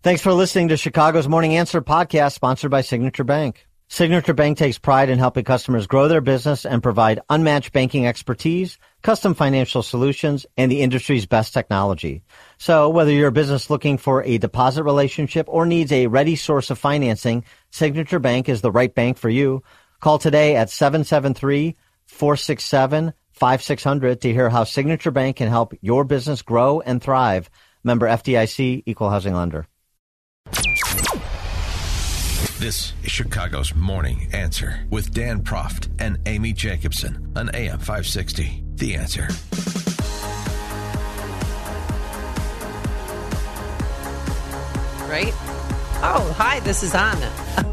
Thanks for listening to Chicago's Morning Answer podcast, sponsored by Signature Bank. Signature Bank takes pride in helping customers grow their business and provide unmatched banking expertise, custom financial solutions, and the industry's best technology. So whether you're a business looking for a deposit relationship or needs a ready source of financing, Signature Bank is the right bank for you. Call today at 773-467-5600 to hear how Signature Bank can help your business grow and thrive. Member FDIC, Equal Housing Lender. This is Chicago's Morning Answer with Dan Proft and Amy Jacobson on AM 560. The Answer. Right? Oh, hi, this is Anna.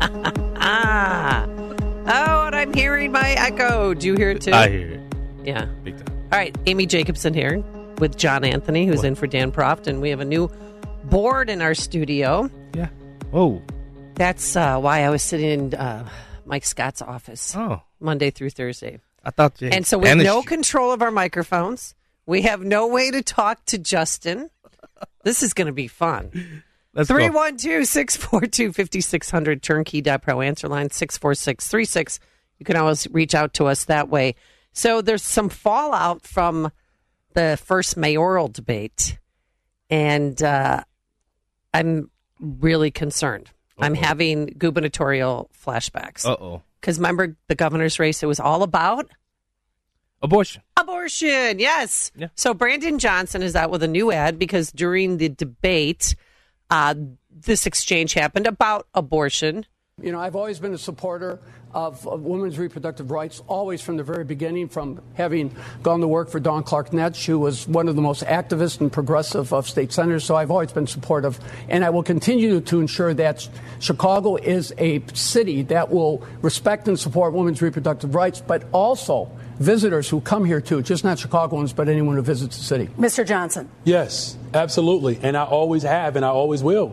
Oh, and I'm hearing my echo. Do you hear it too? I hear it. Yeah. Big time. All right, Amy Jacobson here with John Anthony, who's in for Dan Proft, and we have a new board in our studio. Yeah. Oh. That's why I was sitting in Mike Scott's office Monday through Thursday. I thought you And so we have no control of our microphones. We have no way to talk to Justin. This is going to be fun. 312-642-5600, turnkey.pro, answer line 64636. You can always reach out to us that way. So there's some fallout from the first mayoral debate, and I'm really concerned. I'm having gubernatorial flashbacks. Because remember the governor's race, it was all about? Abortion. Abortion, yes. Yeah. So Brandon Johnson is out with a new ad because during the debate, this exchange happened about abortion. You know, I've always been a supporter of women's reproductive rights, always from the very beginning, from having gone to work for Dawn Clark Netsch, who was one of the most activist and progressive of state senators. So I've always been supportive, and I will continue to ensure that Chicago is a city that will respect and support women's reproductive rights, but also visitors who come here too, just not Chicagoans, but anyone who visits the city. Mr. Johnson. Yes, absolutely, and I always have, and I always will.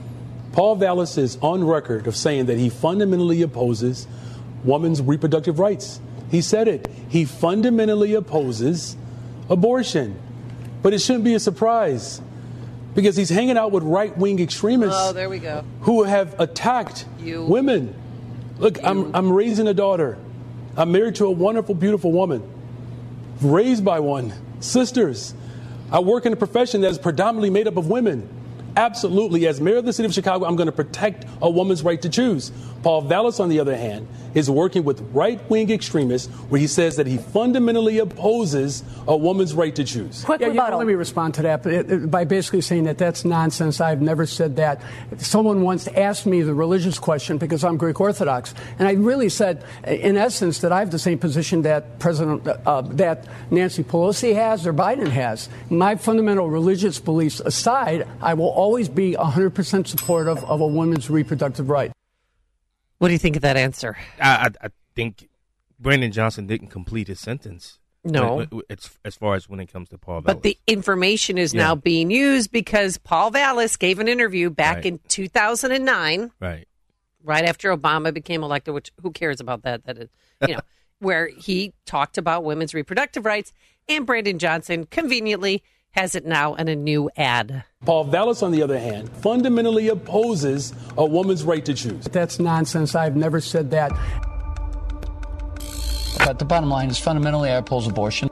Paul Vallas is on record of saying that he fundamentally opposes women's reproductive rights. He said it. He fundamentally opposes abortion. But it shouldn't be a surprise because he's hanging out with right-wing extremists there we go. who have attacked women. Look, I'm raising a daughter. I'm married to a wonderful, beautiful woman, raised by one. Sisters, I work in a profession that is predominantly made up of women. Absolutely. As mayor of the city of Chicago, I'm going to protect a woman's right to choose. Paul Vallas, on the other hand, is working with right-wing extremists where he says that he fundamentally opposes a woman's right to choose. Quick rebuttal. Let me respond to that by basically saying that that's nonsense. I've never said that. Someone once asked me the religious question because I'm Greek Orthodox, and I really said, in essence, that I have the same position that that Nancy Pelosi has or Biden has. My fundamental religious beliefs aside, I will always be 100% supportive of a woman's reproductive right. What do you think of that answer? I think Brandon Johnson didn't complete his sentence. No. It's as far as when it comes to Paul Vallas. But the information is now being used because Paul Vallas gave an interview back in 2009. Right after Obama became elected, which who cares about that? That is, where he talked about women's reproductive rights, and Brandon Johnson conveniently has it now in a new ad. Paul Vallas, on the other hand, fundamentally opposes a woman's right to choose. That's nonsense. I've never said that. But the bottom line is fundamentally I oppose abortion.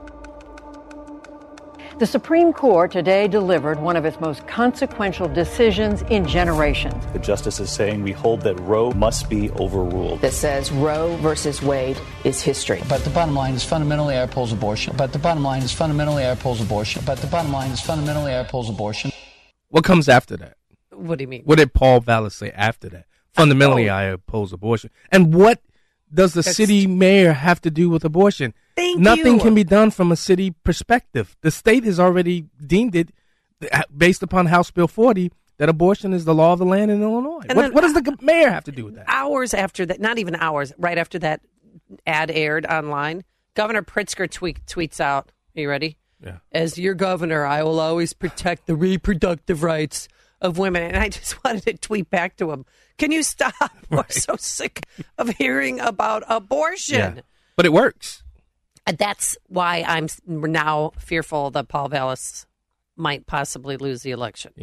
The Supreme Court today delivered one of its most consequential decisions in generations. The justice is saying we hold that Roe must be overruled. That says Roe versus Wade is history. But the bottom line is fundamentally I oppose abortion. But the bottom line is fundamentally I oppose abortion. But the bottom line is fundamentally I oppose abortion. What comes after that? What do you mean? What did Paul Vallas say after that? Fundamentally, I oppose abortion. And what does the city mayor have to do with abortion? Nothing can be done from a city perspective. The state has already deemed it, based upon House Bill 40, that abortion is the law of the land in Illinois. What does the mayor have to do with that? Hours after that, not even hours, right after that ad aired online, Governor Pritzker tweets out, are you ready? Yeah. As your governor, I will always protect the reproductive rights of women. And I just wanted to tweet back to him, can you stop? We're so sick of hearing about abortion. Yeah. But it works. And that's why I'm now fearful that Paul Vallas might possibly lose the election. Yeah.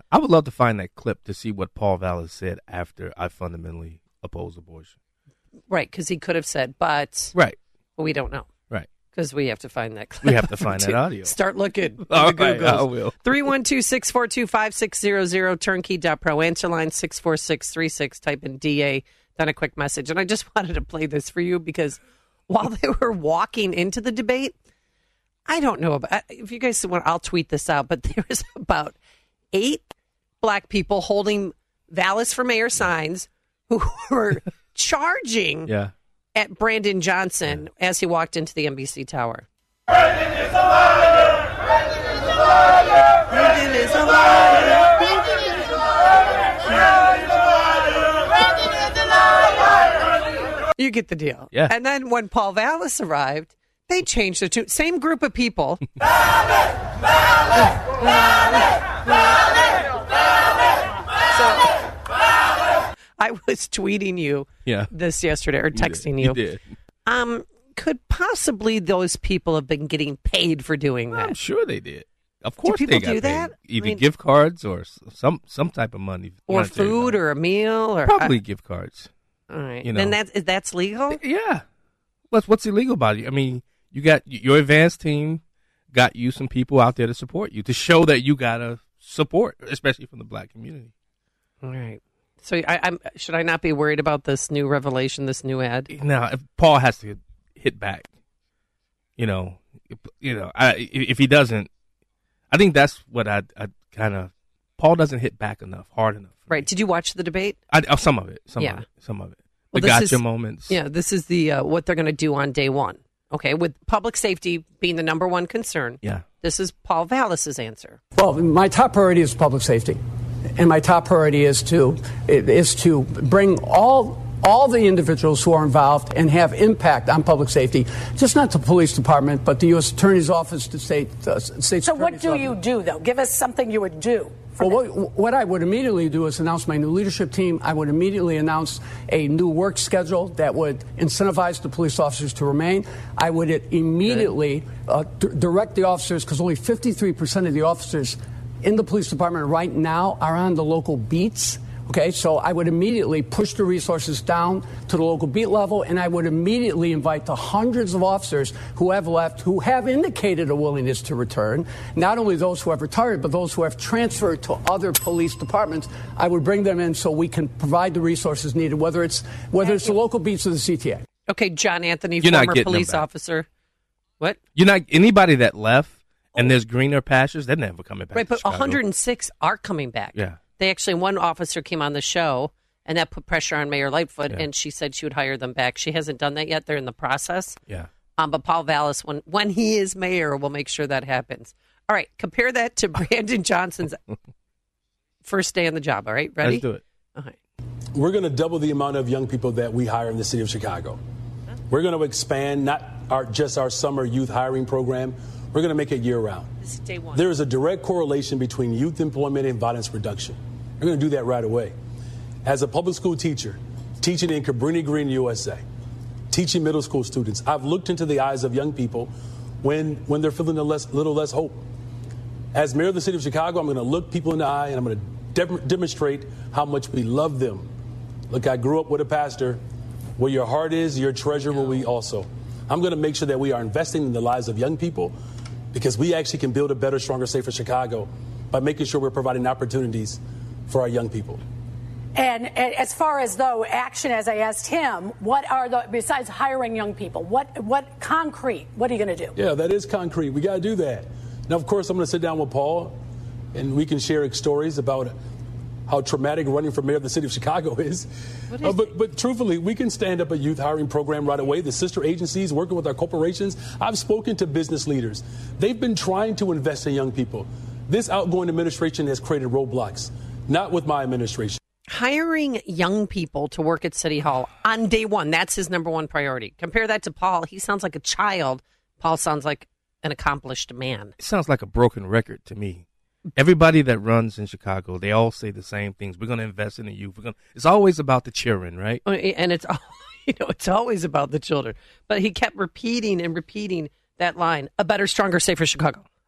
I would love to find that clip to see what Paul Vallas said after I fundamentally oppose abortion. Right, because he could have said, but we don't know. Right. Because we have to find that clip. We have to find that audio. Start looking. All right, I will. 312-642-5600, turnkey.pro, answer line 64636, type in DA, then a quick message. And I just wanted to play this for you because while they were walking into the debate, I don't know about, if you guys want, I'll tweet this out, but there was about 8 black people holding Vallas for mayor signs who were charging at Brandon Johnson as he walked into the NBC Tower. Brandon is a liar! Brandon is a liar! Brandon is a liar! Brandon is a liar! Brandon is a liar! Brandon is a liar! You get the deal. Yeah. And then when Paul Vallas arrived, they changed the tune. Same group of people. Vallas! Vallas! Vallas! Vallas! Vallas! I was tweeting you this yesterday, or texting you. You did. Could possibly those people have been getting paid for doing that? I'm sure they did. Of course, do people they got do that? paid. Either gift cards or some type of money, or food, or a meal, or probably gift cards. All right, you know. and that's legal. Yeah. What's illegal about it? I mean, you got your advanced team got you some people out there to support you, to show that you got a support, especially from the black community. All right. So should I not be worried about this new revelation, this new ad? Now, if Paul has to hit back, if he doesn't, I think that's what I kind of, Paul doesn't hit back hard enough. Right. Did you watch the debate? Some of it. Some of it. The gotcha moments. Yeah, this is the what they're going to do on day one. Okay, with public safety being the number one concern. Yeah. This is Paul Vallas's answer. Well, my top priority is public safety. And my top priority is to bring all the individuals who are involved and have impact on public safety, just not the police department, but the U.S. Attorney's Office, the state. So what do you do, though? Give us something you would do. Well, what I would immediately do is announce my new leadership team. I would immediately announce a new work schedule that would incentivize the police officers to remain. I would immediately direct the officers, because only 53% of the officers in the police department right now are on the local beats. Okay, so I would immediately push the resources down to the local beat level, and I would immediately invite the hundreds of officers who have left, who have indicated a willingness to return, not only those who have retired, but those who have transferred to other police departments. I would bring them in so we can provide the resources needed, whether it's the local beats or the CTA. Okay, John Anthony, former police officer. What? You're not anybody that left, and there's greener pastures, they're never coming back. Right, but 106 are coming back. Yeah. They actually, one officer came on the show, and that put pressure on Mayor Lightfoot, and she said she would hire them back. She hasn't done that yet. They're in the process. Yeah. But Paul Vallas, when he is mayor, will make sure that happens. All right, compare that to Brandon Johnson's first day on the job. All right, ready? Let's do it. All right. We're going to double the amount of young people that we hire in the city of Chicago. We're going to expand not just our summer youth hiring program. We're going to make it year-round. This is day one. There is a direct correlation between youth employment and violence reduction. We're going to do that right away. As a public school teacher, teaching in Cabrini Green, USA, teaching middle school students, I've looked into the eyes of young people when they're feeling a little less hope. As mayor of the city of Chicago, I'm going to look people in the eye and I'm going to demonstrate how much we love them. Look, I grew up with a pastor. Where your heart is, your treasure will be also. I'm going to make sure that we are investing in the lives of young people, because we actually can build a better, stronger, safer Chicago by making sure we're providing opportunities for our young people. And as far as, though, action, as I asked him, what are besides hiring young people, what concrete, what are you going to do? Yeah, that is concrete. We got to do that. Now, of course, I'm going to sit down with Paul, and we can share stories about how traumatic running for mayor of the city of Chicago is. But truthfully, we can stand up a youth hiring program right away. The sister agencies working with our corporations. I've spoken to business leaders. They've been trying to invest in young people. This outgoing administration has created roadblocks, not with my administration. Hiring young people to work at City Hall on day one, that's his number one priority. Compare that to Paul. He sounds like a child. Paul sounds like an accomplished man. It sounds like a broken record to me. Everybody that runs in Chicago, they all say the same things. We're going to invest in the youth. It's always about the children, right? And it's always about the children. But he kept repeating that line: a better, stronger, safer Chicago.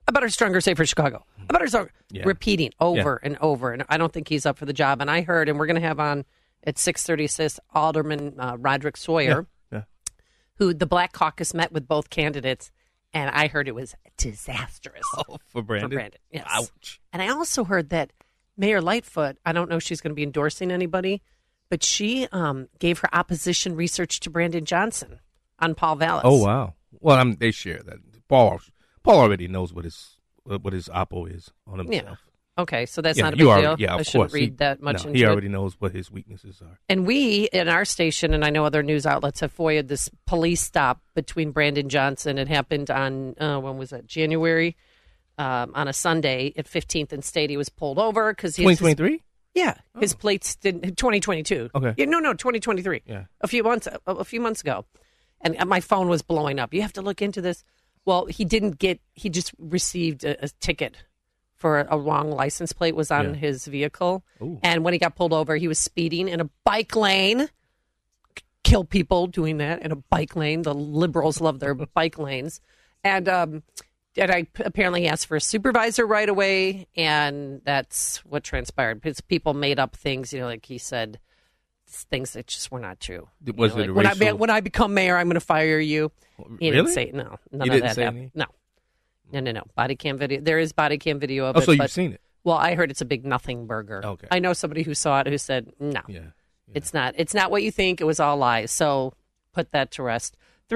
A better, stronger, safer Chicago. A better, stronger. Yeah. Repeating over and over. And I don't think he's up for the job. And I heard, and we're going to have on at 6:36 Alderman Roderick Sawyer, who the Black Caucus met with both candidates. And I heard it was disastrous. For Brandon? Yes. Ouch. And I also heard that Mayor Lightfoot, I don't know if she's going to be endorsing anybody, but she gave her opposition research to Brandon Johnson on Paul Vallis. Oh, wow. Well, they share that. Paul already knows what his oppo is on himself. Yeah. Okay, so that's not a big deal. Yeah, I shouldn't read that much into it. He already knows what his weaknesses are. And we, in our station, and I know other news outlets have FOIA'd this police stop between Brandon Johnson. It happened on, when was that, January, on a Sunday at 15th and State. He was pulled over because he 2023? Yeah, his plates didn't. 2022. Okay. Yeah, no, 2023. Yeah, a few months ago, and my phone was blowing up. You have to look into this. Well, he just received a ticket for a wrong license plate was on his vehicle. Ooh. And when he got pulled over, he was speeding in a bike lane. Kill people doing that in a bike lane. The liberals love their bike lanes. And I apparently asked for a supervisor right away, and that's what transpired. Because people made up things, like he said, things that just were not true. Was it racial? When I become mayor, I'm going to fire you. He didn't say no. None of that happened. No. Body cam video. There is body cam video of it. So you've seen it? Well, I heard it's a big nothing burger. Okay. I know somebody who saw it who said, no, it's not. It's not what you think. It was all lies. So put that to rest.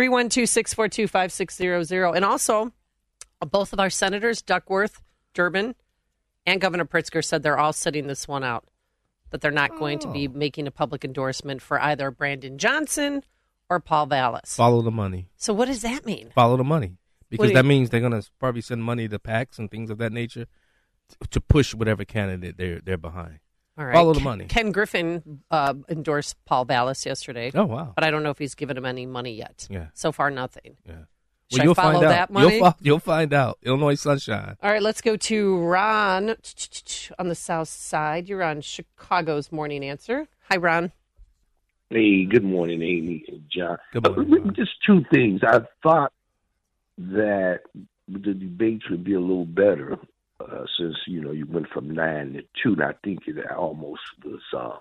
312-642-5600. And also, both of our senators, Duckworth, Durbin, and Governor Pritzker, said they're all sitting this one out, that they're not going to be making a public endorsement for either Brandon Johnson or Paul Vallis. Follow the money. So what does that mean? Follow the money. Because that means they're going to probably send money to PACs and things of that nature to push whatever candidate they're behind. All right. Follow the money. Ken Griffin endorsed Paul Vallis yesterday. Oh, wow. But I don't know if he's given him any money yet. Yeah. So far, nothing. Yeah. Should I follow that money? You'll find out. Illinois Sunshine. All right, let's go to Ron on the south side. You're on Chicago's Morning Answer. Hi, Ron. Hey, good morning, Amy and John. Good morning, just two things. I thought that the debates would be a little better since, you went from 9 to 2, and I think it almost was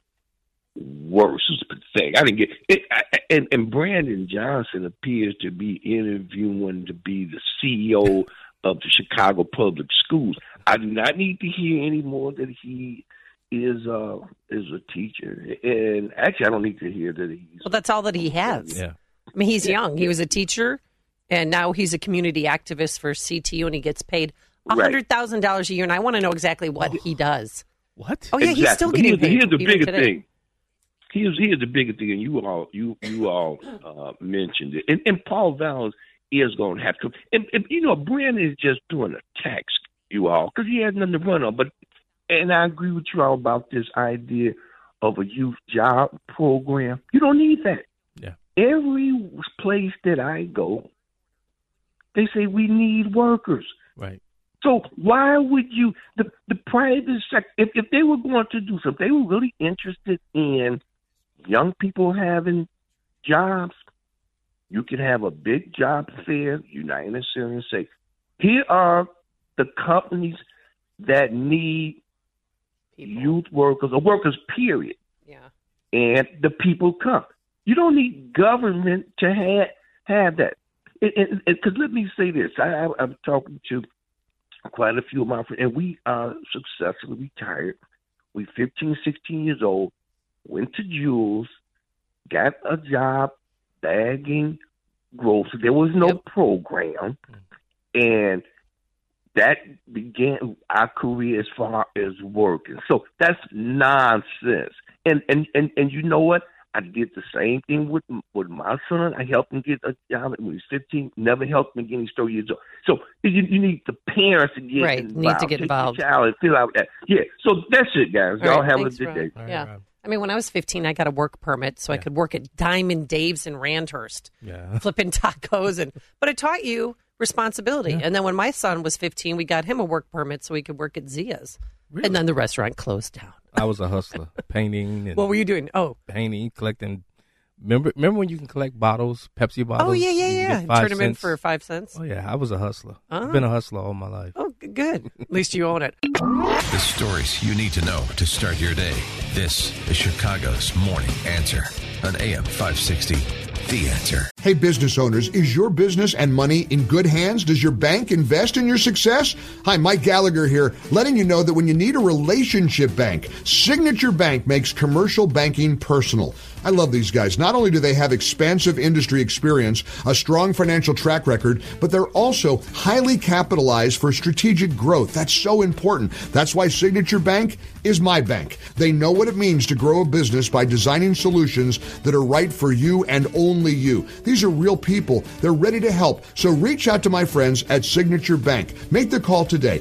worse. It was pathetic. I didn't get it. And Brandon Johnson appears to be interviewing to be the CEO of the Chicago Public Schools. I do not need to hear anymore that he is a teacher. And actually, I don't need to hear that he's... Well, that's all that he has. Yeah. I mean, he's young. He was a teacher, and now he's a community activist for CTU, and he gets paid $100,000 a year. And I want to know exactly what he does. What? Oh, yeah, exactly. He's still getting paid. Here's the bigger today. thing. Here's the bigger thing, and you all mentioned it. And Paul Vallis is going to have to. And Brandon is just doing a tax, you all, because he has nothing to run on. And I agree with you all about this idea of a youth job program. You don't need that. Yeah. Every place that I go, they say we need workers. Right. So why would you, the private sector, if they were going to do something, they were really interested in young people having jobs, you could have a big job fair, unite in a center, and say, here are the companies that need youth workers or workers, period. Yeah. And the people come. You don't need government to have that. Because let me say this. I'm talking to quite a few of my friends, and we are successfully retired. We 15, 16 years old, went to Jules, got a job bagging groceries. There was no program, and that began our career as far as working. So that's nonsense. And you know what? I did the same thing with my son. I helped him get a job when he was 15. Never helped him again. He's 30 years old. So you need the parents to get involved. Need to get involved. Take the child and fill out that. Yeah. So that's it, guys. Y'all have a good day. Yeah. I mean, when I was 15, I got a work permit so I could work at Diamond Dave's in Randhurst, flipping tacos. But it taught you responsibility. Yeah. And then when my son was 15, we got him a work permit so he could work at Zia's. Really? And then the restaurant closed down. I was a hustler, painting. And what were you doing? Oh, painting, collecting. Remember when you can collect bottles, Pepsi bottles? Oh, yeah. Turn them in for 5 cents. Oh, yeah. I was a hustler. I've been a hustler all my life. Oh, Good. At least you own it. The stories you need to know to start your day. This is Chicago's Morning Answer on AM 560. The Answer. Hey, business owners, is your business and money in good hands? Does your bank invest in your success? Hi, Mike Gallagher here, letting you know that when you need a relationship bank, Signature Bank makes commercial banking personal. I love these guys. Not only do they have expansive industry experience, a strong financial track record, but they're also highly capitalized for strategic growth. That's so important. That's why Signature Bank is my bank. They know what it means to grow a business by designing solutions that are right for you and only you. These are real people. They're ready to help. So reach out to my friends at Signature Bank. Make the call today,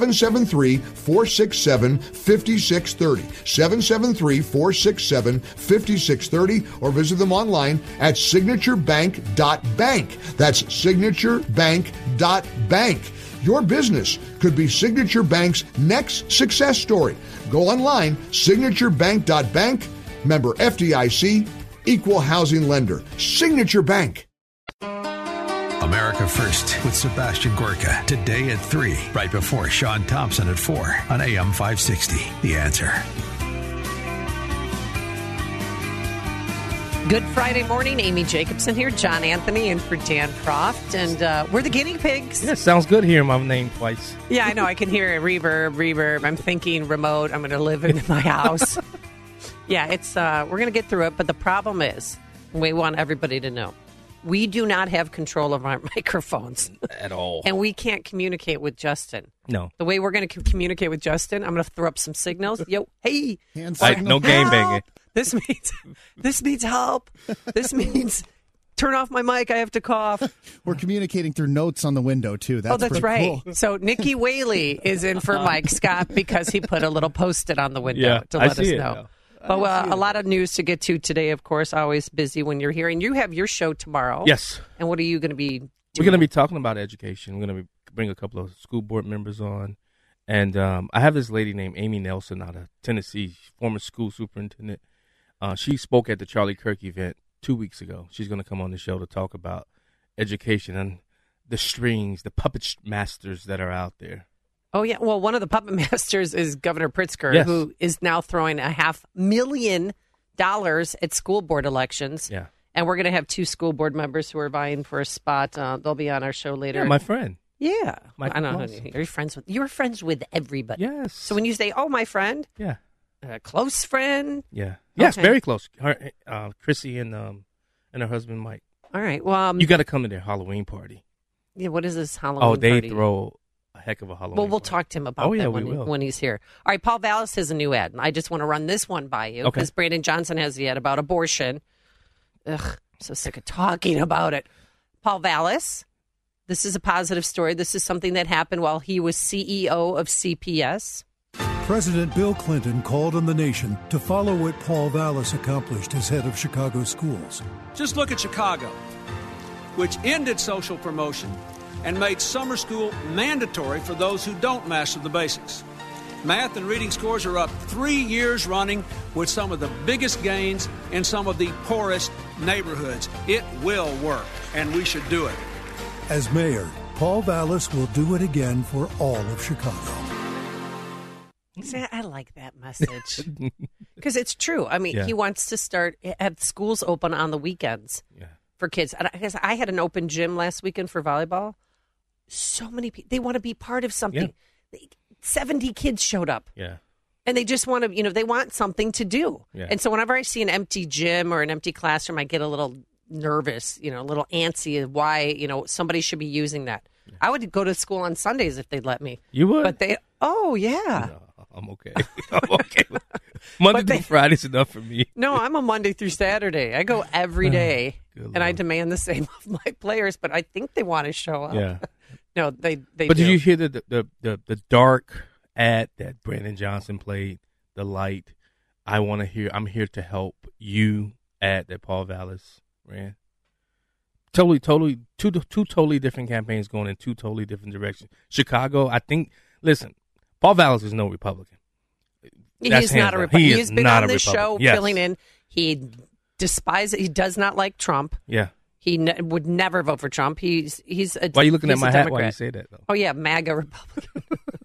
773-467-5630, 773-467-5630, or visit them online at signaturebank.bank. That's signaturebank.bank. Your business could be Signature Bank's next success story. Go online, signaturebank.bank, member FDIC, equal housing lender. Signature Bank. America First with Sebastian Gorka. Today at 3, right before Sean Thompson at 4 on AM 560. The Answer. Good Friday morning. Amy Jacobson here. John Anthony in for Dan Proft. And we're the guinea pigs. Yeah, sounds good hearing my name twice. Yeah, I know. I can hear it. Reverb. I'm thinking remote. I'm going to live in my house. Yeah, it's we're going to get through it. But the problem is, we want everybody to know, we do not have control of our microphones. At all. And we can't communicate with Justin. No. The way we're going to communicate with Justin, I'm going to throw up some signals. Yo, hey. No game banging. This means help. This means turn off my mic. I have to cough. We're communicating through notes on the window, too. That's right. Cool. So Nikki Whaley is in for Mike Scott because he put a little Post-it on the window to let us know. But a lot of news to get to today, of course. Always busy when you're here. And you have your show tomorrow. Yes. And what are you going to be doing? We're going to be talking about education. We're going to bring a couple of school board members on. And I have this lady named Amy Nelson out of Tennessee, former school superintendent. She spoke at the Charlie Kirk event 2 weeks ago. She's going to come on the show to talk about education and the strings, the puppet masters that are out there. Oh, yeah. Well, one of the puppet masters is Governor Pritzker, who is now throwing $500,000 at school board elections. Yeah. And we're going to have 2 school board members who are vying for a spot. They'll be on our show later. Yeah, my friend. Yeah. I don't know. You're friends with everybody. Yes. So when you say, oh, my friend. Yeah. A close friend. Yeah. Yes, very close. Her, Chrissy and her husband Mike. All right. Well, you got to come to their Halloween party. Yeah. What is this Halloween party? Oh, they throw a heck of a Halloween. Well, we'll party. talk to him about that when he's here. All right. Paul Vallis has a new ad. I just want to run this one by you because Brandon Johnson has the ad about abortion. Ugh, I'm so sick of talking about it. Paul Vallis. This is a positive story. This is something that happened while he was CEO of CPS. President Bill Clinton called on the nation to follow what Paul Vallis accomplished as head of Chicago schools. Just look at Chicago, which ended social promotion and made summer school mandatory for those who don't master the basics. Math and reading scores are up 3 years running with some of the biggest gains in some of the poorest neighborhoods. It will work, and we should do it. As mayor, Paul Vallis will do it again for all of Chicago. See, I like that message because it's true. I mean, he wants to have schools open on the weekends for kids. Because I had an open gym last weekend for volleyball. So many people, they want to be part of something. Yeah. 70 kids showed up. Yeah. And they just want to, they want something to do. Yeah. And so whenever I see an empty gym or an empty classroom, I get a little nervous, a little antsy of why, somebody should be using that. Yeah. I would go to school on Sundays if they'd let me. You would? But yeah. No, I'm okay. Monday through Friday's enough for me. No, I'm a Monday through Saturday. I go every day, and I demand the same of my players, but I think they want to show up. Yeah. No, they But do. Did you hear the dark ad that Brandon Johnson played, the light, I'm here to help you ad that Paul Vallis ran? Totally, two totally different campaigns going in 2 totally different directions. Chicago, I think, listen, Paul Vallis is no Republican. He's not a Republican. He has been on this show filling in. He despises, he does not like Trump. Yeah. He would never vote for Trump. He's a Why are you looking at my hat Democrat. while you say that, though? Oh, yeah, MAGA Republican.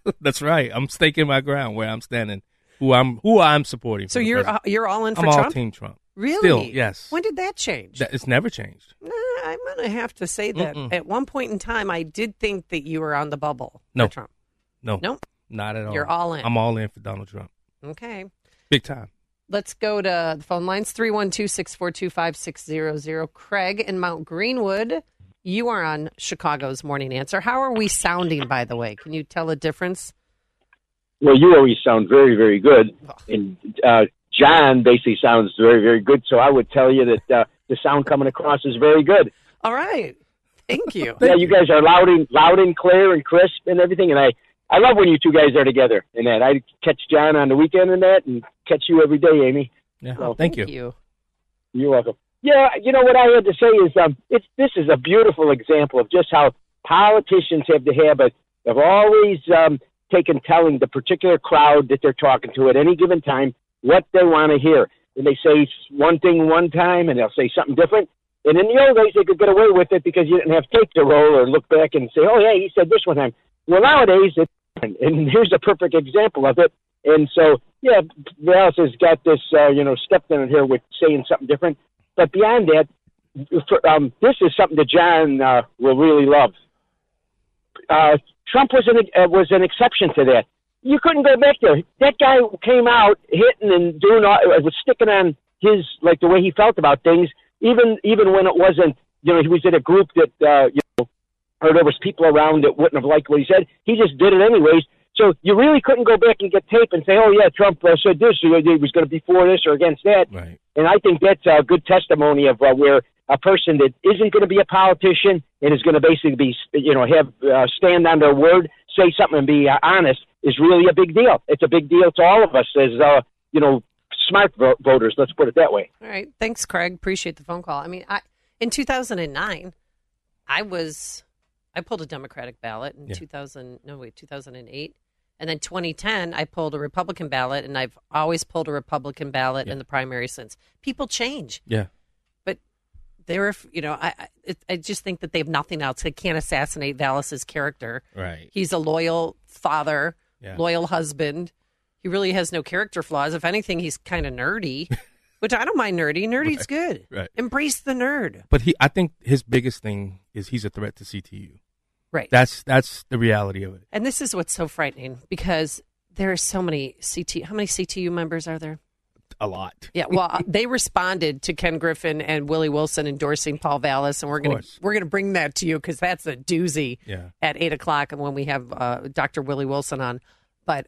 That's right. I'm staking my ground where I'm standing, who I'm supporting. So you're all in for I'm Trump? all Team Trump. Really? Still, yes. When did that change? It's never changed. I'm going to have to say that at one point in time, I did think that you were on the bubble for Trump. No. Nope. Not at all. You're all in. I'm all in for Donald Trump. Okay. Big time. Let's go to the phone lines, 312-642-5600. Craig in Mount Greenwood, you are on Chicago's Morning Answer. How are we sounding, by the way? Can you tell a difference? Well, you always sound very, very good. And John basically sounds very, very good. So I would tell you that the sound coming across is very good. All right. Thank you. Yeah, you guys are loud and clear and crisp and everything. And I love when you two guys are together and that. I catch John on the weekend and that, and catch you every day, Amy. Yeah, so, thank you. You're welcome. Yeah, you know what I had to say is this is a beautiful example of just how politicians have the habit of always telling the particular crowd that they're talking to at any given time what they want to hear. And they say one thing one time, and they'll say something different. And in the old days, they could get away with it because you didn't have tape to roll or look back and say, oh, yeah, he said this one time. Well, nowadays, and here's a perfect example of it. And so, yeah, Vallas has got this, stepped in here with saying something different. But beyond that, this is something that John will really love. Trump was an exception to that. You couldn't go back there. That guy came out hitting and was sticking on his, like the way he felt about things, even when it wasn't, he was in a group that, or there was people around that wouldn't have liked what he said. He just did it anyways. So you really couldn't go back and get tape and say, oh, yeah, Trump said this, or he was going to be for this or against that. Right. And I think that's a good testimony of where a person that isn't going to be a politician and is going to basically be, stand on their word, say something and be honest is really a big deal. It's a big deal to all of us as, smart voters. Let's put it that way. All right. Thanks, Craig. Appreciate the phone call. I mean, in 2009, I pulled a Democratic ballot in 2008. And then 2010, I pulled a Republican ballot, and I've always pulled a Republican ballot in the primary since. People change. Yeah. But I just think that they have nothing else. They can't assassinate Vallas's character. Right. He's a loyal father, loyal husband. He really has no character flaws. If anything, he's kind of nerdy, which I don't mind nerdy. Nerdy's good. Right. Embrace the nerd. But I think his biggest thing is he's a threat to CTU. Right. That's the reality of it. And this is what's so frightening because there are so many how many CTU members are there? A lot. Yeah, well, they responded to Ken Griffin and Willie Wilson endorsing Paul Vallas, and we're gonna bring that to you because that's a doozy at 8:00 and when we have Dr. Willie Wilson on. But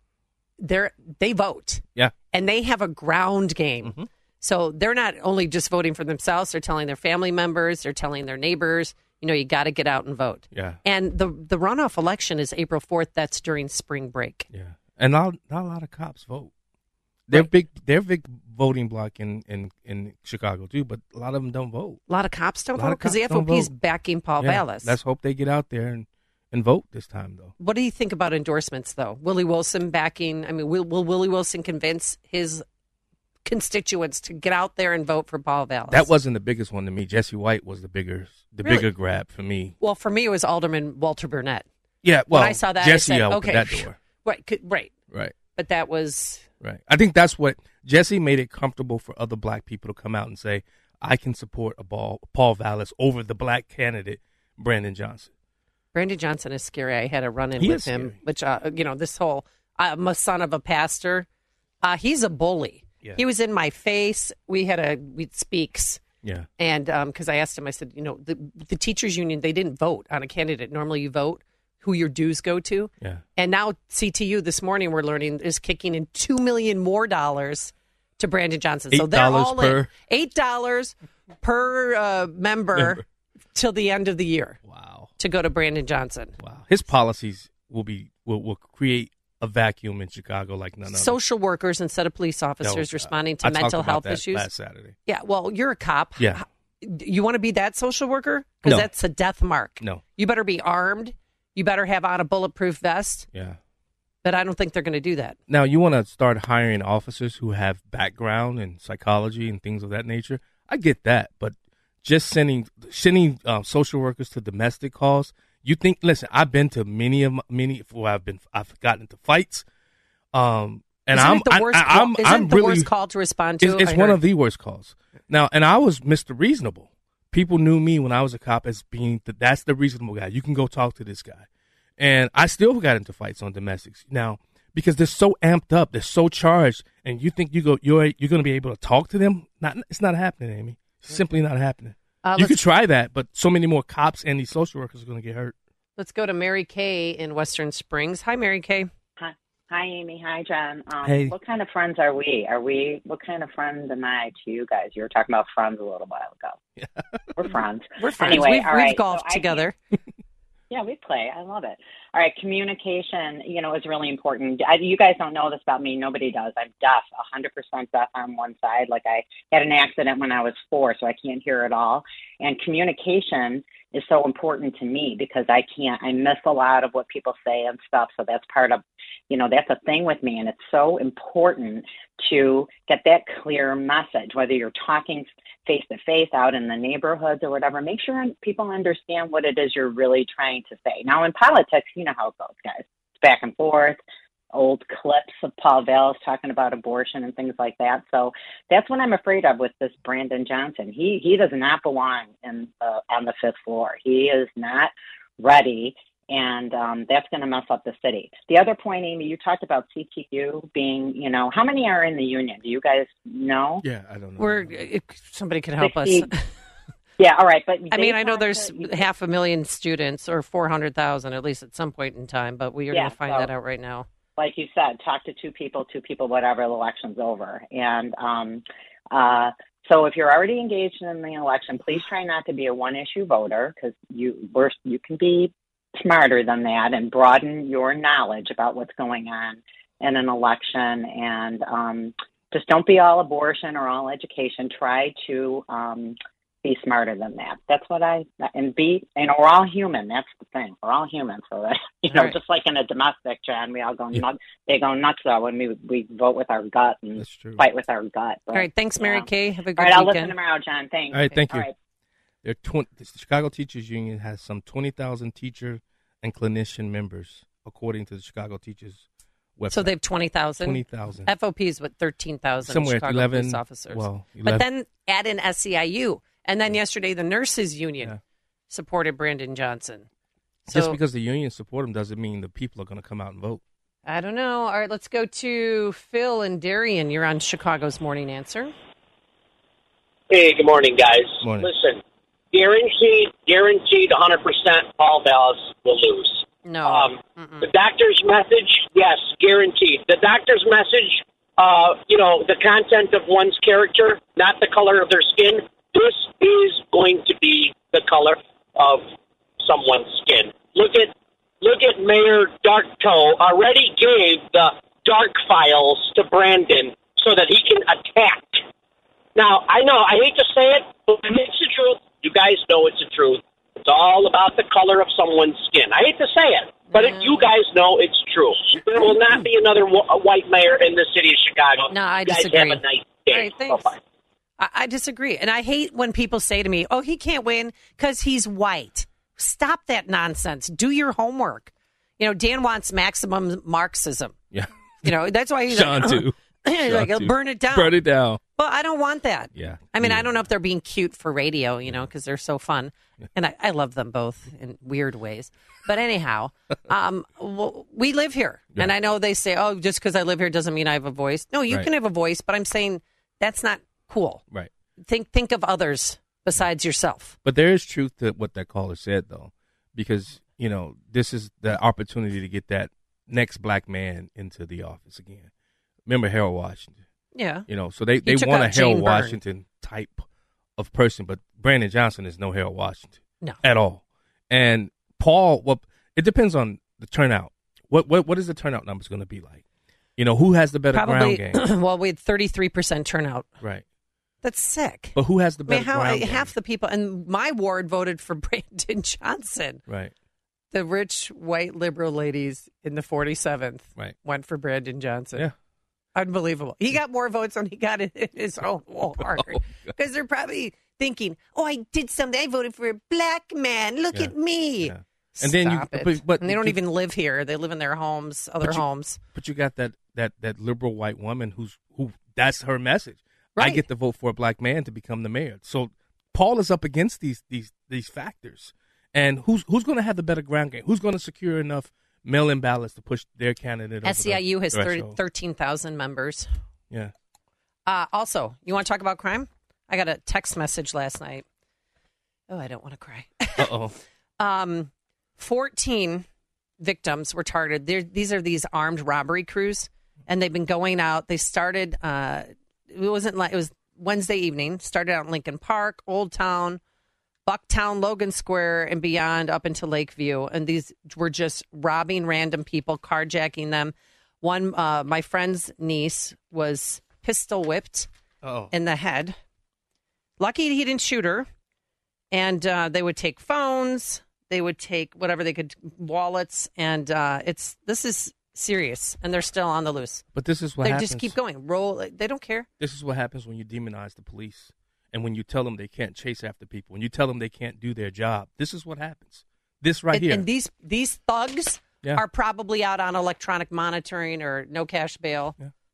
they vote, and they have a ground game. Mm-hmm. So they're not only just voting for themselves; they're telling their family members, they're telling their neighbors. You got to get out and vote. Yeah. And the runoff election is April 4th. That's during spring break. Yeah. And not a lot of cops vote. They're big voting block in Chicago too, but a lot of them don't vote. A lot of cops don't vote because the FOP is backing Paul Vallas. Let's hope they get out there and vote this time, though. What do you think about endorsements, though? Willie Wilson backing. I mean, will Willie Wilson convince his constituents to get out there and vote for Paul Vallas? That wasn't the biggest one to me. Jesse White was the bigger grab for me. Well, for me, it was Alderman Walter Burnett. Yeah, well, when I saw that, Jesse I said, opened that door. Right. But that was right. I think that's what Jesse made it comfortable for other black people to come out and say, I can support Paul Vallas over the black candidate, Brandon Johnson. Brandon Johnson is scary. I had a run-in with him, which, this whole, I'm a son of a pastor. He's a bully. Yeah. He was in my face. We speaks. Yeah. And because I asked him, I said, the teachers union, they didn't vote on a candidate. Normally you vote who your dues go to. Yeah. And now CTU this morning we're learning is kicking in $2 million more to Brandon Johnson. So they're all in $8 per member till the end of the year. Wow. To go to Brandon Johnson. Wow. His policies will create a vacuum in Chicago like none other. Social workers instead of police officers responding to mental health issues. Last Saturday. Yeah, well, you're a cop. Yeah. You want to be that social worker? Because that's a death mark. No. You better be armed. You better have on a bulletproof vest. Yeah. But I don't think they're going to do that. Now, you want to start hiring officers who have background in psychology and things of that nature. I get that. But just sending social workers to domestic calls, You think? Listen, I've been to many. I've gotten into fights. And isn't it the worst call to respond to? It's one of the worst calls. Now, and I was Mr. Reasonable. People knew me when I was a cop as being that's the reasonable guy. You can go talk to this guy. And I still got into fights on domestics. Now, because they're so amped up, they're so charged, and you think you're going to be able to talk to them? It's not happening, Amy. It's simply not happening. You could try that, but so many more cops and these social workers are going to get hurt. Let's go to Mary Kay in Western Springs. Hi, Mary Kay. Hi, Amy. Hi, John. Hey. What kind of friends are we? What kind of friend am I to you guys? You were talking about friends a little while ago. Yeah. We're friends. We're friends. Anyway, we've golfed together. Yeah, we play. I love it. All right, communication, is really important. You guys don't know this about me. Nobody does. I'm deaf, 100% deaf on one side. Like I had an accident when I was 4, so I can't hear at all. And communication is so important to me because I miss a lot of what people say and stuff. So that's part of, that's a thing with me. And it's so important to get that clear message, whether you're talking face to face out in the neighborhoods or whatever. Make sure people understand what it is you're really trying to say. Now, in politics, you know how it goes, guys. It's back and forth, old clips of Paul Valls talking about abortion and things like that. So that's what I'm afraid of with this Brandon Johnson. He does not belong on the 5th floor. He is not ready. And that's going to mess up the city. The other point, Amy, you talked about CTU being, how many are in the union? Do you guys know? Yeah, I don't know. Somebody can help 60, us. Yeah, all right. But I know there's 500,000 students or 400,000 at least at some point in time, but we are going to find that out right now. Like you said, talk to two people, whatever, the election's over. And so if you're already engaged in the election, please try not to be a one-issue voter because you can be smarter than that and broaden your knowledge about what's going on in an election. And just don't be all abortion or all education. Try to be smarter than that. That's what we're all human. That's the thing. We're all human. So that, right. Just like in a domestic, John, we all go nuts. They go nuts though when we vote with our gut and fight with our gut. But, all right. Thanks, Mary Kay. Have a good weekend. All right. I'll weekend. listen tomorrow, John. Thanks. All right. Thank you. All right. The Chicago Teachers Union has some 20,000 teacher and clinician members, according to the Chicago Teachers website. So they have 20,000? 20,000. FOP is 13,000 somewhere Chicago 11 police officers. Well, 11. But then add in SEIU. And then yesterday the nurses union supported Brandon Johnson. So, just because the union support him doesn't mean the people are going to come out and vote. I don't know. All right, let's go to Phil and Darien. You're on Chicago's Morning Answer. Hey, good morning, guys. Morning. Listen, guaranteed 100% Paul Valls will lose. No. The doctor's message, yes, guaranteed. The doctor's message, the content of one's character, not the color of their skin. This is going to be the color of someone's skin. Look at Mayor Darktoe already gave the dark files to Brandon so that he can attack. Now, I know, I hate to say it, but it's the truth. You guys know it's the truth. It's all about the color of someone's skin. I hate to say it, but you guys know it's true. There will not be another white mayor in the city of Chicago. No, I disagree. disagree. Have a nice day. All right, thanks. Bye-bye. I disagree. And I hate when people say to me, oh, he can't win because he's white. Stop that nonsense. Do your homework. Dan wants maximum Marxism. Yeah. That's why he's Sean too. He's like, he'll burn it down. Burn it down. Well, I don't want that. Yeah. I mean, I don't know if they're being cute for radio, because they're so fun. And I love them both in weird ways. But anyhow, we live here. Yeah. And I know they say, oh, just because I live here doesn't mean I have a voice. No, you can have a voice, but I'm saying that's not cool. Right. Think of others besides yourself. But there is truth to what that caller said, though, because, this is the opportunity to get that next black man into the office again. Remember Harold Washington? Yeah. So they want a Harold Washington type of person, but Brandon Johnson is no Harold Washington. No. At all. And Paul, it depends on the turnout. What is the turnout numbers going to be like? Who has the better ground game? Well, we had 33% turnout. Right. That's sick. But who has the better ground game? Half the people, and my ward voted for Brandon Johnson. Right. The rich white liberal ladies in the 47th went for Brandon Johnson. Yeah. Unbelievable. He got more votes than he got in his own ward. Because they're probably thinking, oh, I did something. I voted for a black man. Look at me. Yeah. And then Stop it. but and they don't even live here. They live in their homes, other homes. But you got that liberal white woman who that's her message. I Right. get to vote for a black man to become the mayor. So Paul is up against these factors. And who's going to have the better ground game? Who's going to secure enough mail-in ballots to push their candidate over SEIU has the threshold? 13,000 members. Yeah. Also, you want to talk about crime? I got a text message last night. Oh, I don't want to cry. Uh-oh. 14 victims were targeted. These are these armed robbery crews, and they've been going out. They started, it was Wednesday evening, started out in Lincoln Park, Old Town, Bucktown, Logan Square, and beyond up into Lakeview. And these were just robbing random people, carjacking them. One, my friend's niece was pistol whipped in the head. Lucky he didn't shoot her. And they would take phones. They would take whatever they could, wallets. And this is serious. And they're still on the loose. But this is what they happens. just keep going. They don't care. This is what happens when you demonize the police. And when you tell them they can't chase after people. When you tell them they can't do their job. This is what happens. This right here. And these thugs are probably out on electronic monitoring or no cash bail.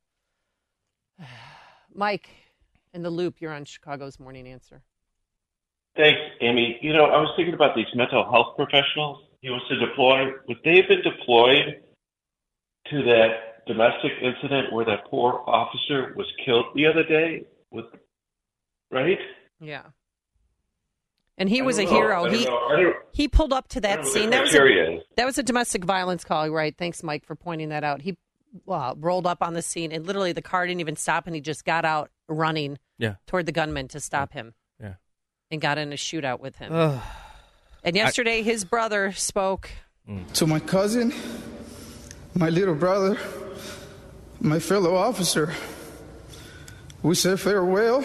Yeah. Mike, in the loop, you're on Chicago's Morning Answer. Thanks, Amy. I was thinking about these mental health professionals he was to deploy. Would they have been deployed to that domestic incident where that poor officer was killed the other day? Right? Yeah. And he was a hero. He pulled up to that scene. That was a domestic violence call, right? Thanks, Mike, for pointing that out. He rolled up on the scene, and literally the car didn't even stop, and he just got out running toward the gunman to stop him. Yeah. And got in a shootout with him. And yesterday, his brother spoke. To my cousin, my little brother, my fellow officer, we say farewell,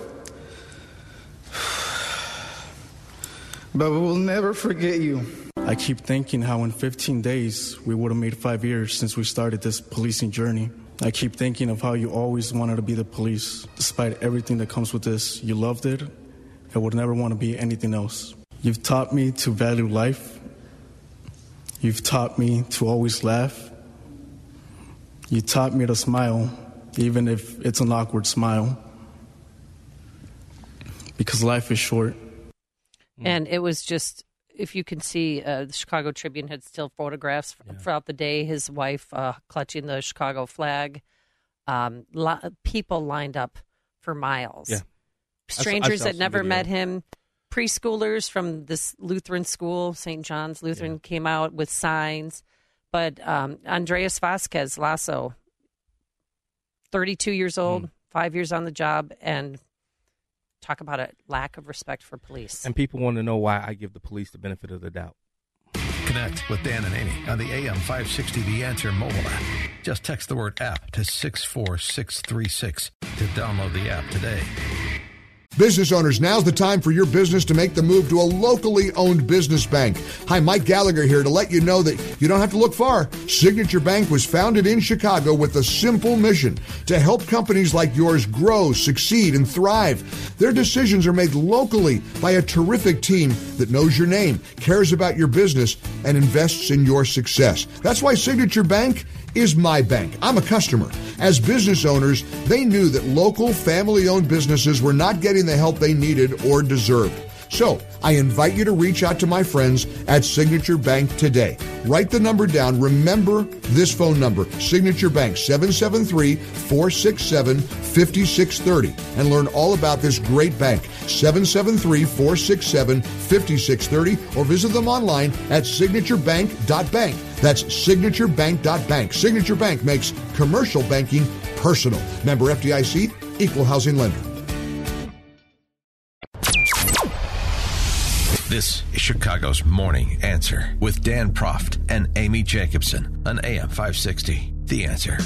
but we will never forget you. I keep thinking how in 15 days we would have made 5 years since we started this policing journey. I keep thinking of how you always wanted to be the police. Despite everything that comes with this, you loved it. I would never want to be anything else. You've taught me to value life. You've taught me to always laugh. You taught me to smile, even if it's an awkward smile. Because life is short. And it was just, if you can see, the Chicago Tribune had still photographs throughout the day. His wife clutching the Chicago flag. People lined up for miles. Yeah. Strangers that never met him. Preschoolers from this Lutheran school, St. John's Lutheran, came out with signs. But Andreas Vasquez Lasso, 32 years old, 5 years on the job, and talk about a lack of respect for police. And people want to know why I give the police the benefit of the doubt. Connect with Dan and Amy on the AM 560 The Answer mobile app. Just text the word app to 64636 to download the app today. Business owners, now's the time for your business to make the move to a locally owned business bank. Hi, Mike Gallagher here to let you know that you don't have to look far. Signature Bank was founded in Chicago with a simple mission to help companies like yours grow, succeed, and thrive. Their decisions are made locally by a terrific team that knows your name, cares about your business, and invests in your success. That's why Signature Bank is my bank. I'm a customer. As business owners, they knew that local family-owned businesses were not getting the help they needed or deserved. So I invite you to reach out to my friends at Signature Bank today. Write the number down. Remember this phone number, Signature Bank, 773-467-5630, and learn all about this great bank, 773-467-5630, or visit them online at signaturebank.bank. That's signaturebank.bank. Signature Bank makes commercial banking personal. Member FDIC, equal housing lender. This is Chicago's Morning Answer with Dan Proft and Amy Jacobson on AM 560. The Answer.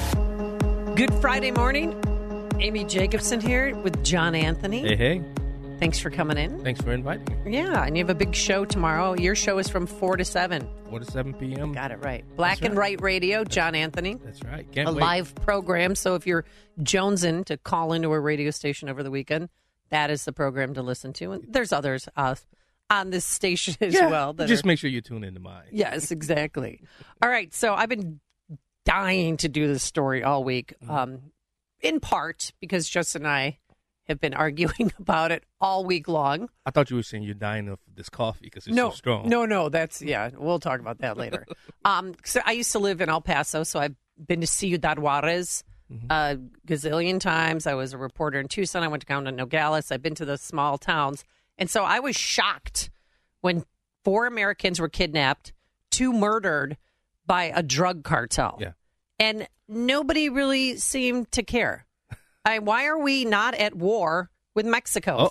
Good Friday morning. Amy Jacobson here with John Anthony. Hey. Thanks for coming in. Thanks for inviting me. Yeah, and you have a big show tomorrow. Your show is from 4 to 7. 4 to 7 p.m. Got it right. Black and Right Radio, John Anthony. That's right. A live program. So if you're jonesing to call into a radio station over the weekend, that is the program to listen to. And there's others on this station as well. Just make sure you tune into mine. Yes, exactly. All right. So I've been dying to do this story all week, in part because Justin and I have been arguing about it all week long. I thought you were saying you're dying of this coffee because it's so strong. No, that's, we'll talk about that later. So I used to live in El Paso, so I've been to Ciudad Juarez a gazillion times. I was a reporter in Tucson. I went to Count Nogales. I've been to the small towns. And so I was shocked when 4 Americans were kidnapped, 2 murdered by a drug cartel. Yeah. And nobody really seemed to care. Why are we not at war with Mexico?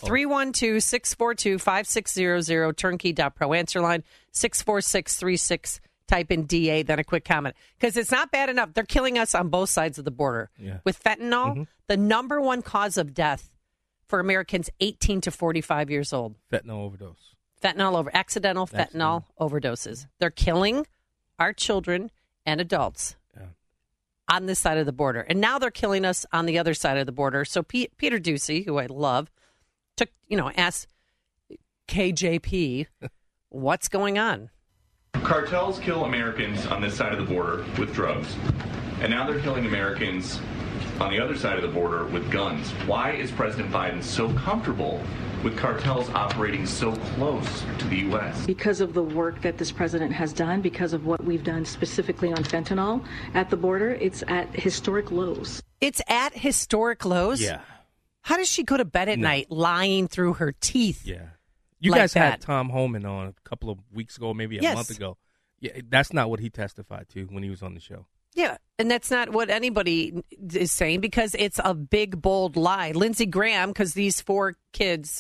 312-642-5600, turnkey.pro. Answer line 64636. Type in DA, then a quick comment. Because it's not bad enough. They're killing us on both sides of the border. Yeah. With fentanyl, the number one cause of death for Americans 18 to 45 years old. Fentanyl overdose. Accidental fentanyl overdoses. They're killing our children and adults on this side of the border. And now they're killing us on the other side of the border. So Peter Doocy, who I love, asked KJP, what's going on? Cartels kill Americans on this side of the border with drugs. And now they're killing Americans on the other side of the border with guns. Why is President Biden so comfortable with cartels operating so close to the U.S.? Because of the work that this president has done, because of what we've done specifically on fentanyl at the border, it's at historic lows. It's at historic lows? Yeah. How does she go to bed at night lying through her teeth? Yeah. You guys had Tom Homan on a couple of weeks ago, maybe a month ago. Yeah, that's not what he testified to when he was on the show. Yeah, and that's not what anybody is saying because it's a big, bold lie. Lindsey Graham, because these 4 friends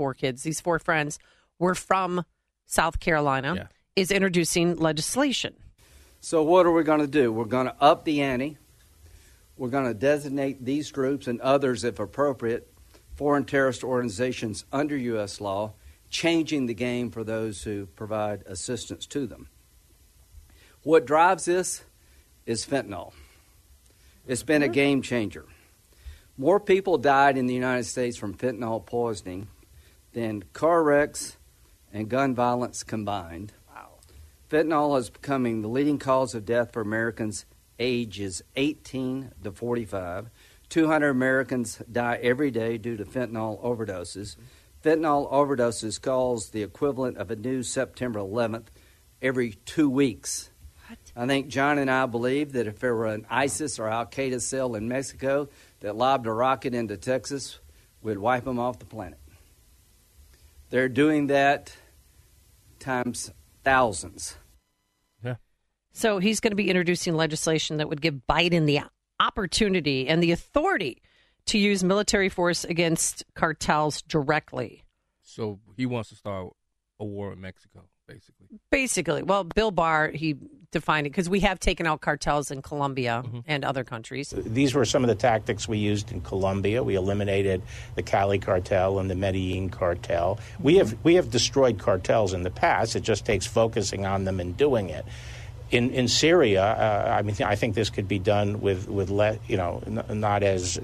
were from South Carolina, is introducing legislation. So what are we going to do? We're going to up the ante. We're going to designate these groups and others, if appropriate, foreign terrorist organizations under U.S. law, changing the game for those who provide assistance to them. What drives this is fentanyl. It's been a game changer. More people died in the United States from fentanyl poisoning than car wrecks and gun violence combined. Wow. Fentanyl is becoming the leading cause of death for Americans ages 18 to 45. 200 Americans die every day due to fentanyl overdoses. Fentanyl overdoses cause the equivalent of a new September 11th every 2 weeks. What? I think John and I believe that if there were an ISIS or Al-Qaeda cell in Mexico that lobbed a rocket into Texas, we'd wipe them off the planet. They're doing that times thousands. Yeah. So he's going to be introducing legislation that would give Biden the opportunity and the authority to use military force against cartels directly. So he wants to start a war in Mexico, basically. Basically. Well, Bill Barr, he defined it because we have taken out cartels in Colombia and other countries. These were some of the tactics we used in Colombia. We eliminated the Cali cartel and the Medellin cartel. We have destroyed cartels in the past. It just takes focusing on them and doing it. In Syria, I think this could be done with not as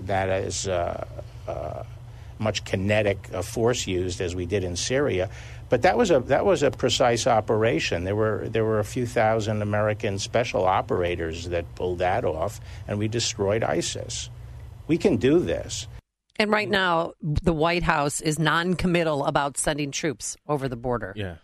much kinetic force used as we did in Syria, but that was a precise operation. There were a few thousand American special operators that pulled that off, and we destroyed ISIS. We can do this. And right now, the White House is non-committal about sending troops over the border. Yeah.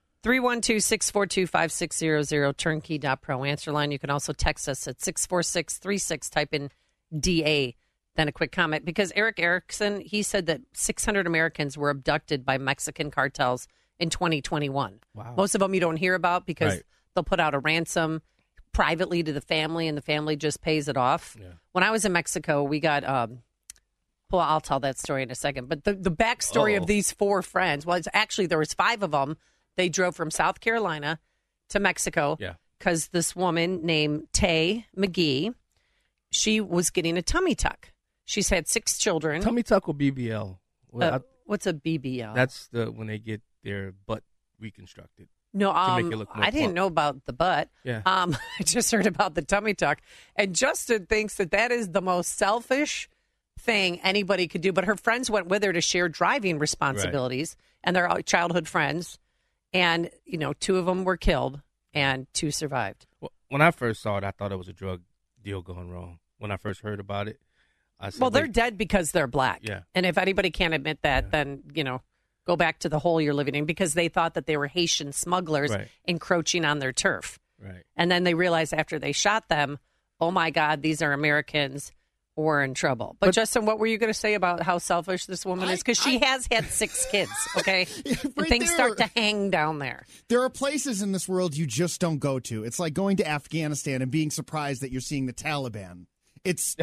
312-642-5600, turnkey.pro. Answer line. You can also text us at 64636. Type in DA, then a quick comment. Because Eric Erickson, he said that 600 Americans were abducted by Mexican cartels in 2021. Wow. Most of them you don't hear about because they'll put out a ransom privately to the family, and the family just pays it off. Yeah. When I was in Mexico, we got... well, I'll tell that story in a second. But the backstory of these 4 friends, well, it's actually there was 5 of them. They drove from South Carolina to Mexico because this woman named Tay McGee, she was getting a tummy tuck. She's had 6 children. Tummy tuck or BBL? What's a BBL? That's when they get their butt reconstructed. No, to make it look more I didn't plump. know about the butt. Yeah. I just heard about the tummy tuck. And Justin thinks that is the most selfish thing anybody could do. But her friends went with her to share driving responsibilities, and they're all childhood friends. And, 2 of them were killed, and 2 survived. Well, when I first saw it, I thought it was a drug deal going wrong. When I first heard about it, I said, well, they're dead because they're black. Yeah. And if anybody can't admit that, then, go back to the hole you're living in, because they thought that they were Haitian smugglers encroaching on their turf. Right. And then they realized after they shot them, oh, my God, these are Americans. We're in trouble. But Justin, what were you going to say about how selfish this woman is? Because she has had 6 kids, okay? And things start to hang down there. There are places in this world you just don't go to. It's like going to Afghanistan and being surprised that you're seeing the Taliban. It's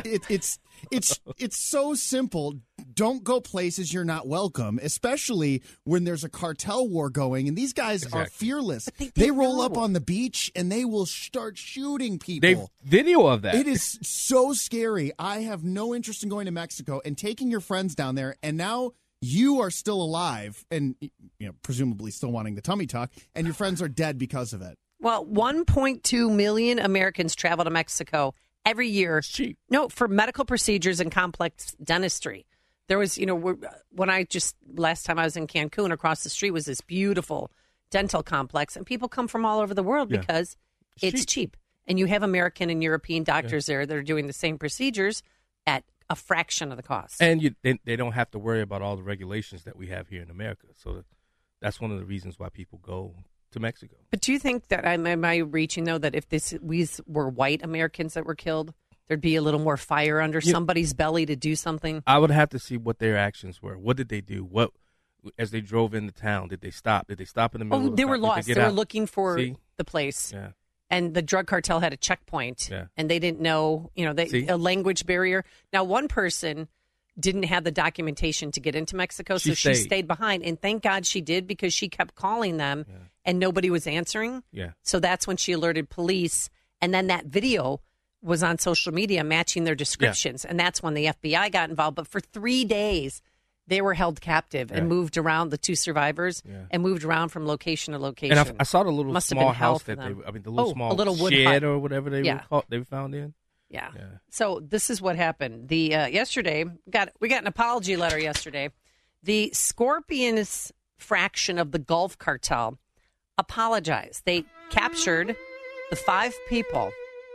so simple. Don't go places you're not welcome, especially when there's a cartel war going. And these guys are fearless. They roll up on the beach and they will start shooting people. They video of that. It is so scary. I have no interest in going to Mexico and taking your friends down there. And now you are still alive and presumably still wanting the tummy tuck, and your friends are dead because of it. Well, 1.2 million Americans travel to Mexico every year. No, for medical procedures and complex dentistry. There was, last time I was in Cancun, across the street was this beautiful dental complex, and people come from all over the world because it's cheap. And you have American and European doctors there that are doing the same procedures at a fraction of the cost. And they don't have to worry about all the regulations that we have here in America. So that's one of the reasons why people go to Mexico. But do you think that, am I reaching, though, that if these were white Americans that were killed, there'd be a little more fire under somebody's belly to do something? I would have to see what their actions were. What did they do? What, as they drove into town, did they stop? Did they stop in the middle of the they were town? lost. They were looking for the place. Yeah. And the drug cartel had a checkpoint, and they didn't know, a language barrier. Now, one person didn't have the documentation to get into Mexico, so she stayed behind. And thank God she did, because she kept calling them, and nobody was answering. Yeah. So that's when she alerted police. And then that video was on social media matching their descriptions. And that's when the FBI got involved. But for 3 days, they were held captive and moved around, the 2 survivors, and moved around from location to location. And I saw the little small house that the little small shed or whatever they were found in. Yeah. So this is what happened. Yesterday, we got an apology letter yesterday. The Scorpions fraction of the Gulf Cartel apologized. They captured the 5 people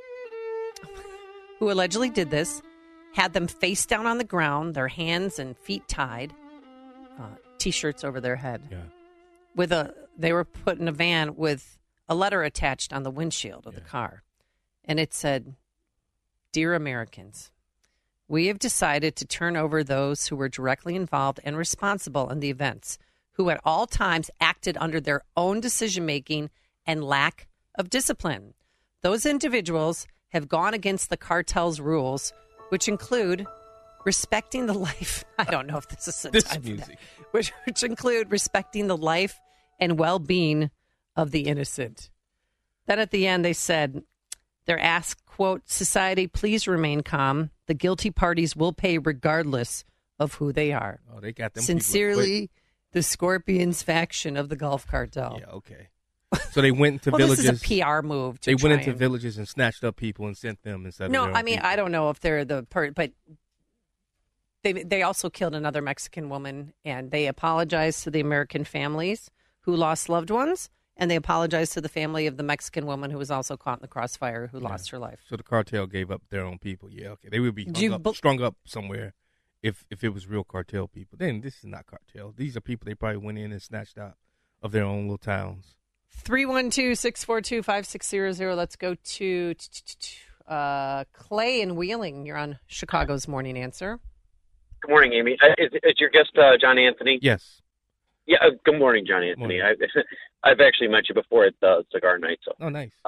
who allegedly did this, had them face down on the ground, their hands and feet tied, T-shirts over their head. Yeah. They were put in a van with a letter attached on the windshield of the car. And it said, "Dear Americans, we have decided to turn over those who were directly involved and responsible in the events, who at all times acted under their own decision-making and lack of discipline. Those individuals have gone against the cartel's rules, which include respecting the life." I don't know if this is the time for that. Which include respecting the life and well-being of the innocent. Then at the end they said, they're asked, quote, "Society, please remain calm. The guilty parties will pay regardless of who they are." Oh, they got them. Sincerely, the Scorpions faction of the Gulf Cartel. Yeah, okay. So they went into villages. This is a PR move. They went into villages and snatched up people and sent them instead of No, their own I mean, people. I don't know if they're but they also killed another Mexican woman, and they apologized to the American families who lost loved ones, and they apologized to the family of the Mexican woman who was also caught in the crossfire who lost her life. So the cartel gave up their own people. Yeah, okay. They would be strung up somewhere if it was real cartel people. Then this is not cartel. These are people they probably went in and snatched out of their own little towns. 312-642-5600. Let's go to Clay in Wheeling. You're on Chicago's Morning Answer. Good morning, Amy. Is your guest John Anthony? Yes. Yeah. Good morning, John Anthony. I've actually met you before at the Cigar Night. So. Oh, nice.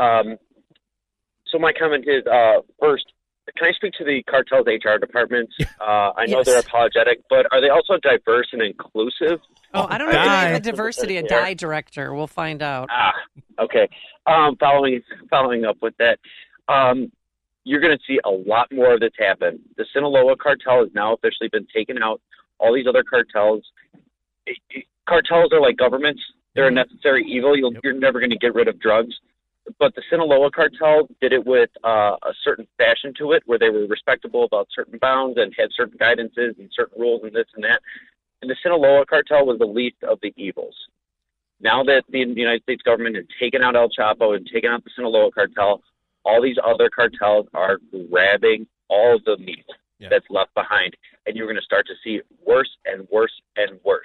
So my comment is, first, can I speak to the cartel's HR departments? I know they're apologetic, but are they also diverse and inclusive? Oh, I don't know if they have a diversity, a DIE director. We'll find out. Okay. Following up with that, you're going to see a lot more of this happen. The Sinaloa cartel has now officially been taken out. All these other cartels cartels are like governments. They're a necessary evil. You're never going to get rid of drugs. But the Sinaloa cartel did it with a certain fashion to it, where they were respectable about certain bounds and had certain guidances and certain rules and this and that. And the Sinaloa cartel was the least of the evils. Now that the United States government has taken out El Chapo and taken out the Sinaloa cartel, all these other cartels are grabbing all of the meat that's left behind. And you're going to start to see worse and worse and worse.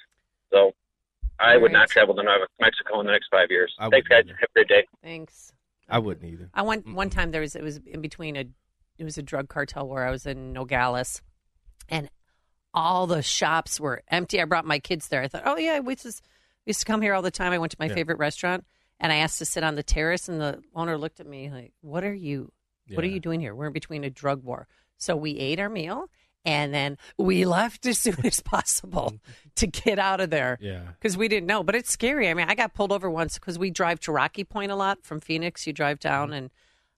So I would not travel to Mexico in the next 5 years. Thanks, guys. Have a great day. Thanks. I wouldn't either. I went one time. It was in between it was a drug cartel where I was in Nogales, and all the shops were empty. I brought my kids there. I thought, oh yeah, we used to come here all the time. I went to my favorite restaurant, and I asked to sit on the terrace, and the owner looked at me like, "What are you doing here? We're in between a drug war." So we ate our meal, and then we left as soon as possible to get out of there. Yeah. Because we didn't know. But it's scary. I mean, I got pulled over once because we drive to Rocky Point a lot from Phoenix. You drive down, and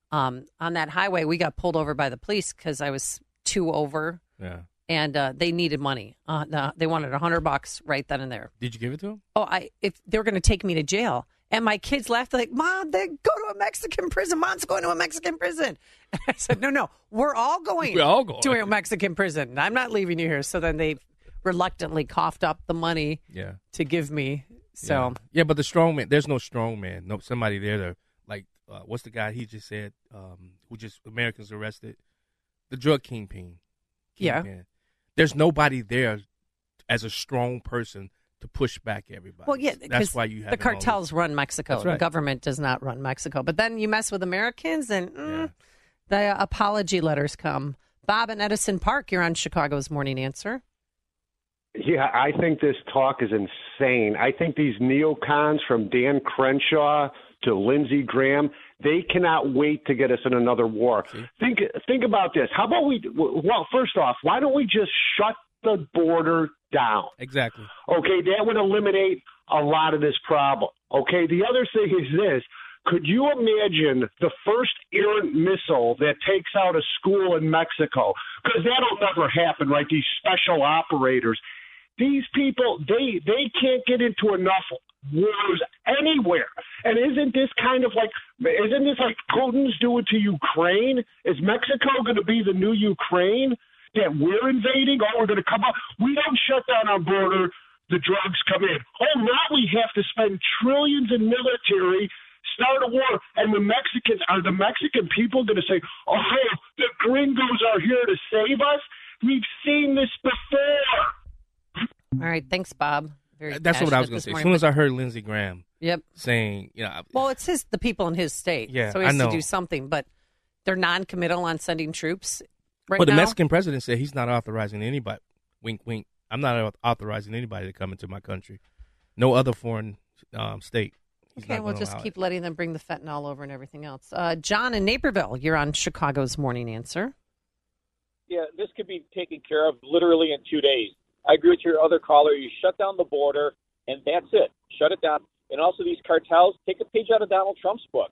on that highway, we got pulled over by the police because I was 2 over. Yeah. And they needed money. They wanted $100 right then and there. Did you give it to them? Oh, if they were going to take me to jail. And my kids laughed like, Mom, they go to a Mexican prison. Mom's going to a Mexican prison. And I said, no, we're all going to a Mexican prison. I'm not leaving you here. So then they reluctantly coughed up the money to give me. So yeah, but the strong man, there's no strong man. No, somebody there to like. What's the guy he just said? Who just Americans arrested? The drug kingpin. Yeah. There's nobody there as a strong person to push back everybody. Well, yeah, that's why you have the cartels run Mexico. That's right. The government does not run Mexico. But then you mess with Americans, and the apology letters come. Bob in Edison Park, you're on Chicago's Morning Answer. Yeah, I think this talk is insane. I think these neocons from Dan Crenshaw to Lindsey Graham, they cannot wait to get us in another war. Think about this. How about well, first off, why don't we just shut the border down? Exactly. Okay, that would eliminate a lot of this problem. Okay, the other thing is this. Could you imagine the first errant missile that takes out a school in Mexico? Because that'll never happen, right? These special operators. These people, they can't get into enough wars anywhere. And isn't this like Putin's doing to Ukraine? Is Mexico going to be the new Ukraine that we're invading? Oh, we're going to come up. We don't shut down our border. The drugs come in. Oh, now we have to spend trillions in military, start a war. And the Mexican people going to say, oh, the gringos are here to save us? We've seen this before. All right. Thanks, Bob. That's what I was going to say. As soon as I heard Lindsey Graham saying, well, it's the people in his state. Yeah, so he has to do something. But they're non-committal on sending troops right now. But the Mexican president said he's not authorizing anybody. Wink, wink. I'm not authorizing anybody to come into my country. No other foreign state. Okay, we'll just keep letting them bring the fentanyl over and everything else. John in Naperville, you're on Chicago's Morning Answer. Yeah, this could be taken care of literally in 2 days. I agree with your other caller. You shut down the border, and that's it. Shut it down. And also these cartels, take a page out of Donald Trump's book.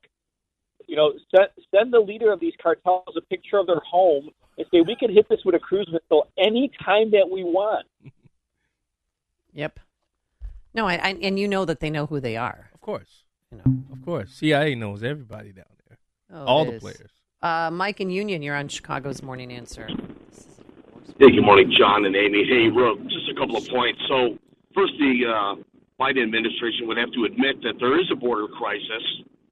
Send the leader of these cartels a picture of their home and say, we can hit this with a cruise missile any time that we want. Yep. No, and you know that they know who they are. Of course. Of course. CIA knows everybody down there. Oh, all the players. Mike in Union, you're on Chicago's Morning Answer. Hey, good morning, John and Amy. Hey, just a couple of points. So, first, the Biden administration would have to admit that there is a border crisis.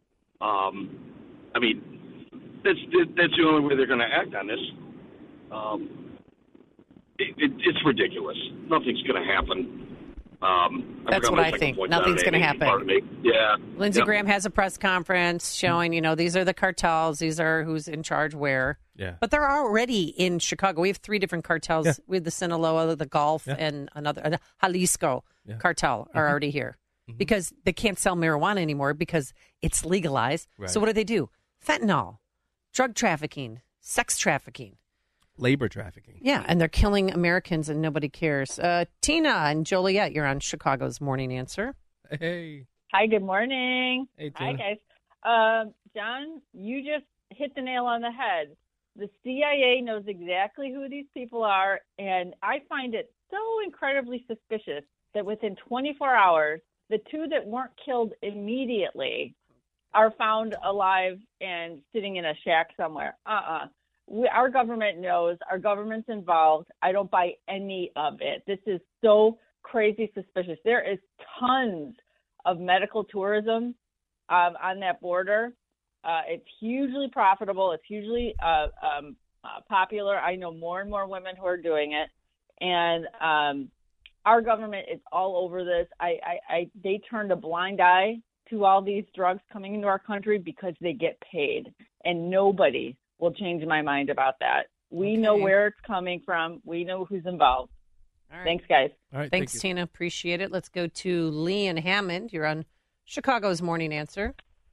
I mean, that's the only way they're going to act on this. It's ridiculous. Nothing's going to happen. That's what I think. Nothing's going to happen. Yeah. Lindsey Graham has a press conference showing, these are the cartels. These are who's in charge where. Yeah. But they're already in Chicago. We have 3 different cartels. Yeah. We have the Sinaloa, the Gulf, and another Jalisco cartel are already here because they can't sell marijuana anymore because it's legalized. Right. So what do? Fentanyl, drug trafficking, sex trafficking. Labor trafficking. Yeah, and they're killing Americans and nobody cares. Tina and Joliet, you're on Chicago's Morning Answer. Hey. Hi, good morning. Hey, Tina. Hi, guys. John, you just hit the nail on the head. The CIA knows exactly who these people are, and I find it so incredibly suspicious that within 24 hours, the 2 that weren't killed immediately are found alive and sitting in a shack somewhere. Our government knows. Our government's involved. I don't buy any of it. This is so crazy suspicious. There is tons of medical tourism on that border. It's hugely profitable. It's hugely popular. I know more and more women who are doing it. And our government is all over this. They turned a blind eye to all these drugs coming into our country because they get paid. And nobody will change my mind about that. We know where it's coming from. We know who's involved. All right. Thanks, guys. All right, Thanks, Tina. Appreciate it. Let's go to Lee and Hammond. You're on Chicago's Morning Answer.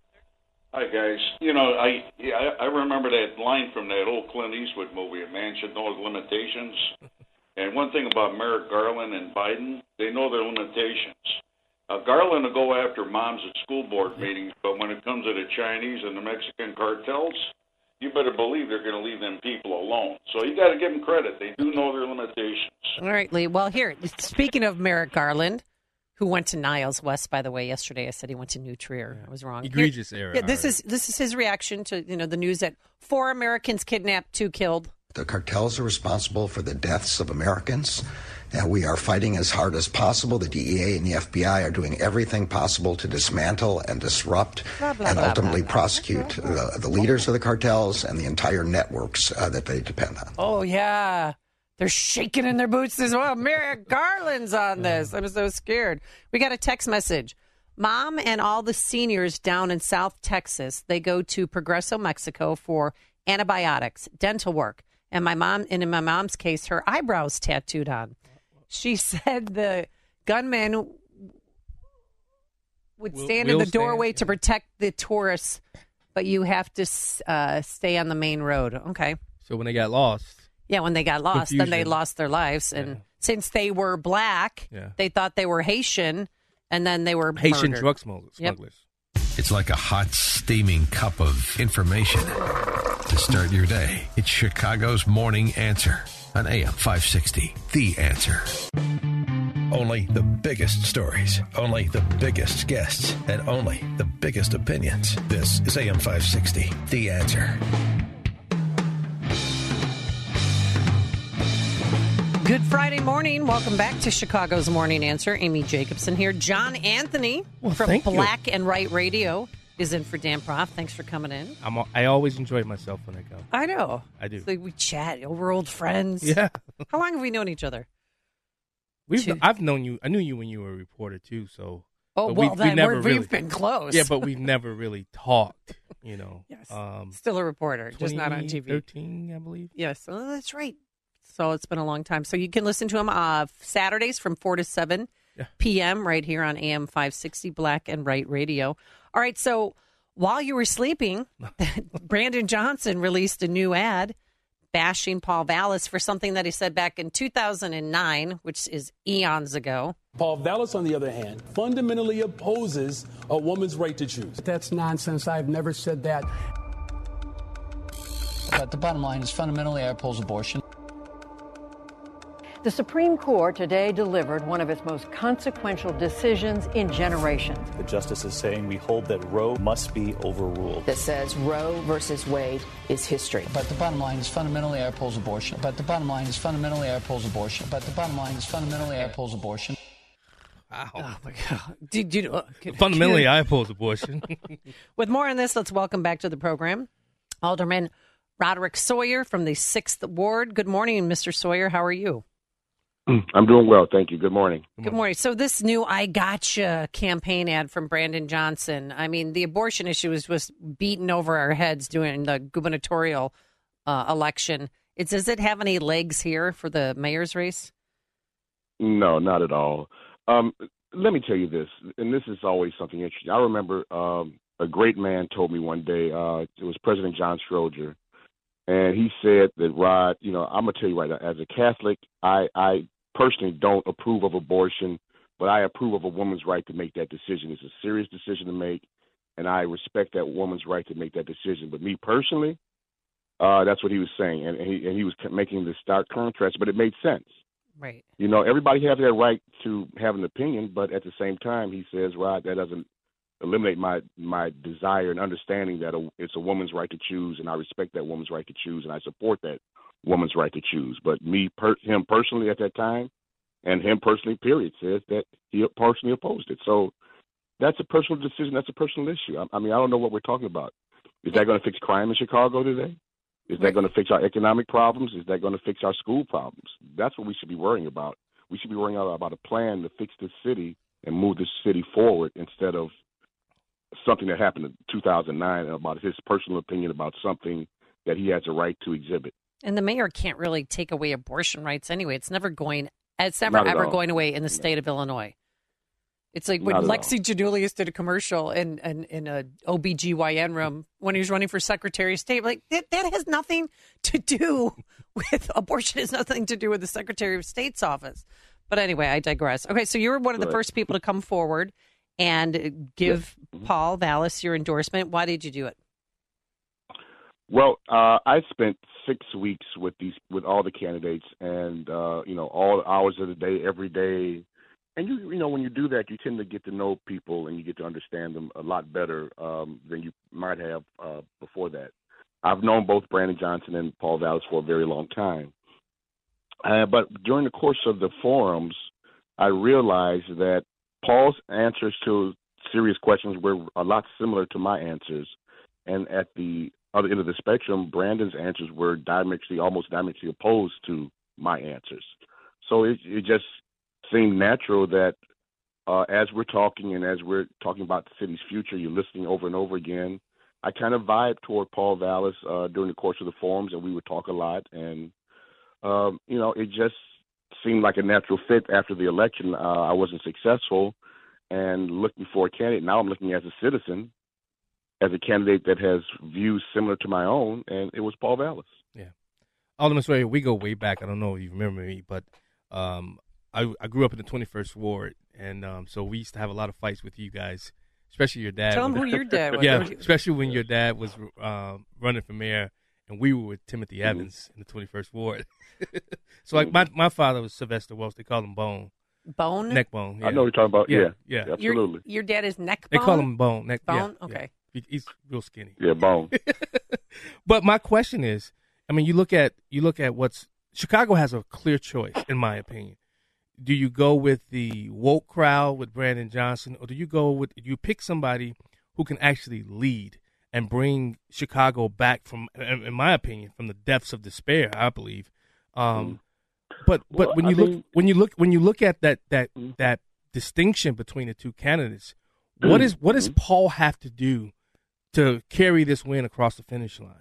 Hi, guys. You know, I remember that line from that old Clint Eastwood movie, A Man Should Know His Limitations. And one thing about Merrick Garland and Biden, they know their limitations. Garland will go after moms at school board meetings, but when it comes to the Chinese and the Mexican cartels, you better believe they're going to leave them people alone. So you got to give them credit. They do know their limitations. All right, Lee. Well, here, speaking of Merrick Garland, who went to Niles West, by the way, yesterday. I said he went to New Trier. I was wrong. Egregious error. Yeah, this is his reaction to the news that 4 Americans kidnapped, 2 killed. The cartels are responsible for the deaths of Americans, and we are fighting as hard as possible. The DEA and the FBI are doing everything possible to dismantle and disrupt and ultimately prosecute the leaders of the cartels and the entire networks that they depend on. Oh, yeah. They're shaking in their boots as well. Merrick Garland's on this. I'm so scared. We got a text message. Mom and all the seniors down in South Texas, they go to Progreso, Mexico for antibiotics, dental work. And in my mom's case, her eyebrows tattooed on. She said the gunman would stand in the doorway to protect the tourists, but you have to stay on the main road. Okay. So when they got lost. Yeah, when they got lost, Confusion. then they lost their lives. And since they were black, they thought they were Haitian, and then they were Haitian murdered. drug smugglers. Yep. It's like a hot, steaming cup of information to start your day. It's Chicago's Morning Answer on AM 560. The Answer. Only the biggest stories, only the biggest guests, and only the biggest opinions. This is AM 560. The Answer. Good Friday morning. Welcome back to Chicago's Morning Answer. Amy Jacobson here. John Anthony from Black and Right Radio is in for Dan Proft. Thanks for coming in. I always enjoy myself when I go. I know. I do. It's like we chat. We're old friends. Yeah. How long have we known each other? I've known you. I knew you when you were a reporter too. So. Oh, well, we've been close. Yeah, but we've never really talked. Yes. Still a reporter, just not on TV. 2013, I believe. Yes, well, that's right. So it's been a long time. So you can listen to him Saturdays from 4 to 7 p.m. right here on AM 560 Black and Right Radio. All right, so while you were sleeping, Brandon Johnson released a new ad bashing Paul Vallas for something that he said back in 2009, which is eons ago. Paul Vallas, on the other hand, fundamentally opposes a woman's right to choose. That's nonsense. I've never said that. But the bottom line is fundamentally I oppose abortion. The Supreme Court today delivered one of its most consequential decisions in generations. The justice is saying we hold that Roe must be overruled. That says Roe versus Wade is history. But the bottom line is fundamentally I oppose abortion. But the bottom line is fundamentally I oppose abortion. But the bottom line is fundamentally I oppose abortion. Wow. Oh, my God. Did you Fundamentally, I oppose abortion. With more on this, let's welcome back to the program Alderman Roderick Sawyer from the 6th Ward. Good morning, Mr. Sawyer. How are you? I'm doing well, thank you. Good morning. Good morning. So this new I Gotcha campaign ad from Brandon Johnson, I mean, the abortion issue was beaten over our heads during the gubernatorial election. Does it have any legs here for the mayor's race? No, not at all. Let me tell you this, and this is always something interesting. I remember a great man told me one day, it was President John Schroeder, and he said that, Rod, I'm going to tell you right now, as a Catholic, I personally don't approve of abortion, but I approve of a woman's right to make that decision. It's a serious decision to make, and I respect that woman's right to make that decision. But me personally, that's what he was saying, and he was making the stark contrast, but it made sense. Right. You know, everybody has that right to have an opinion, but at the same time, he says, right, that doesn't eliminate my desire and understanding that it's a woman's right to choose, and I respect that woman's right to choose, and I support that woman's right to choose. But him personally at that time, and him personally, period, says that he personally opposed it. So that's a personal decision. That's a personal issue. I mean, I don't know what we're talking about. Is that going to fix crime in Chicago today? Is that going to fix our economic problems? Is that going to fix our school problems? That's what we should be worrying about. We should be worrying about a plan to fix this city and move this city forward instead of something that happened in 2009 about his personal opinion about something that he has a right to exhibit. And the mayor can't really take away abortion rights anyway. It's never ever going away in the state of Illinois. It's like when Lexi Janulius did a commercial in a OBGYN room when he was running for Secretary of State. Like, that has nothing to do with abortion. Has nothing to do with the Secretary of State's office. But anyway, I digress. Okay, so you were one of the first people to come forward and give Paul Vallas your endorsement. Why did you do it? Well, I spent 6 weeks with all the candidates, and all hours of the day, every day. And you know, when you do that, you tend to get to know people and you get to understand them a lot better than you might have before that. I've known both Brandon Johnson and Paul Vallas for a very long time. But during the course of the forums, I realized that Paul's answers to serious questions were a lot similar to my answers. And at the other end of the spectrum, Brandon's answers were almost diametrically opposed to my answers. So it just seemed natural that as we're talking and as we're talking about the city's future, you're listening over and over again. I kind of vibed toward Paul Vallas during the course of the forums, and we would talk a lot. And, it just seemed like a natural fit after the election. I wasn't successful and looking for a candidate. Now I'm looking as a citizen, as a candidate that has views similar to my own, and it was Paul Vallas. Yeah. Alderman Sawyer, we go way back. I don't know if you remember me, but I grew up in the 21st Ward, and so we used to have a lot of fights with you guys, especially your dad. Tell them who your dad was. Yeah, especially when your dad was running for mayor, and we were with Timothy Evans in the 21st Ward. So like my father was Sylvester Welch. They called him Bone. Bone? Neck Bone. Yeah. I know what you're talking about. Yeah, absolutely. Your dad is Neck Bone? They call him Bone. Bone? Yeah, okay. Yeah. He's real skinny. Yeah, Bone. But my question is, I mean, you look at Chicago has a clear choice, in my opinion. Do you go with the woke crowd with Brandon Johnson, or do you pick somebody who can actually lead and bring Chicago back from, in my opinion, from the depths of despair? I believe. But when you look at that distinction between the two candidates, what does Paul have to do to carry this win across the finish line?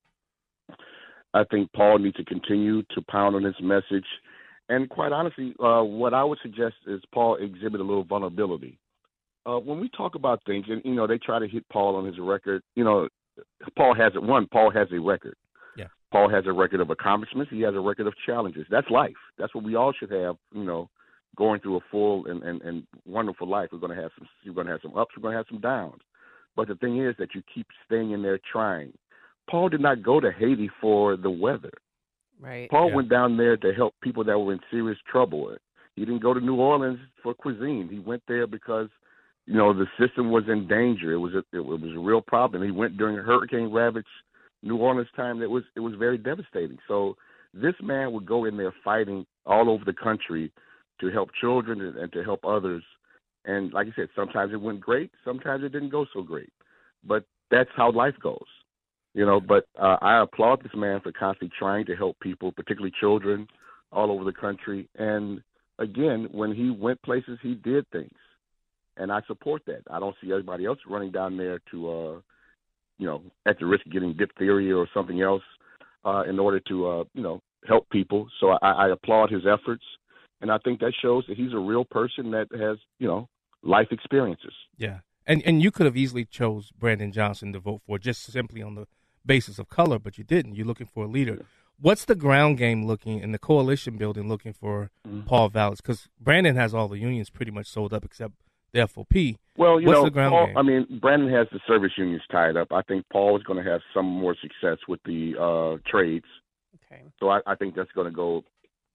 I think Paul needs to continue to pound on his message. And quite honestly, what I would suggest is Paul exhibit a little vulnerability. When we talk about things, and, they try to hit Paul on his record, Paul has a record. Yeah. Paul has a record of accomplishments. He has a record of challenges. That's life. That's what we all should have, going through a full and wonderful life. You're going to have some ups, we're going to have some downs. But the thing is that you keep staying in there trying. Paul did not go to Haiti for the weather. Right. Paul went down there to help people that were in serious trouble. He didn't go to New Orleans for cuisine. He went there because, the system was in danger. It was a real problem. He went during a hurricane-ravaged New Orleans time. It was very devastating. So this man would go in there fighting all over the country to help children and to help others. And like I said, sometimes it went great. Sometimes it didn't go so great. But that's how life goes. But I applaud this man for constantly trying to help people, particularly children, all over the country. And, again, when he went places, he did things. And I support that. I don't see everybody else running down there to, at the risk of getting diphtheria or something else in order to, help people. So I applaud his efforts. And I think that shows that he's a real person that has, life experiences. Yeah. And you could have easily chose Brandon Johnson to vote for just simply on the basis of color, but you didn't. You're looking for a leader. What's the ground game looking and the coalition building looking for Paul Vallas? Because Brandon has all the unions pretty much sold up except the FOP. Well, What's the ground Paul, game? I mean, Brandon has the service unions tied up. I think Paul is going to have some more success with the trades. Okay. So I think that's going to go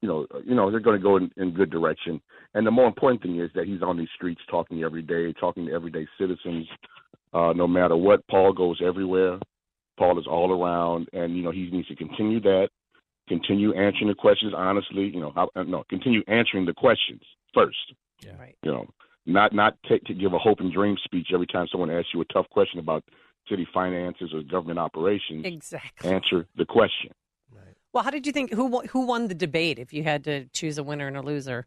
they're going to go in good direction. And the more important thing is that he's on these streets talking every day, talking to everyday citizens. No matter what, Paul goes everywhere. Paul is all around, and he needs to continue that. Continue answering the questions honestly. Continue answering the questions first. Yeah. Right. Not to give a hope and dream speech every time someone asks you a tough question about city finances or government operations. Exactly. Answer the question. Right. Well, how did you think who won the debate? If you had to choose a winner and a loser,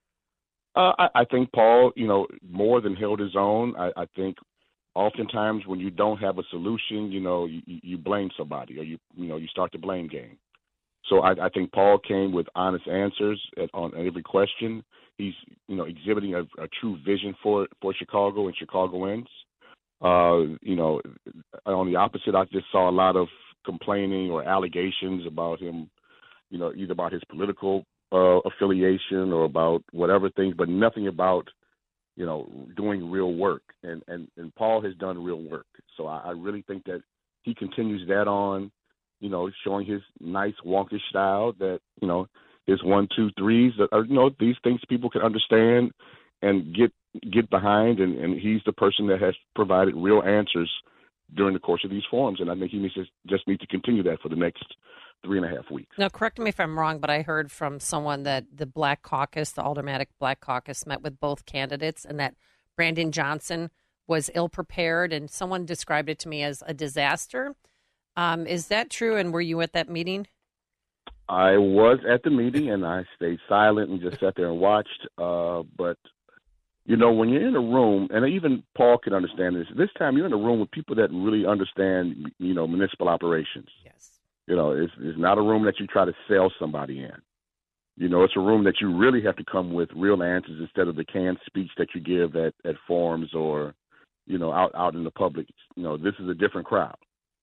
I think Paul, more than held his own. I think oftentimes when you don't have a solution, you blame somebody, or you start the blame game. So I think Paul came with honest answers on every question. He's, exhibiting a true vision for Chicago and Chicagoans. On the opposite, I just saw a lot of complaining or allegations about him, either about his political affiliation or about whatever things, but nothing about, doing real work. And Paul has done real work. So I really think that he continues that on, showing his nice wonkish style that, his 1, 2, 3s are, these things people can understand and get behind. And he's the person that has provided real answers during the course of these forums. And I think he just needs to continue that for the next 3.5 weeks. Now, correct me if I'm wrong, but I heard from someone that the Black Caucus, the Aldermanic Black Caucus, met with both candidates and that Brandon Johnson was ill-prepared, and someone described it to me as a disaster. Is that true, and were you at that meeting? I was at the meeting, and I stayed silent and just sat there and watched. But, when you're in a room, and even Paul can understand this time you're in a room with people that really understand, municipal operations. Yes. It's not a room that you try to sell somebody in. It's a room that you really have to come with real answers instead of the canned speech that you give at forums or, out in the public. This is a different crowd.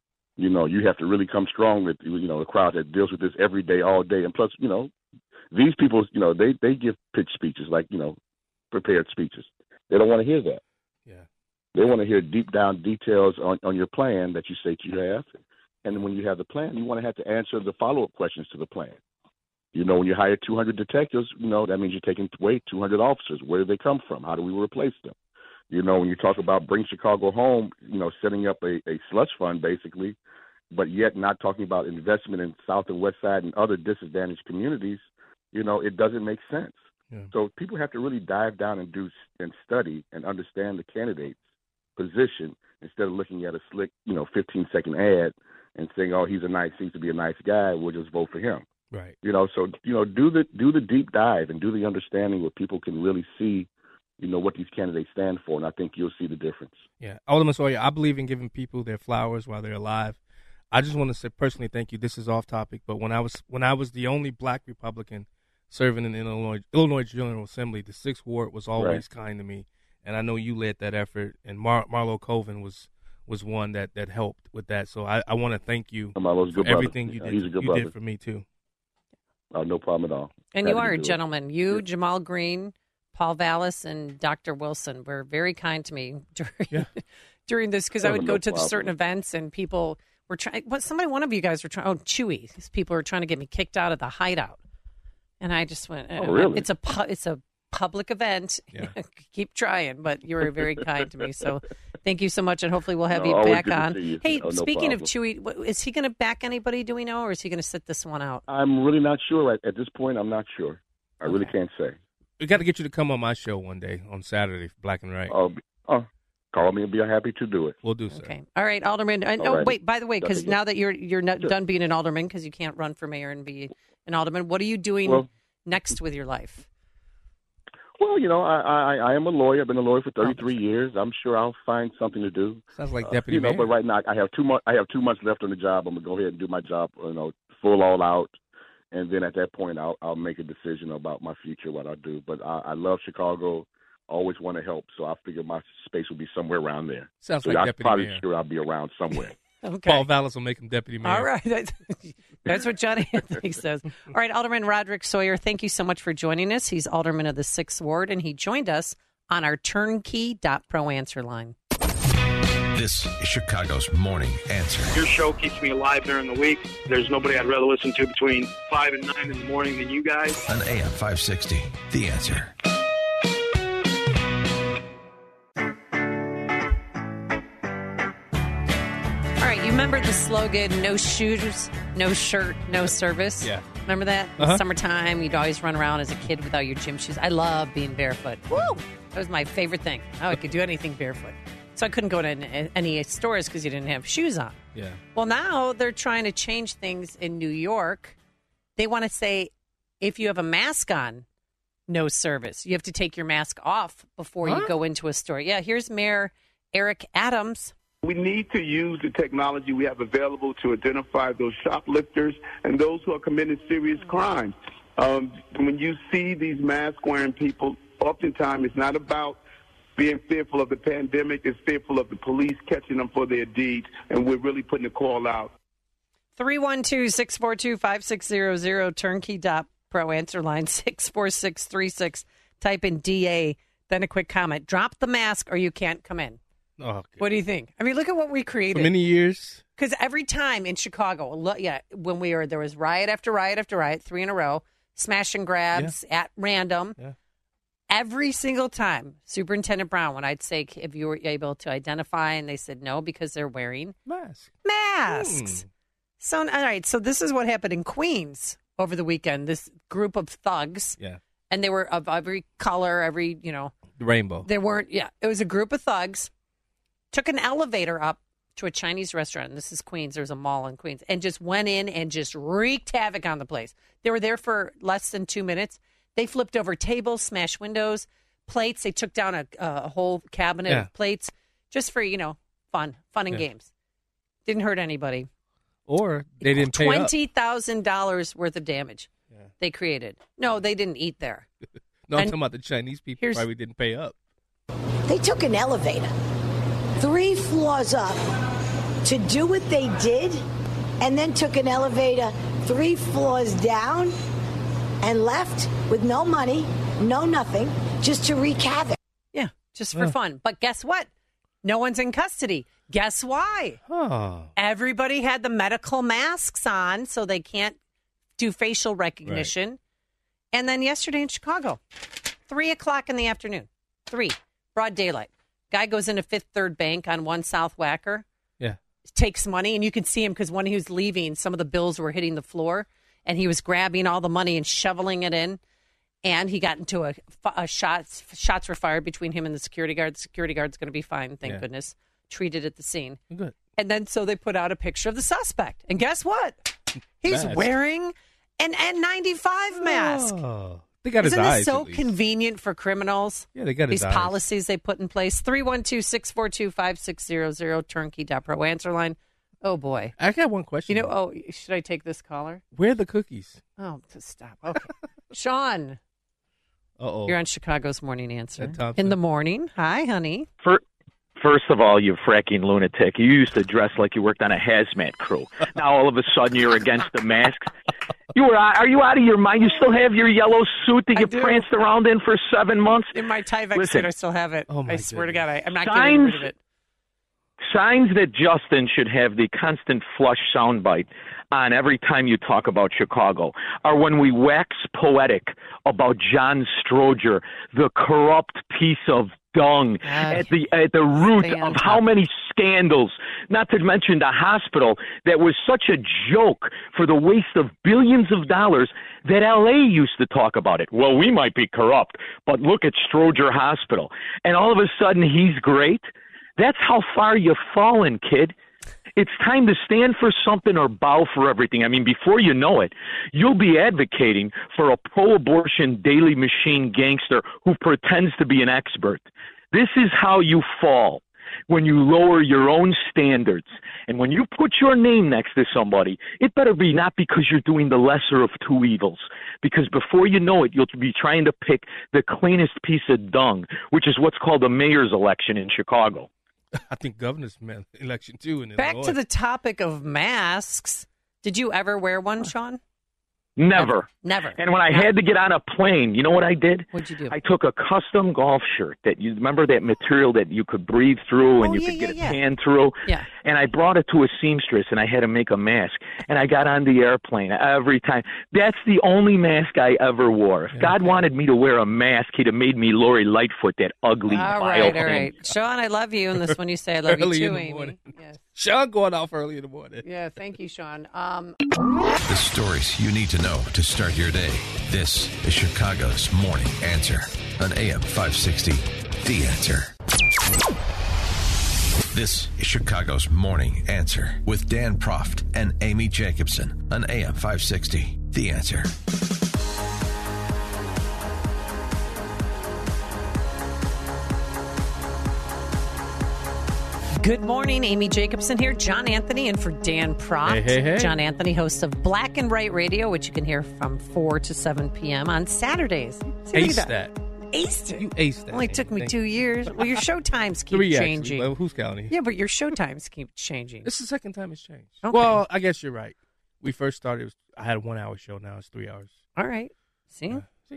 You have to really come strong with, a crowd that deals with this every day, all day. And plus, these people, they give pitch speeches, like, prepared speeches. They don't want to hear that. Yeah. They want to hear deep down details on your plan that you say you have. And when you have the plan, you want to have to answer the follow-up questions to the plan. When you hire 200 detectives, that means you're taking away 200 officers. Where do they come from? How do we replace them? When you talk about Bring Chicago Home, setting up a slush fund, basically, but yet not talking about investment in South and West Side and other disadvantaged communities, it doesn't make sense. Yeah. So people have to really dive down and study and understand the candidate's position instead of looking at a slick, 15-second ad and saying, oh, seems to be a nice guy, we'll just vote for him. Right. So, do the deep dive and do the understanding where people can really see, what these candidates stand for, and I think you'll see the difference. Yeah. Alderman Sawyer, I believe in giving people their flowers while they're alive. I just want to say personally thank you. This is off topic, but when I was the only black Republican serving in the Illinois General Assembly, the 6th Ward was always kind to me, and I know you led that effort, and Marlo Colvin was one that helped with that. So I want to thank you for everything you did for me, too. No problem at all. And you are a gentleman. You, Jamal Green, Paul Vallis, and Dr. Wilson were very kind to me during this, because I would go to certain events and people were trying. One of you guys were trying. Oh, Chewy. These people were trying to get me kicked out of the hideout, and I just went. Oh, really? It's a public event. Yeah. Keep trying, but you were very kind to me. So thank you so much, and hopefully we'll have you back on. Hey, speaking of Chewy, is he going to back anybody? Do we know, or is he going to sit this one out? I'm really not sure at this point. I'm not sure. I really can't say. We got to get you to come on my show one day on Saturday, Black and Right. Call me and be happy to do it. We'll do so. Okay. All right, Alderman. Wait, by the way, because now that you're not done being an alderman, because you can't run for mayor and be an alderman, what are you doing next with your life? Well, I am a lawyer. I've been a lawyer for 33 years. I'm sure I'll find something to do. Sounds like deputy mayor. But right now I have 2 months. I have 2 months left on the job. I'm gonna go ahead and do my job, full all out. And then at that point, I'll make a decision about my future, what I'll do. But I love Chicago, always want to help, so I figure my space will be somewhere around there. Sounds like deputy mayor. I'm probably sure I'll be around somewhere. Okay. Paul Vallis will make him deputy mayor. All right. That's what Johnny Anthony says. All right, Alderman Roderick Sawyer, thank you so much for joining us. He's alderman of the 6th Ward, and he joined us on our turnkey.pro answer line. This is Chicago's Morning Answer. Your show keeps me alive during the week. There's nobody I'd rather listen to between 5 and 9 in the morning than you guys. On AM 560, The Answer. All right, you remember the slogan, no shoes, no shirt, no service? Yeah. Remember that? In the summertime, you'd always run around as a kid without your gym shoes. I love being barefoot. Woo! That was my favorite thing. Oh, I could do anything barefoot. So I couldn't go to any stores because you didn't have shoes on. Yeah. Well, now they're trying to change things in New York. They want to say if you have a mask on, no service. You have to take your mask off before you go into a store. Yeah, here's Mayor Eric Adams. We need to use the technology we have available to identify those shoplifters and those who are committing serious crimes. When you see these mask-wearing people, oftentimes it's not about being fearful of the pandemic, it's fearful of the police catching them for their deeds, and we're really putting a call out. 312-642-5600, turnkey.pro, answer line 64636. Type in DA, then a quick comment. Drop the mask or you can't come in. Oh, okay. What do you think? I mean, look at what we created. For many years. Because every time in Chicago, when there was riot after riot after riot, 3 in a row, smash and grabs at random. Yeah. Every single time, Superintendent Brown, when I'd say, if you were able to identify, and they said no because they're wearing masks. So, all right, so this is what happened in Queens over the weekend. This group of thugs, and they were of every color, every, the rainbow. They weren't, it was a group of thugs, took an elevator up to a Chinese restaurant, and this is Queens, there's a mall in Queens, and just went in and just wreaked havoc on the place. They were there for less than 2 minutes. They flipped over tables, smashed windows, plates. They took down a whole cabinet of plates just for, fun and games. Didn't hurt anybody. Or they didn't pay up. $20,000 worth of damage they created. No, they didn't eat there. No, I'm talking about the Chinese people probably didn't pay up. They took an elevator 3 floors up to do what they did, and then took an elevator 3 floors down and left with no money, no nothing, just to wreak havoc. Yeah, just for fun. But guess what? No one's in custody. Guess why? Everybody had the medical masks on, so they can't do facial recognition. Right. And then yesterday in Chicago, 3 o'clock in the afternoon, broad daylight. Guy goes into Fifth Third Bank on 1 South Wacker. Yeah. Takes money, and you can see him because when he was leaving, some of the bills were hitting the floor. And he was grabbing all the money and shoveling it in. And he got into a shots were fired between him and the security guard. The security guard's going to be fine, thank goodness. Treated at the scene. Good. And then so they put out a picture of the suspect. And guess what? He's wearing an N95 mask. Oh, they got his eyes. Isn't this so convenient for criminals? Yeah, they got his eyes. These policies they put in place. 312-642-5600, turnkey.pro, answer line. Oh, boy. I got one question. Should I take this caller? Where are the cookies? Oh, stop. Okay. Sean. Uh-oh. You're on Chicago's Morning Answer. In the morning. Hi, honey. First of all, you fracking lunatic. You used to dress like you worked on a hazmat crew. Now all of a sudden you're against the masks. Are you out of your mind? You still have your yellow suit that you pranced around in for 7 months? In my Tyvek suit, I still have it. Oh, I swear to God, I'm not getting rid of it. Signs that Justin should have the constant flush soundbite on every time you talk about Chicago are when we wax poetic about John Stroger, the corrupt piece of dung at the root of how many scandals, not to mention the hospital that was such a joke for the waste of billions of dollars that LA used to talk about it. Well, we might be corrupt, but look at Stroger Hospital. And all of a sudden he's great. That's how far you've fallen, kid. It's time to stand for something or bow for everything. I mean, before you know it, you'll be advocating for a pro-abortion daily machine gangster who pretends to be an expert. This is how you fall, when you lower your own standards. And when you put your name next to somebody, it better be not because you're doing the lesser of two evils, because before you know it, you'll be trying to pick the cleanest piece of dung, which is what's called a mayor's election in Chicago. I think governor's election, too. Back to the topic of masks. Did you ever wear one, Sean? Never. Never. And when I had to get on a plane, you know what I did? What'd you do? I took a custom golf shirt that you remember that material that you could breathe through and you could get a tan through. Yeah. And I brought it to a seamstress and I had to make a mask. And I got on the airplane every time. That's the only mask I ever wore. If God wanted me to wear a mask, he'd have made me Lori Lightfoot, that ugly, vile thing. All right. Sean, I love you. And this one you say I love you too, Amy. Yes. Sean going off early in the morning. Yeah, thank you, Sean. The stories you need to know to start your day. This is Chicago's Morning Answer on AM 560. The Answer. This is Chicago's Morning Answer with Dan Proft and Amy Jacobson on AM 560. The Answer. Good morning, Amy Jacobson here. John Anthony in for Dan Proft. Hey. John Anthony, host of Black and Right Radio, which you can hear from 4 to 7 p.m. on Saturdays. Aced that. Aced it. You aced that. Only took me 2 years. Well, your show times keep 3 changing. Well, who's counting? Yeah, but your show times keep changing. This is the second time it's changed. Okay. Well, I guess you're right. We first started, I had a 1 hour show. Now it's 3 hours. All right. See?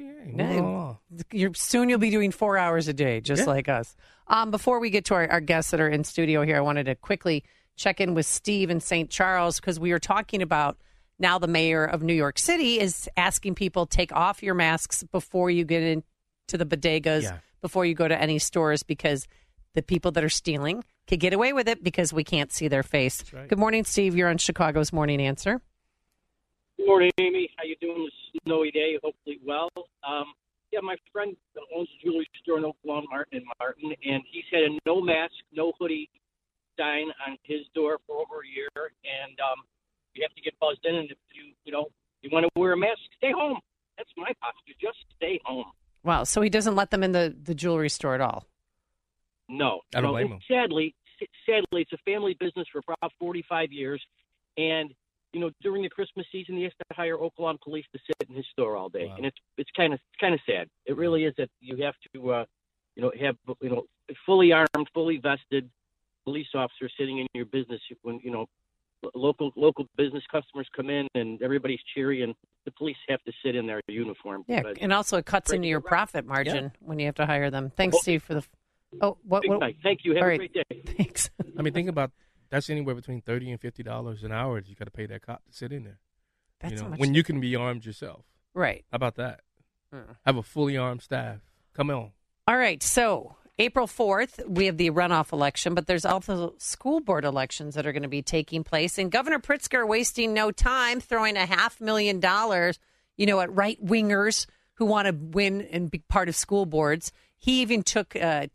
Soon you'll be doing 4 hours a day, just like us. Before we get to our guests that are in studio here, I wanted to quickly check in with Steve in St. Charles because we were talking about now the mayor of New York City is asking people take off your masks before you get into the bodegas, before you go to any stores, because the people that are stealing can get away with it because we can't see their face. Right. Good morning, Steve. You're on Chicago's Morning Answer. Good morning, Amy. How you doing this snowy day? Hopefully well. My friend owns a jewelry store in Oak Lawn, Martin, and he's had a no mask, no hoodie sign on his door for over a year, and you have to get buzzed in, and if you want to wear a mask, stay home. That's my posture. Just stay home. Wow. So he doesn't let them in the jewelry store at all? No. I don't blame him. Sadly, it's a family business for about 45 years, and during the Christmas season, he has to hire Oak Lawn police to sit in his store all day, and it's kind of sad. It really is that you have to, have fully armed, fully vested police officers sitting in your business when local business customers come in and everybody's cheery, and the police have to sit in their uniform. Yeah, and also it cuts into your profit margin when you have to hire them. Thanks, Steve, for the. What? Thank you. Have a great day. Thanks. I mean, think about. That's anywhere between $30 and $50 an hour that you got to pay that cop to sit in there. That's how much when you can be armed yourself. Right. How about that? Have a fully armed staff. Come on. All right. So April 4th, we have the runoff election, but there's also school board elections that are going to be taking place. And Governor Pritzker wasting no time throwing $500,000, at right wingers who want to win and be part of school boards. He even took to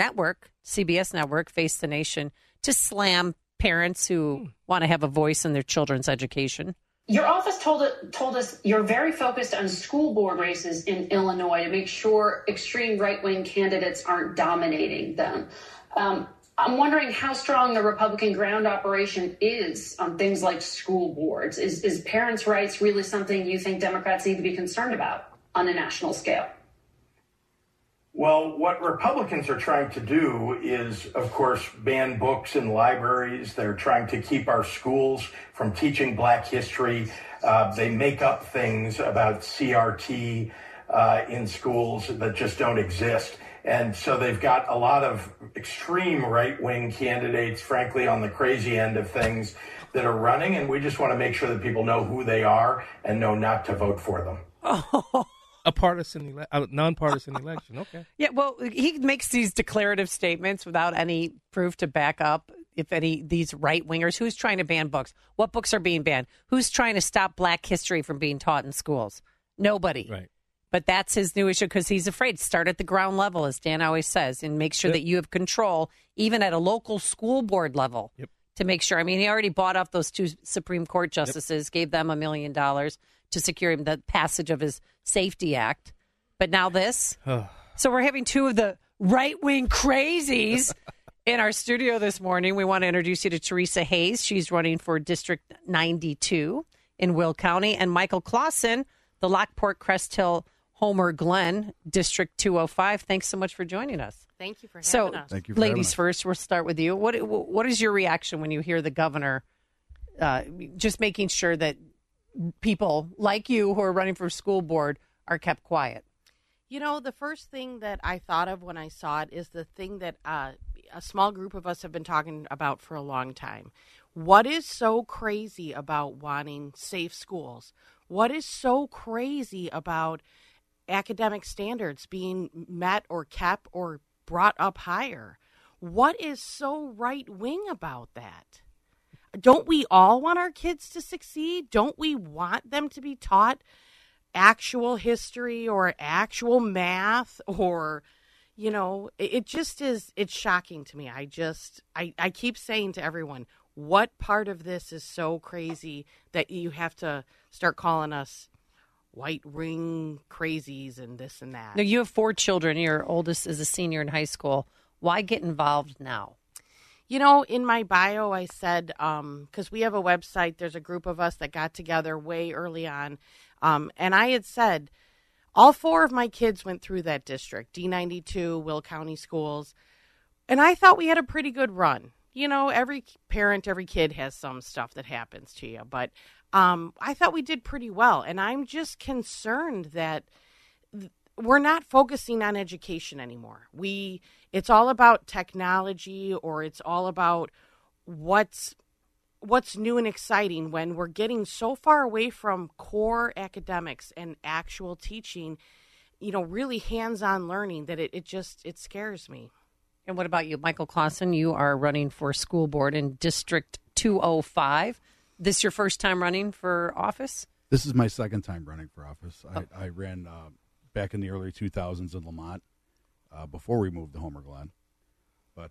CBS Network, Face the Nation, to slam parents who want to have a voice in their children's education. Your office told us you're very focused on school board races in Illinois to make sure extreme right-wing candidates aren't dominating them. I'm wondering how strong the Republican ground operation is on things like school boards. Is parents' rights really something you think Democrats need to be concerned about on a national scale? Well, what Republicans are trying to do is, of course, ban books in libraries. They're trying to keep our schools from teaching Black history. They make up things about CRT in schools that just don't exist. And so they've got a lot of extreme right-wing candidates, frankly, on the crazy end of things that are running. And we just want to make sure that people know who they are and know not to vote for them. Oh. A nonpartisan election. Okay. Yeah, well, he makes these declarative statements without any proof to back up these right wingers. Who's trying to ban books? What books are being banned? Who's trying to stop Black history from being taught in schools? Nobody. Right. But that's his new issue because he's afraid. Start at the ground level, as Dan always says, and make sure that you have control, even at a local school board level, to make sure. I mean, he already bought off those 2 Supreme Court justices, gave them $1 million to secure the passage of his Safety Act. But now this. So we're having 2 of the right-wing crazies in our studio this morning. We want to introduce you to Teresa Hayes. She's running for District 92 in Will County. And Michael Clausen, the Lockport Crest Hill Homer Glen, District 205. Thanks so much for joining us. Thank you for having us. Thank you for ladies first, we'll start with you. What is your reaction when you hear the governor just making sure that people like you who are running for school board are kept quiet? You know, the first thing that I thought of when I saw it is the thing that a small group of us have been talking about for a long time. What is so crazy about wanting safe schools? What is so crazy about academic standards being met or kept or brought up higher? What is so right-wing about that? Don't we all want our kids to succeed? Don't we want them to be taught actual history or actual math? Or, you know, it just is, it's shocking to me. I keep saying to everyone, what part of this is so crazy that you have to start calling us white ring crazies and this and that? Now, you have 4 children. Your oldest is a senior in high school. Why get involved now? You know, in my bio, I said, because we have a website, there's a group of us that got together way early on. And I had said, all 4 of my kids went through that district, D92, Will County Schools. And I thought we had a pretty good run. You know, every parent, every kid has some stuff that happens to you. But I thought we did pretty well. And I'm just concerned that we're not focusing on education anymore. It's all about technology, or it's all about what's new and exciting, when we're getting so far away from core academics and actual teaching, you know, really hands-on learning, that it scares me. And what about you, Michael Clausen? You are running for school board in District 205. This your first time running for office? This is my second time running for office. I ran back in the early 2000s in Lamont before we moved to Homer Glen. But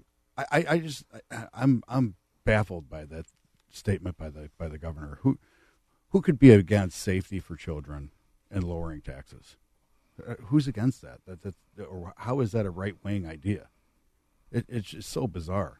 I'm baffled by that statement by the governor. Who could be against safety for children and lowering taxes? Who's against that? Or how is that a right wing idea? It's just so bizarre.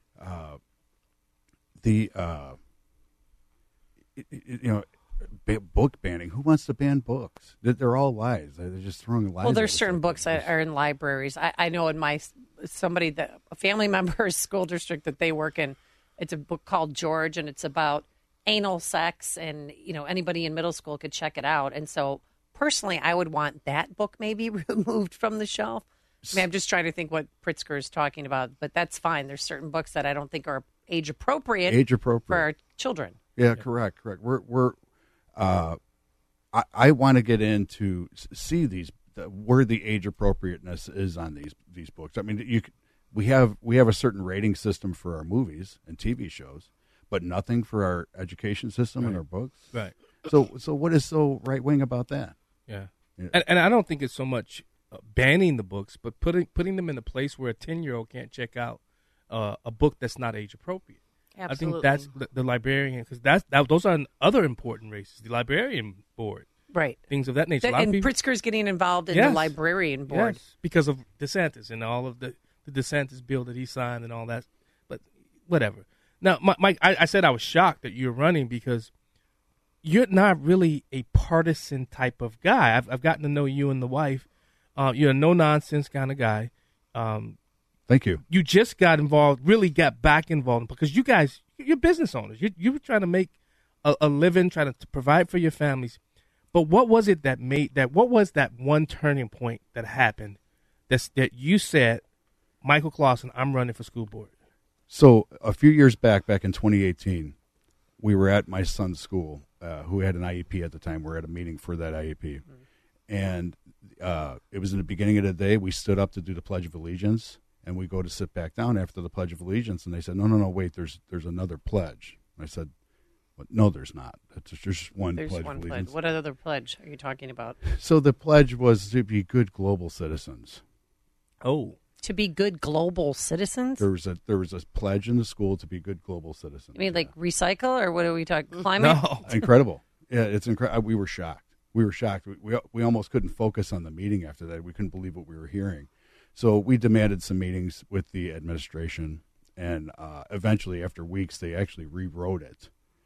Book banning. Who wants to ban books? They're all lies. They're just throwing lies. Well, there's certain books that are in libraries. I know in a family member's school district that they work in, it's a book called George, and it's about anal sex, and you know, anybody in middle school could check it out. And so personally, I would want that book maybe removed from the shelf. I mean, I'm just trying to think what Pritzker is talking about, but that's fine. There's certain books that I don't think are age appropriate for our children. Yeah, correct. I want to get in to see where the age appropriateness is on these books. I mean, we have a certain rating system for our movies and TV shows, but nothing for our education system and our books. Right. So what is so right wing about that? Yeah. And I don't think it's so much banning the books, but putting them in a place where a 10-year-old can't check out a book that's not age appropriate. Absolutely. I think that's the librarian, because those are other important races. The librarian board, right? Things of that nature. And Pritzker's getting involved in the librarian board, because of DeSantis and all of the DeSantis bill that he signed and all that. But whatever. Now, Mike, I said I was shocked that you're running because you're not really a partisan type of guy. I've gotten to know you and the wife. You're a no-nonsense kind of guy. Thank you. You just got involved, really got back involved, because you guys, you're business owners. You were trying to make a living, trying to provide for your families. But what was it that what was that one turning point that happened that you said, Michael Clausen, I'm running for school board? So a few years back in 2018, we were at my son's school, who had an IEP at the time. We were at a meeting for that IEP. And it was in the beginning of the day. We stood up to do the Pledge of Allegiance. And we go to sit back down after the Pledge of Allegiance, and they said, no, wait, there's another pledge. And I said, well, no, there's not. There's just one Pledge of Allegiance. What other pledge are you talking about? So the pledge was to be good global citizens. Oh. To be good global citizens? There was a pledge in the school to be good global citizens. You mean like recycle, or what are we talking? Climate? No. Incredible. Yeah, it's incredible. We were shocked. We almost couldn't focus on the meeting after that. We couldn't believe what we were hearing. So we demanded some meetings with the administration, and eventually, after weeks, they actually rewrote it.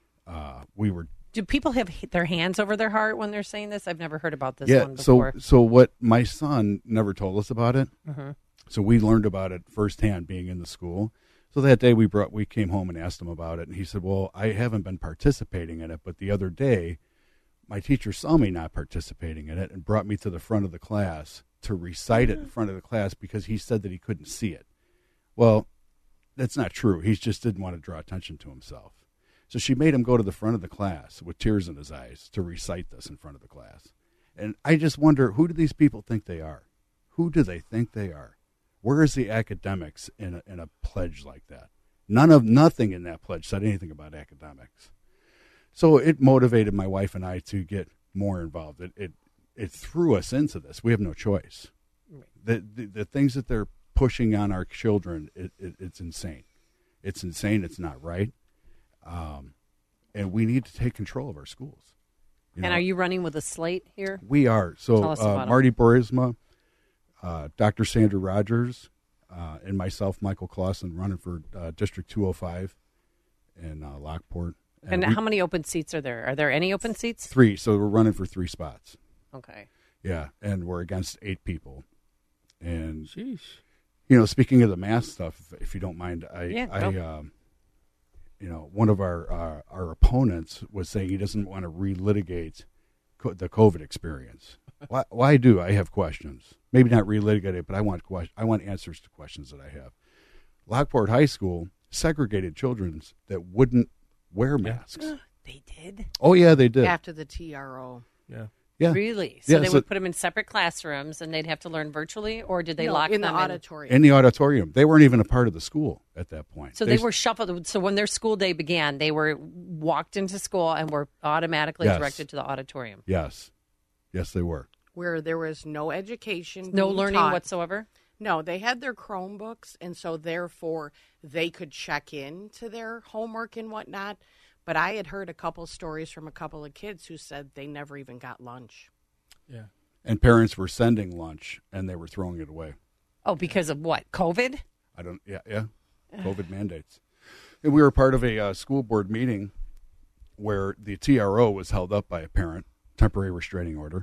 Do people have their hands over their heart when they're saying this? I've never heard about this one before. So what my son never told us about it. Mm-hmm. So we learned about it firsthand being in the school. So that day we came home and asked him about it, and he said, well, I haven't been participating in it, but the other day my teacher saw me not participating in it and brought me to the front of the class to recite it in front of the class because he said that he couldn't see it. Well, that's not true. He just didn't want to draw attention to himself. So she made him go to the front of the class with tears in his eyes to recite this in front of the class. And I just wonder, who do these people think they are? Who do they think they are? Where is the academics in a pledge like that? Nothing in that pledge said anything about academics. So it motivated my wife and I to get more involved. It threw us into this. We have no choice. The things that they're pushing on our children, it's insane. It's insane. It's not right. And we need to take control of our schools. Are you running with a slate here? We are. So Marty Borisma, Dr. Sandra Rogers, and myself, Michael Clausen, running for District 205 in Lockport. And how many open seats are there? Are there any open seats? 3. So we're running for 3 spots. Okay. Yeah, and we're against 8 people. And, sheesh. Speaking of the mask stuff, if you don't mind, one of our opponents was saying he doesn't want to relitigate the COVID experience. Why do I have questions? Maybe not relitigate it, but I want answers to questions that I have. Lockport High School segregated children that wouldn't wear masks. They did? Oh, yeah, they did. After the TRO. Yeah. Really? So they would put them in separate classrooms and they'd have to learn virtually, or did they lock them in the auditorium? In the auditorium. They weren't even a part of the school at that point. So they were shuffled. So when their school day began, they were walked into school and were automatically directed to the auditorium. Yes. Yes, they were. Where there was no education. No learning whatsoever? No, they had their Chromebooks, and so therefore they could check in to their homework and whatnot. But I had heard a couple stories from a couple of kids who said they never even got lunch. Yeah. And parents were sending lunch, and they were throwing it away. Oh, because of what? COVID? Yeah. COVID mandates. And we were part of a school board meeting where the TRO was held up by a parent, temporary restraining order,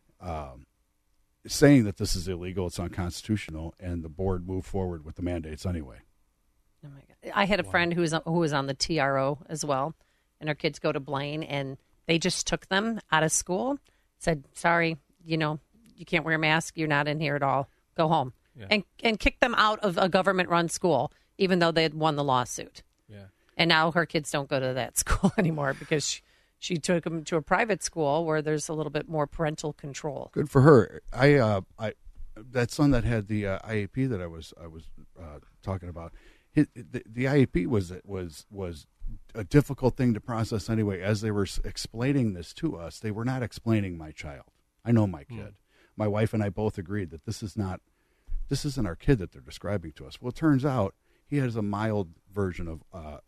saying that this is illegal, it's unconstitutional, and the board moved forward with the mandates anyway. Oh my God. I had a friend who was on the TRO as well, and our kids go to Blaine, and they just took them out of school, said, sorry, you can't wear a mask, you're not in here at all, go home. Yeah. And kicked them out of a government-run school, even though they had won the lawsuit. Yeah. And now her kids don't go to that school anymore because she took them to a private school where there's a little bit more parental control. Good for her. I that son that had the IEP that I was talking about, the IEP was a difficult thing to process anyway. As they were explaining this to us, they were not explaining my child. I know my kid. My wife and I both agreed that this isn't our kid that they're describing to us. Well, it turns out he has a mild version of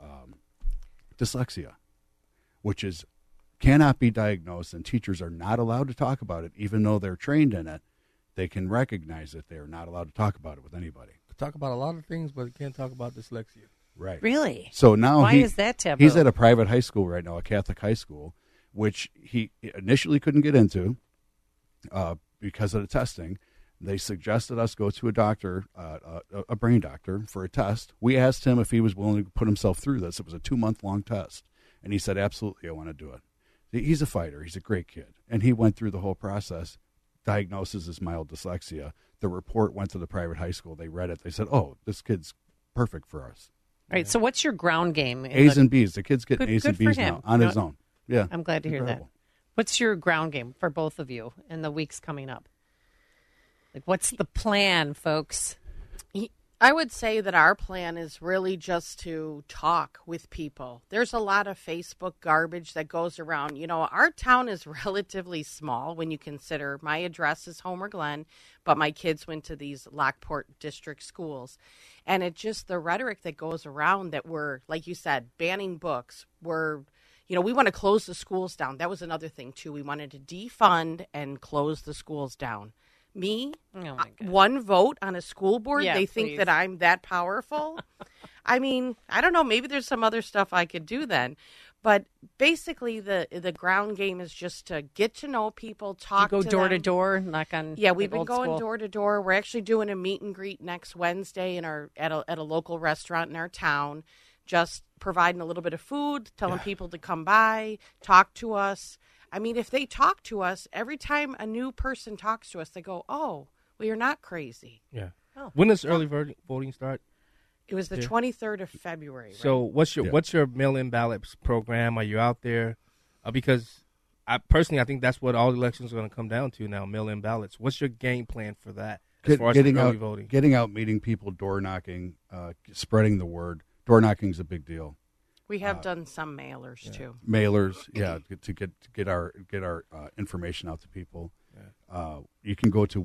dyslexia, which cannot be diagnosed, and teachers are not allowed to talk about it, even though they're trained in it. They can recognize that they are not allowed to talk about it with anybody. Talk about a lot of things, but can't talk about dyslexia. Right. Really? So now why is that taboo? He's at a private high school right now, a Catholic high school, which he initially couldn't get into because of the testing. They suggested us go to a doctor, a brain doctor, for a test. We asked him if he was willing to put himself through this. It was a 2-month-long test, and he said, absolutely, I want to do it. He's a fighter. He's a great kid, and he went through the whole process. Diagnosis is mild dyslexia. The report went to the private high school. They read it. They said, oh, this kid's perfect for us. All right, so what's your ground game? A's and B's. The kid's getting A's and B's now on his own. Yeah, I'm glad to hear that. What's your ground game for both of you in the weeks coming up? Like, what's the plan, folks? I would say that our plan is really just to talk with people. There's a lot of Facebook garbage that goes around. Our town is relatively small when you consider my address is Homer Glen, but my kids went to these Lockport district schools. And it's just the rhetoric that goes around that we're, like you said, banning books. We want to close the schools down. That was another thing, too. We wanted to defund and close the schools down. One vote on a school board, they think that I'm that powerful. I mean, I don't know. Maybe there's some other stuff I could do then. But basically, the ground game is just to get to know people, talk to them. You go door to door, knock on. Yeah, we've been old going school. door to door. We're actually doing a meet and greet next Wednesday at a local restaurant in our town, just providing a little bit of food, telling people to come by, talk to us. I mean, if they talk to us, every time a new person talks to us, they go, "Oh, well, you're not crazy." Yeah. Oh. When does early voting start? It was the 23rd of February. Right? So what's your mail-in ballots program? Are you out there? Because I think that's what all elections are going to come down to now, mail-in ballots. What's your game plan for that as far as early voting? Getting out, meeting people, door knocking, spreading the word. Door knocking is a big deal. We have done some mailers too. Mailers, to get our information out to people. You can go to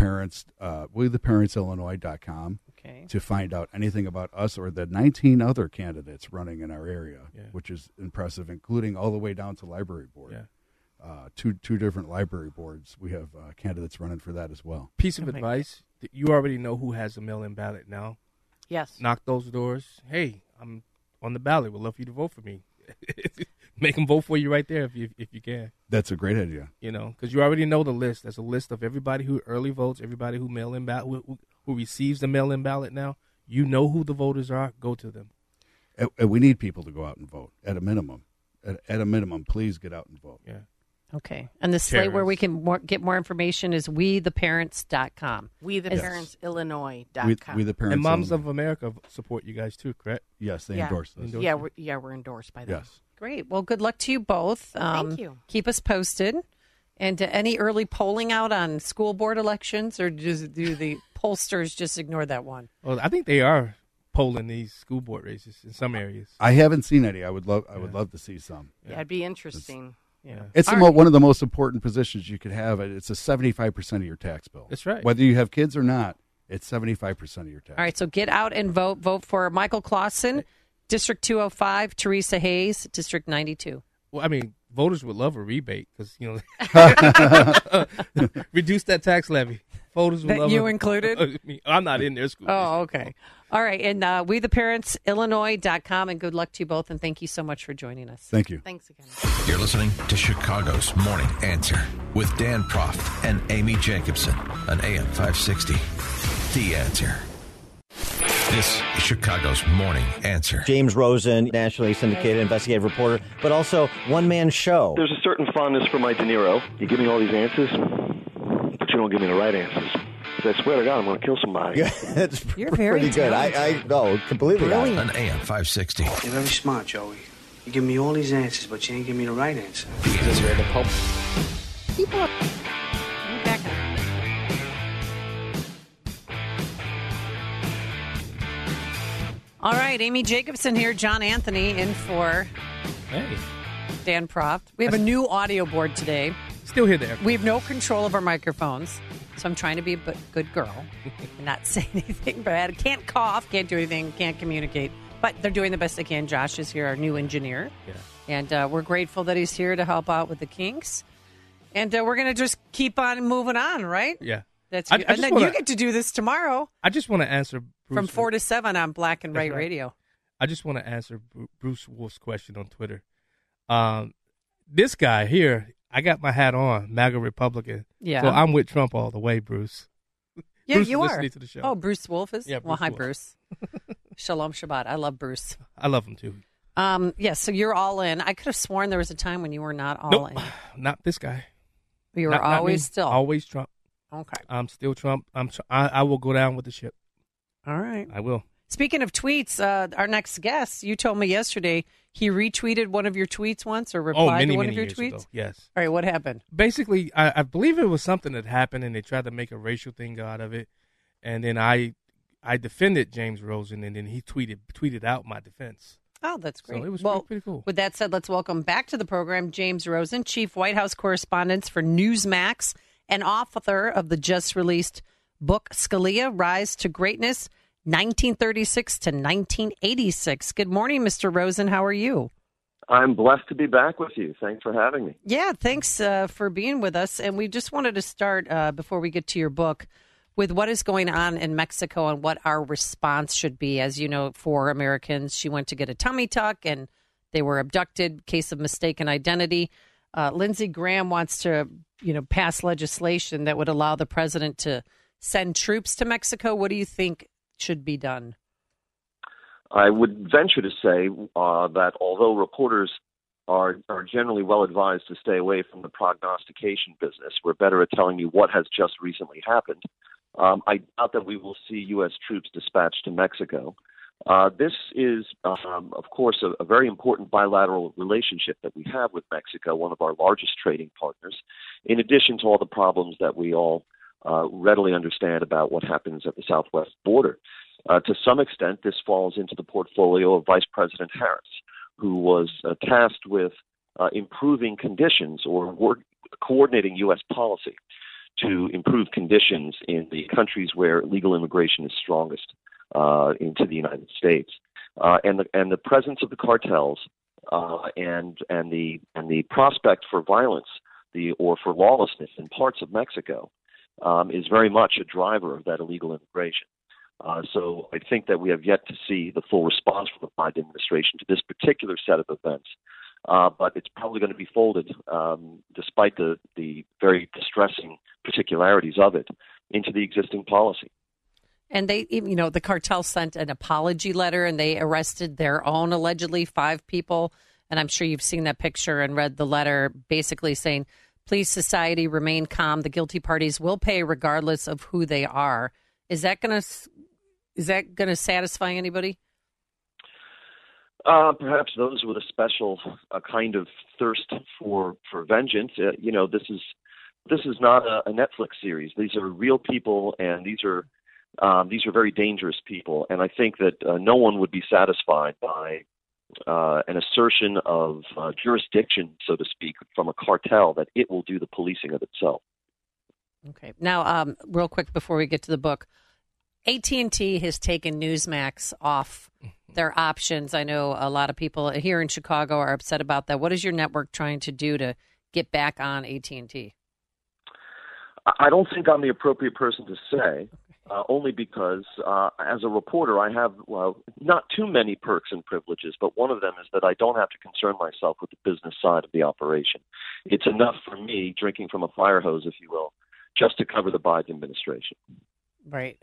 WeTheParentsIllinois.com to find out anything about us or the 19 other candidates running in our area, which is impressive, including all the way down to library board. Two different library boards. We have candidates running for that as well. Piece of advice: you already know who has a mail-in ballot now. Yes. Knock those doors. Hey, I'm on the ballot. Would love for you to vote for me. Make them vote for you right there if you can. That's a great idea. Because you already know the list. There's a list of everybody who early votes, everybody who mail-in ballot, who receives the mail-in ballot now. You know who the voters are. Go to them. And we need people to go out and vote at a minimum. At a minimum, please get out and vote. Yeah. Okay. And the site where we can get more information is WeTheParents.com. WeTheParentsIllinois.com. We the Parents and Moms of America support you guys too, correct? Yes, they endorse this. We're endorsed by them. Yes. Great. Well, good luck to you both. Thank you. Keep us posted. And any early polling out on school board elections, or do the pollsters just ignore that one? Well, I think they are polling these school board races in some areas. I haven't seen any. I would love to see some. Yeah, it'd be interesting. It's one of the most important positions you could have. It's a 75% of your tax bill. That's right. Whether you have kids or not, it's 75% of your tax. All right, so get out and vote. Vote for Michael Clausen, District 205, Teresa Hayes, District 92. Well, I mean, voters would love a rebate because, reduce that tax levy. Voters would love you included? I'm not in their school. Oh, okay. All right, and WeTheParentsIllinois.com, and good luck to you both, and thank you so much for joining us. Thank you. Thanks again. You're listening to Chicago's Morning Answer with Dan Proft and Amy Jacobson on AM 560. The Answer. This is Chicago's Morning Answer. James Rosen, nationally syndicated investigative reporter, but also one-man show. There's a certain fondness for my De Niro. You give me all these answers, but you don't give me the right answers. I swear to God, I'm going to kill somebody. That's You're very pretty good. I know, completely. Brilliant. On AM 560. You're very smart, Joey. You give me all these answers, but you ain't give me the right answer. Because you're the Pope. People. Back All right, Amy Jacobson here, John Anthony in for Dan Proft. We have a new audio board today. Still here there. We have no control of our microphones, so I'm trying to be a good girl and not say anything bad. Can't cough, can't do anything, can't communicate. But they're doing the best they can. Josh is here, our new engineer. Yeah. And we're grateful that he's here to help out with the kinks. And we're going to just keep on moving on, right? Yeah. That's and then you get to do this tomorrow. I just want to answer Bruce from 4 to 7 on Black and White Radio. I just want to answer Bruce Wolf's question on Twitter. This guy here, I got my hat on, MAGA Republican. Yeah. So I'm with Trump all the way, Bruce. Yeah, Bruce you is are. listening to the show. Oh, Bruce Wolf is? Yeah, well, hi, Wolf. Bruce. Shalom Shabbat. I love Bruce. I love him, too. So you're all in. I could have sworn there was a time when you were not all in. Not this guy. You were always still. Always Trump. Okay. I'm still Trump. I will go down with the ship. All right. I will. Speaking of tweets, our next guest, you told me yesterday he retweeted one of your tweets once or replied to one of your tweets? Ago. Yes. All right, what happened? Basically, I believe it was something that happened and they tried to make a racial thing out of it. And then I defended James Rosen and then he tweeted out my defense. Oh, that's great. So it was pretty cool. With that said, let's welcome back to the program James Rosen, Chief White House Correspondent for Newsmax and author of the just-released book Scalia, Rise to Greatness, 1936 to 1986. Good morning, Mr. Rosen. How are you? I'm blessed to be back with you. Thanks for having me. Yeah, thanks for being with us. And we just wanted to start, before we get to your book, with what is going on in Mexico and what our response should be. As you know, for Americans, she went to get a tummy tuck, and they were abducted, case of mistaken identity. Lindsey Graham wants to, pass legislation that would allow the president to send troops to Mexico. What do you think should be done? I would venture to say that although reporters are generally well advised to stay away from the prognostication business, we're better at telling you what has just recently happened. I doubt that we will see U.S. troops dispatched to Mexico. This is, of course, a very important bilateral relationship that we have with Mexico, one of our largest trading partners, in addition to all the problems that we all readily understand about what happens at the southwest border. To some extent, this falls into the portfolio of Vice President Harris, who was tasked with improving conditions or coordinating U.S. policy to improve conditions in the countries where legal immigration is strongest into the United States. And the presence of the cartels and the prospect for violence or for lawlessness in parts of Mexico is very much a driver of that illegal immigration. So I think that we have yet to see the full response from the Biden administration to this particular set of events. But it's probably going to be folded, despite the very distressing particularities of it, into the existing policy. And they, the cartel sent an apology letter, and they arrested their own allegedly 5 people. And I'm sure you've seen that picture and read the letter, basically saying, "Please, society, remain calm. The guilty parties will pay regardless of who they are." Is that going to satisfy anybody? Perhaps those with a special kind of thirst for vengeance. This is not a Netflix series. These are real people, and these are very dangerous people. And I think that no one would be satisfied by an assertion of jurisdiction, so to speak, from a cartel that it will do the policing of itself. Okay. Now, real quick before we get to the book, AT&T has taken Newsmax off their options. I know a lot of people here in Chicago are upset about that. What is your network trying to do to get back on AT&T? I don't think I'm the appropriate person to say, only because as a reporter, I have, not too many perks and privileges, but one of them is that I don't have to concern myself with the business side of the operation. It's enough for me, drinking from a fire hose, if you will, just to cover the Biden administration. Right.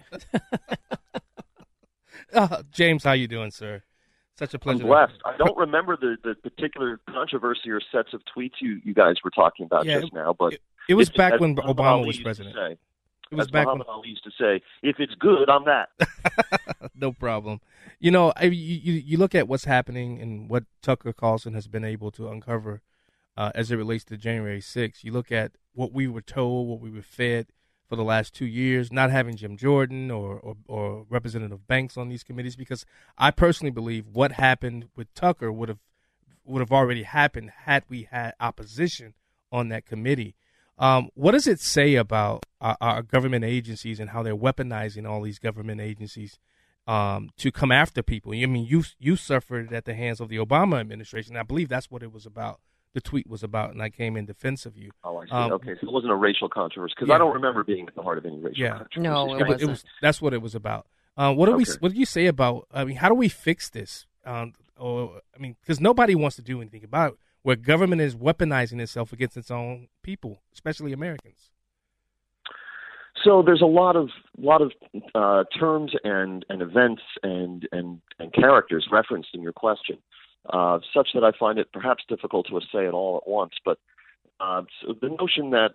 James, how you doing, sir? Such a pleasure. I'm blessed. I don't remember the particular controversy or sets of tweets you guys were talking about just now, but it was back when Obama was president. It was back when Ali used to say, "If it's good, I'm that." No problem. You look at what's happening and what Tucker Carlson has been able to uncover as it relates to January 6th. You look at what we were told, what we were fed for the last 2 years, not having Jim Jordan or Representative Banks on these committees, because I personally believe what happened with Tucker would have already happened had we had opposition on that committee. What does it say about our government agencies and how they're weaponizing all these government agencies to come after people? I mean, you suffered at the hands of the Obama administration. I believe that's what it was about. The tweet was about, and I came in defense of you. Oh, I see. Okay, so it wasn't a racial controversy, because I don't remember being at the heart of any racial controversy. No, it wasn't. That's what it was about. What do you say about? I mean, how do we fix this? Because nobody wants to do anything about it, where government is weaponizing itself against its own people, especially Americans. So there's a lot of terms and events and characters referenced in your question. Such that I find it perhaps difficult to say it all at once. But so the notion that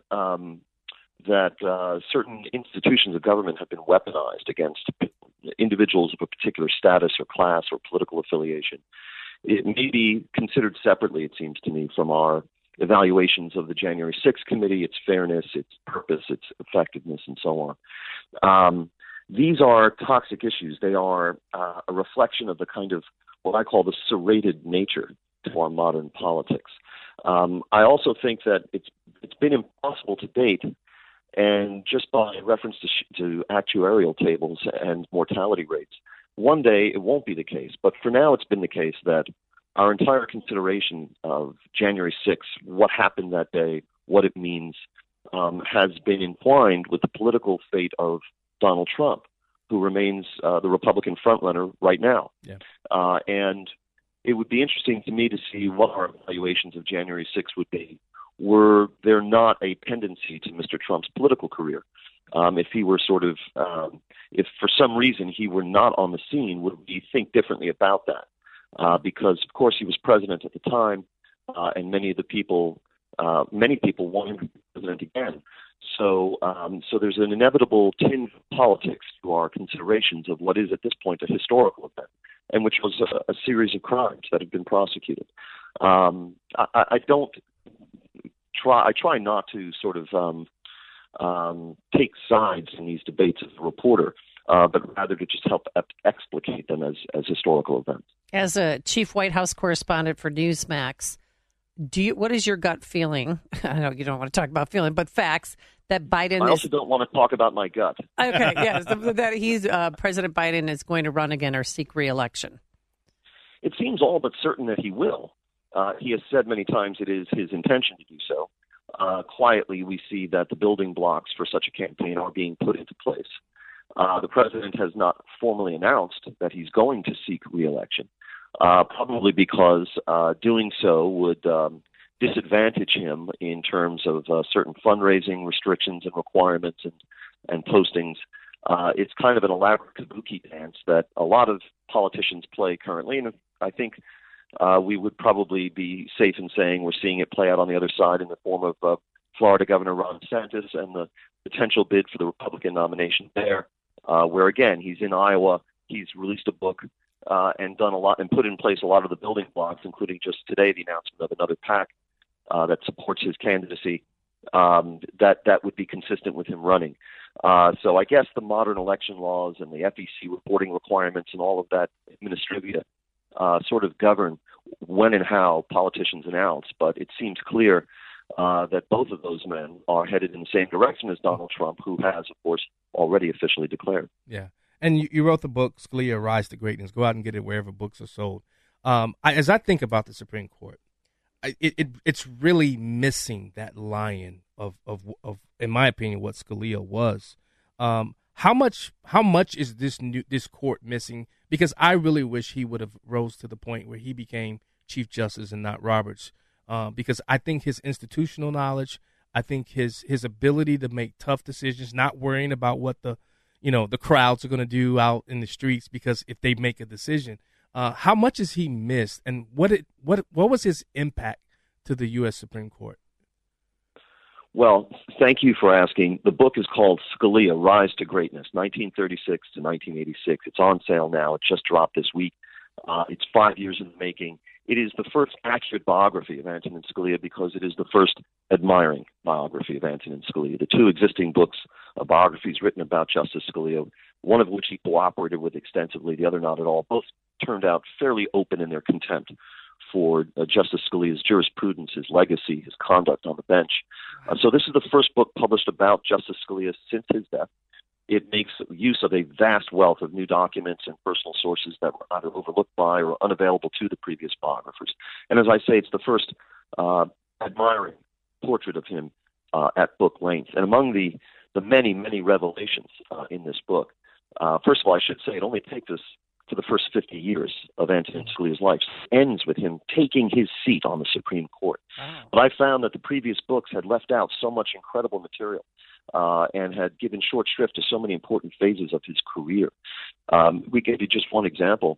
certain institutions of government have been weaponized against individuals of a particular status or class or political affiliation, it may be considered separately, it seems to me, from our evaluations of the January 6th committee, its fairness, its purpose, its effectiveness, and so on. These are toxic issues. They are a reflection of the kind of what I call the serrated nature to our modern politics. I also think that it's been impossible to date, and just by reference to actuarial tables and mortality rates, one day it won't be the case. But for now, it's been the case that our entire consideration of January 6th, what happened that day, what it means, has been entwined with the political fate of Donald Trump, who remains the Republican frontrunner right now. Yeah. And it would be interesting to me to see what our evaluations of January 6th would be were there not a pendency to Mr. Trump's political career. If he were sort of, if for some reason he were not on the scene, would we think differently about that? Because, of course, he was president at the time, and many people want him to be president again. So there's an inevitable tinge of politics to our considerations of what is at this point a historical event, and which was a series of crimes that have been prosecuted. I try not to sort of take sides in these debates as a reporter, but rather to just help explicate them as historical events. As a chief White House correspondent for Newsmax, what is your gut feeling? I know you don't want to talk about feeling, but facts that Biden. I also don't want to talk about my gut. Okay, yes, that President Biden is going to run again or seek re-election. It seems all but certain that he will. He has said many times it is his intention to do so. Quietly, we see that the building blocks for such a campaign are being put into place. The president has not formally announced that he's going to seek re-election, probably because doing so would disadvantage him in terms of certain fundraising restrictions and requirements and postings. It's kind of an elaborate kabuki dance that a lot of politicians play currently, and I think we would probably be safe in saying we're seeing it play out on the other side in the form of Florida Governor Ron DeSantis and the potential bid for the Republican nomination there, where, again, he's in Iowa. He's released a book and done a lot and put in place a lot of the building blocks, including just today the announcement of another PAC that supports his candidacy that would be consistent with him running. So I guess the modern election laws and the FEC reporting requirements and all of that administrivia sort of govern when and how politicians announce, but it seems clear that both of those men are headed in the same direction as Donald Trump, who has, of course, already officially declared. Yeah. And you wrote the book, Scalia, Rise to Greatness. Go out and get it wherever books are sold. As I think about the Supreme Court, it's really missing that lion of, in my opinion, what Scalia was. How much is this court missing? Because I really wish he would have rose to the point where he became Chief Justice and not Roberts. Because I think his institutional knowledge, I think his ability to make tough decisions, not worrying about what the crowds are going to do out in the streets, because if they make a decision, how much is he missed, and what was his impact to the U.S. Supreme Court? Well, thank you for asking. The book is called Scalia, Rise to Greatness, 1936 to 1986. It's on sale now. It just dropped this week. It's 5 years in the making. It is the first accurate biography of Antonin Scalia because it is the first admiring biography of Antonin Scalia. The two existing books, biographies written about Justice Scalia, one of which he cooperated with extensively, the other not at all, both turned out fairly open in their contempt for Justice Scalia's jurisprudence, his legacy, his conduct on the bench. So this is the first book published about Justice Scalia since his death. It makes use of a vast wealth of new documents and personal sources that were either overlooked by or unavailable to the previous biographers. And as I say, it's the first admiring portrait of him at book length. And among the many, many revelations in this book, first of all, I should say it only takes us for the first 50 years of Antonin Scalia's life. It ends with him taking his seat on the Supreme Court. Wow. But I found that the previous books had left out so much incredible material and had given short shrift to so many important phases of his career. We gave you just one example.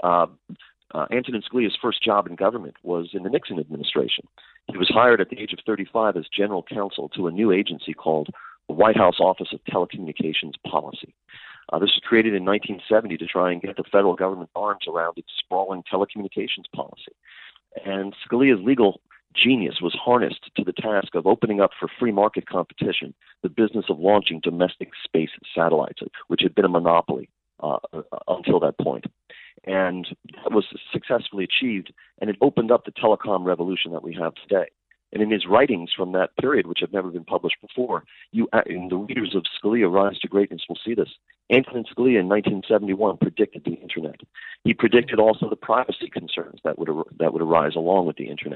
Antonin Scalia's first job in government was in the Nixon administration. He was hired at the age of 35 as general counsel to a new agency called the White House Office of Telecommunications Policy. This was created in 1970 to try and get the federal government arms around its sprawling telecommunications policy. And Scalia's legal genius was harnessed to the task of opening up for free market competition the business of launching domestic space satellites, which had been a monopoly until that point. And that was successfully achieved, and it opened up the telecom revolution that we have today. And in his writings from that period, which have never been published before, and the readers of Scalia, Rise to Greatness will see this. Antonin Scalia in 1971 predicted the Internet. He predicted also the privacy concerns that would arise along with the Internet.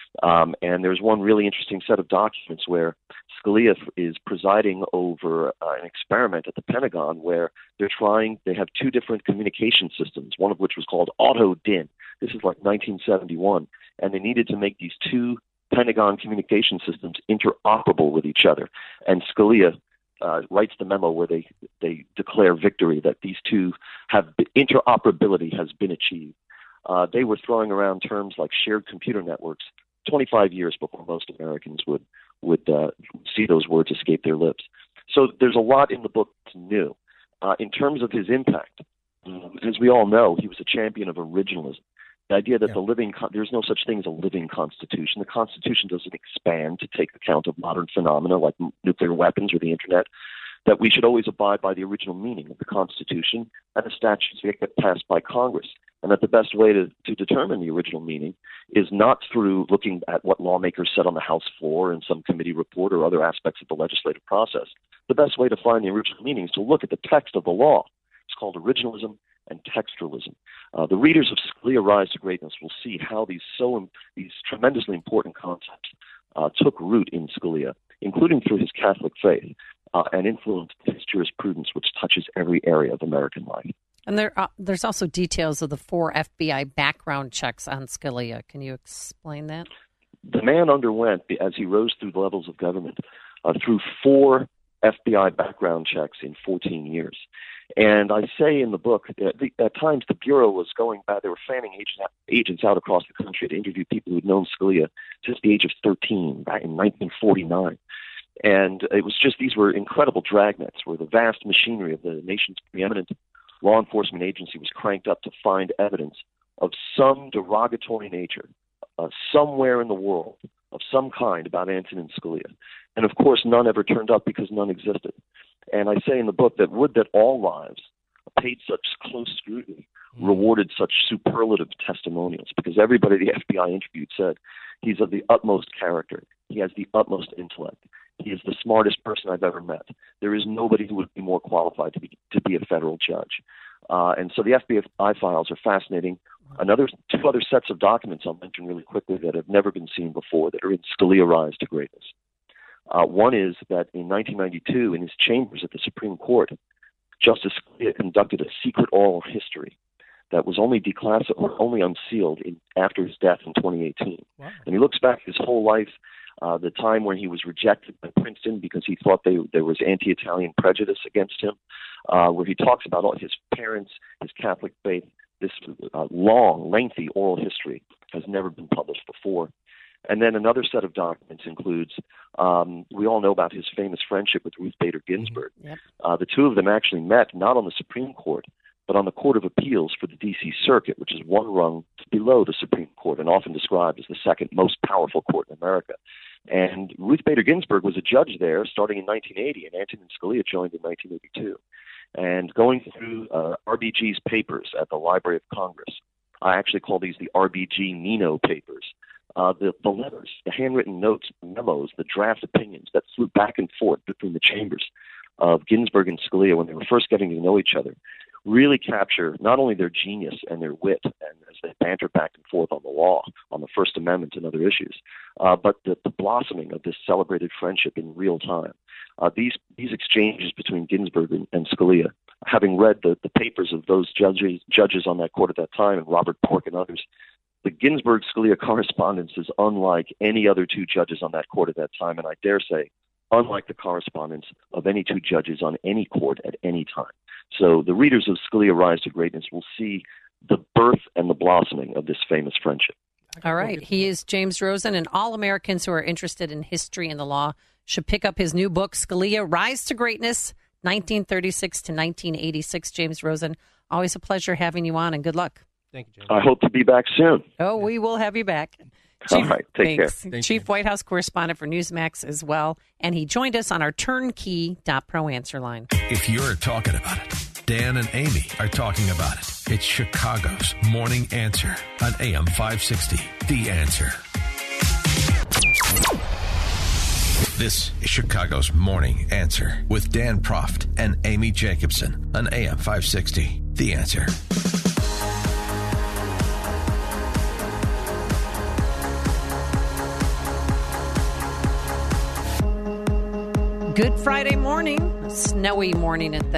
And there's one really interesting set of documents where Scalia is presiding over an experiment at the Pentagon where they have two different communication systems, one of which was called Auto-DIN, This is like 1971, and they needed to make these two Pentagon communication systems interoperable with each other. And Scalia writes the memo where they declare victory, that these two have interoperability has been achieved. They were throwing around terms like shared computer networks 25 years before most Americans would see those words escape their lips. So there's a lot in the book that's new. In terms of his impact, as we all know, he was a champion of originalism. The idea that there's no such thing as a living Constitution. The Constitution doesn't expand to take account of modern phenomena like nuclear weapons or the Internet, that we should always abide by the original meaning of the Constitution and the statutes that get passed by Congress, and that the best way to determine the original meaning is not through looking at what lawmakers said on the House floor in some committee report or other aspects of the legislative process. The best way to find the original meaning is to look at the text of the law. It's called originalism and textualism. The readers of Scalia Rise to Greatness will see how these tremendously important concepts took root in Scalia, including through his Catholic faith, and influenced his jurisprudence, which touches every area of American life. And there's also details of the 4 FBI background checks on Scalia. Can you explain that? The man underwent, as he rose through the levels of government, through 4 FBI background checks in 14 years. And I say in the book, at times the Bureau was going back, they were fanning agents out across the country to interview people who had known Scalia since the age of 13, back in 1949. And it was just, these were incredible dragnets where the vast machinery of the nation's preeminent law enforcement agency was cranked up to find evidence of some derogatory nature somewhere in the world of some kind about Antonin Scalia. And of course, none ever turned up because none existed. And I say in the book that would that all lives paid such close scrutiny, rewarded such superlative testimonials, because everybody the FBI interviewed said he's of the utmost character. He has the utmost intellect. He is the smartest person I've ever met. There is nobody who would be more qualified to be a federal judge. And so the FBI files are fascinating. 2 other sets of documents I'll mention really quickly that have never been seen before that are in Scalia Rise to Greatness. One is that in 1992, in his chambers at the Supreme Court, Justice Scalia conducted a secret oral history that was only declassified or only unsealed after his death in 2018. Wow. And he looks back his whole life, the time when he was rejected by Princeton because he thought there was anti-Italian prejudice against him, where he talks about all his parents, his Catholic faith. This long, lengthy oral history has never been published before. And then another set of documents includes, we all know about his famous friendship with Ruth Bader Ginsburg. Yep. The two of them actually met not on the Supreme Court, but on the Court of Appeals for the D.C. Circuit, which is one rung below the Supreme Court and often described as the second most powerful court in America. And Ruth Bader Ginsburg was a judge there starting in 1980, and Antonin Scalia joined in 1982. And going through RBG's papers at the Library of Congress, I actually call these the RBG Nino papers. The letters, the handwritten notes, memos, the draft opinions that flew back and forth between the chambers of Ginsburg and Scalia when they were first getting to know each other really capture not only their genius and their wit, and as they banter back and forth on the law, on the First Amendment and other issues, but the blossoming of this celebrated friendship in real time. These exchanges between Ginsburg and Scalia, having read the papers of those judges on that court at that time, and Robert Bork and others, the Ginsburg-Scalia correspondence is unlike any other 2 judges on that court at that time, and I dare say, unlike the correspondence of any 2 judges on any court at any time. So the readers of Scalia Rise to Greatness will see the birth and the blossoming of this famous friendship. All right. He is James Rosen, and all Americans who are interested in history and the law should pick up his new book, Scalia Rise to Greatness, 1936 to 1986. James Rosen, always a pleasure having you on, and good luck. Thank you, James. I hope to be back soon. Oh, we will have you back. All right, take care. Chief White House correspondent for Newsmax as well, and he joined us on our Turnkey.pro answer line. If you're talking about it, Dan and Amy are talking about it. It's Chicago's Morning Answer on AM 560. The Answer. This is Chicago's Morning Answer with Dan Proft and Amy Jacobson on AM 560. The Answer. Good Friday morning, a snowy morning at that.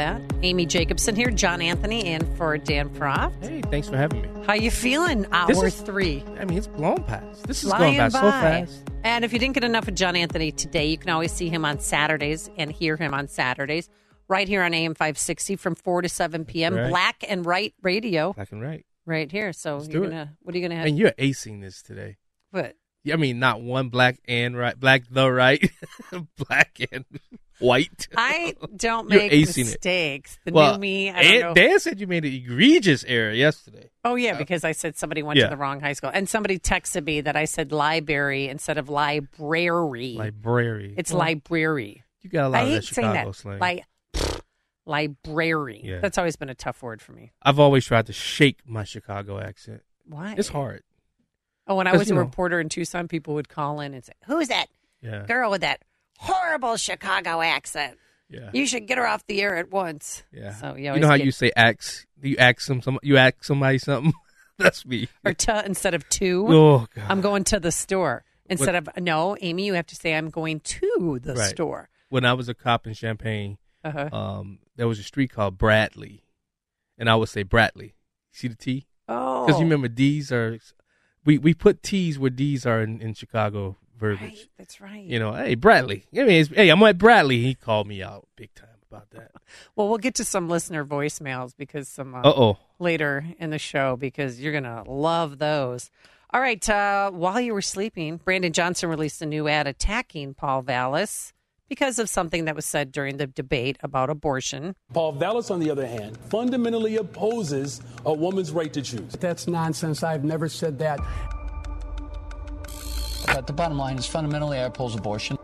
Amy Jacobson here, John Anthony, and for Dan Proft. Hey, thanks for having me. How you feeling? Hour 3. I mean, it's blown past. This is Flying going by so fast. And if you didn't get enough of John Anthony today, you can always see him on Saturdays and hear him on Saturdays right here on AM 560 from 4 to 7 p.m. Right. Black and Right Radio. Black and Right. Right here. So Let's you're do it. gonna, what are you going to have? And you're acing this today. What? I mean, not one black and right, black the right, black and white. I don't You're make acing mistakes. It. The new me, I don't know. Dan said you made an egregious error yesterday. Oh, yeah, because I said somebody went to the wrong high school. And somebody texted me that I said library instead of library. Library. It's library. You got a lot I of hate that saying Chicago that. slang. Library. Yeah. That's always been a tough word for me. I've always tried to shake my Chicago accent. Why? It's hard. Oh, when I 'Cause, was a reporter in Tucson, people would call in and say, "Who's that girl with that horrible Chicago accent? Yeah. You should get her off the air at once." Yeah. So you know how you say ask? You ask somebody something. That's me. Or instead of to. Oh, God. I'm going to the store. Instead of no, Amy, you have to say I'm going to the Right. store. When I was a cop in Champaign, Uh-huh. there was a street called Bradley, and I would say Bradley. See the T? Oh. Because you remember D's are. We put T's where D's are in Chicago verbiage. Right, that's right. You know, hey, Bradley. I mean, hey, I'm at Bradley. He called me out big time about that. Well, we'll get to some listener voicemails because some later in the show because you're going to love those. All right. While you were sleeping, Brandon Johnson released a new ad attacking Paul Vallas because of something that was said during the debate about abortion. Paul Vallas, on the other hand, fundamentally opposes a woman's right to choose. That's nonsense. I've never said that. But the bottom line is fundamentally I oppose abortion.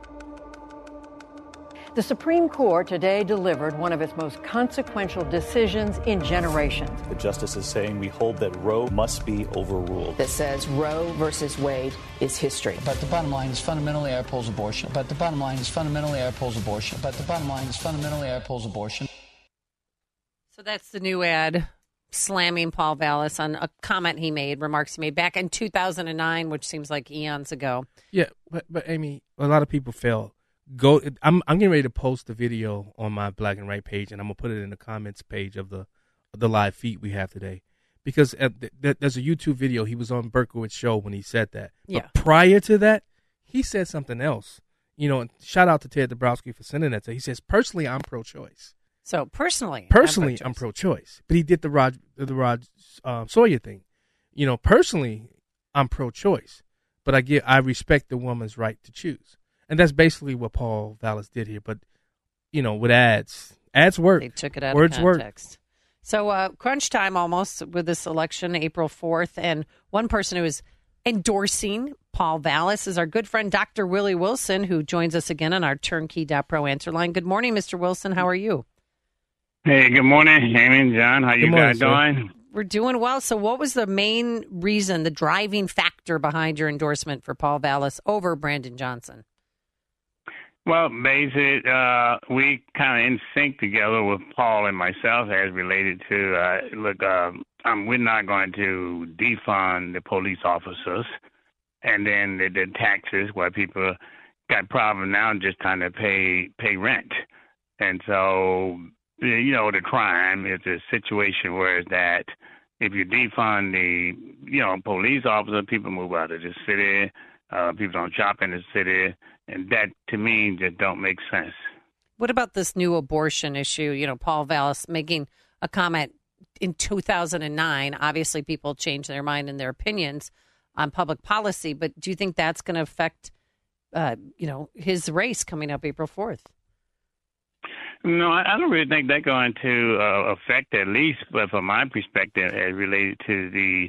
The Supreme Court today delivered one of its most consequential decisions in generations. The justice is saying we hold that Roe must be overruled. That says Roe versus Wade is history. But the bottom line is fundamentally I oppose abortion. But the bottom line is fundamentally I oppose abortion. But the bottom line is fundamentally I oppose abortion. So that's the new ad slamming Paul Vallas on a comment he made, remarks he made back in 2009, which seems like eons ago. Yeah, but Amy, a lot of people fail. I'm getting ready to post the video on my Black and Right page, and I'm gonna put it in the comments page of the live feed we have today, because there's a YouTube video. He was on Berkowitz show when he said that. Yeah. But prior to that, he said something else. You know, and shout out to Ted Dabrowski for sending that. He says, personally, I'm pro-choice. So personally, I'm pro-choice. But he did the Rod Sawyer thing. You know, personally, I'm pro-choice, but I respect the woman's right to choose. And that's basically what Paul Vallas did here. But, you know, with ads work. They took it out Words of context. Work. So crunch time almost with this election, April 4th. And one person who is endorsing Paul Vallas is our good friend, Dr. Willie Wilson, who joins us again on our Turnkey.pro answer line. Good morning, Mr. Wilson. How are you? Hey, good morning, Amy and John. How you guys doing? We're doing well. So what was the main reason, the driving factor behind your endorsement for Paul Vallas over Brandon Johnson? Well, basically, we kind of in sync together with Paul and myself as related to, we're not going to defund the police officers and then the taxes where people got problem now just trying to pay rent. And so, you know, the crime is a situation where that if you defund the, you know, police officer, people move out of the city, people don't shop in the city. And that, to me, just don't make sense. What about this new abortion issue? You know, Paul Vallas making a comment in 2009. Obviously, people change their mind and their opinions on public policy. But do you think that's going to affect, his race coming up April 4th? No, I don't really think that's going to affect, at least, but from my perspective, as related to the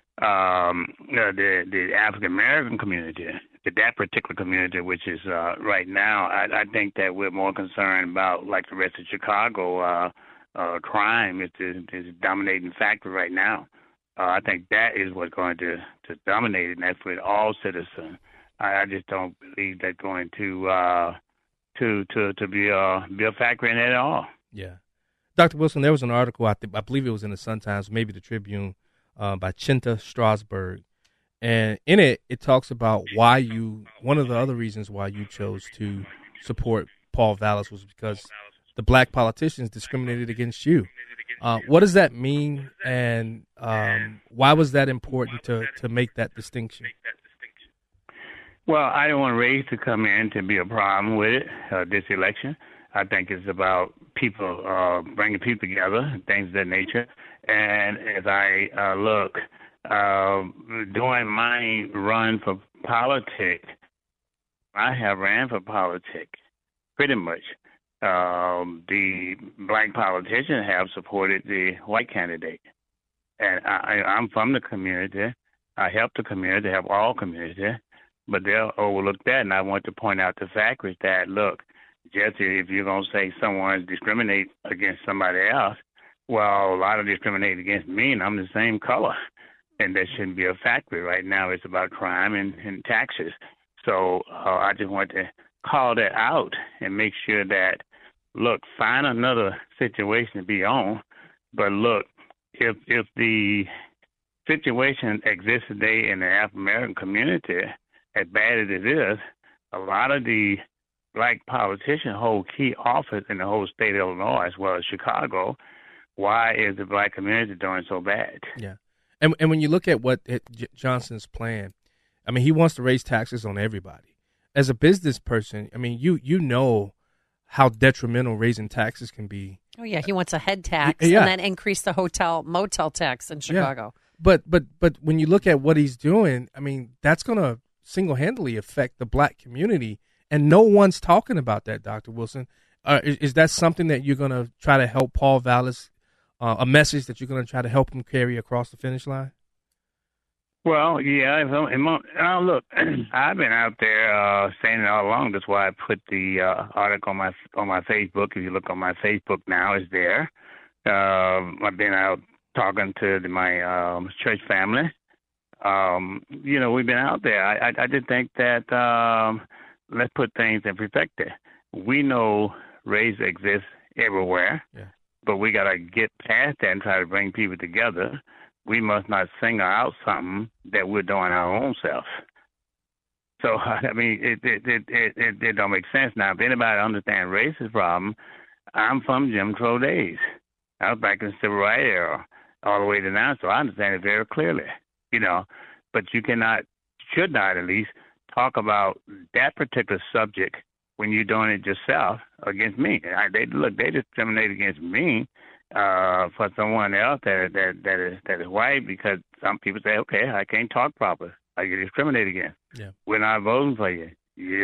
African American community. That particular community, which is right now, I think that we're more concerned about, like the rest of Chicago, crime is the dominating factor right now. I think that is what's going to dominate it, and that's with all citizens. I just don't believe that's going to be a factor in it at all. Yeah, Dr. Wilson, there was an article I believe it was in the Sun-Times, maybe the Tribune, by Chinta Strasberg. And in it, it talks about one of the other reasons why you chose to support Paul Vallas was because the black politicians discriminated against you. What does that mean, and why was that important to make that distinction? Well, I don't want race to come in to be a problem with it, this election. I think it's about people bringing people together, things of that nature. And as I look, during my run for politics, I have ran for politics pretty much. The black politicians have supported the white candidate. And I'm from the community. I help the community, help all community. But they'll overlook that. And I want to point out the fact is that, look, Jesse, if you're going to say someone discriminates against somebody else, well, a lot of discriminate against me, and I'm the same color. And that shouldn't be a factor. Right now it's about crime and taxes. So I just want to call that out and make sure that, look, find another situation to be on. But, look, if the situation exists today in the African-American community, as bad as it is, a lot of the black politicians hold key office in the whole state of Illinois as well as Chicago. Why is the black community doing so bad? Yeah. And when you look at what Johnson's plan, I mean, he wants to raise taxes on everybody. As a business person, I mean, you know how detrimental raising taxes can be. Oh, yeah. He wants a head tax and then increase the motel tax in Chicago. Yeah. But when you look at what he's doing, I mean, that's going to single-handedly affect the black community, and no one's talking about that, Dr. Wilson. Is that something that you're going to try to help Paul Vallas, a message that you're going to try to help him carry across the finish line? Well, yeah. Look, I've been out there saying it all along. That's why I put the article on my Facebook. If you look on my Facebook now, it's there. I've been out talking to my church family. We've been out there. I did think that let's put things in perspective. We know race exists everywhere, but we got to get past that and try to bring people together. We must not single out something that we're doing our own self. So, I mean, it don't make sense. Now, if anybody understands race's problem, I'm from Jim Crow days. I was back in the Civil Rights era all the way to now, so I understand it very clearly. But you should not at least talk about that particular subject when you're doing it yourself against me. They discriminate against me for someone else that is white, because some people say, okay, I can't talk properly. I get discriminated against. Yeah. We're not voting for you.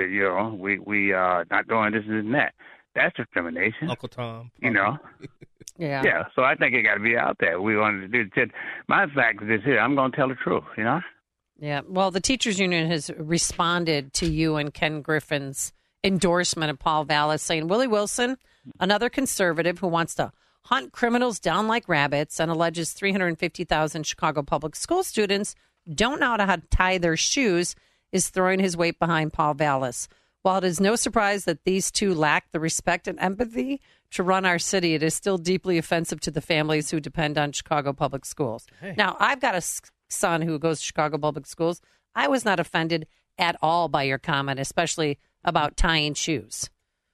We are not doing this and that. That's discrimination. Uncle Tom. Yeah. Yeah. So I think it got to be out there. We wanted to do it. My fact is this here. I'm going to tell the truth, Yeah. Well, the teachers union has responded to you and Ken Griffin's endorsement of Paul Vallas, saying Willie Wilson, another conservative who wants to hunt criminals down like rabbits and alleges 350,000 Chicago public school students don't know how to tie their shoes, is throwing his weight behind Paul Vallas. While it is no surprise that these two lack the respect and empathy to run our city, it is still deeply offensive to the families who depend on Chicago public schools. Hey. Now, I've got a son who goes to Chicago public schools. I was not offended at all by your comment, especially about tying shoes.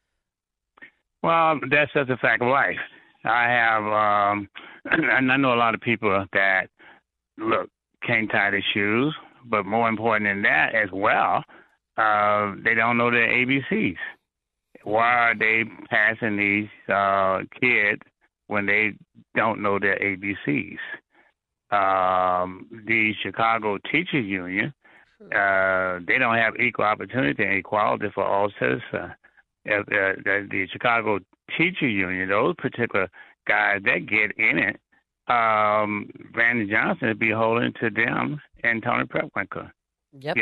Well, that's just a fact of life. I have, and I know a lot of people that, look, can't tie their shoes, but more important than that as well, they don't know their ABCs. Why are they passing these kids when they don't know their ABCs? The Chicago Teachers Union, they don't have equal opportunity and equality for all citizens. The Chicago Teacher Union, those particular guys that get in it, Brandon Johnson would be holding to them and Tony Prepwinkel. Yep.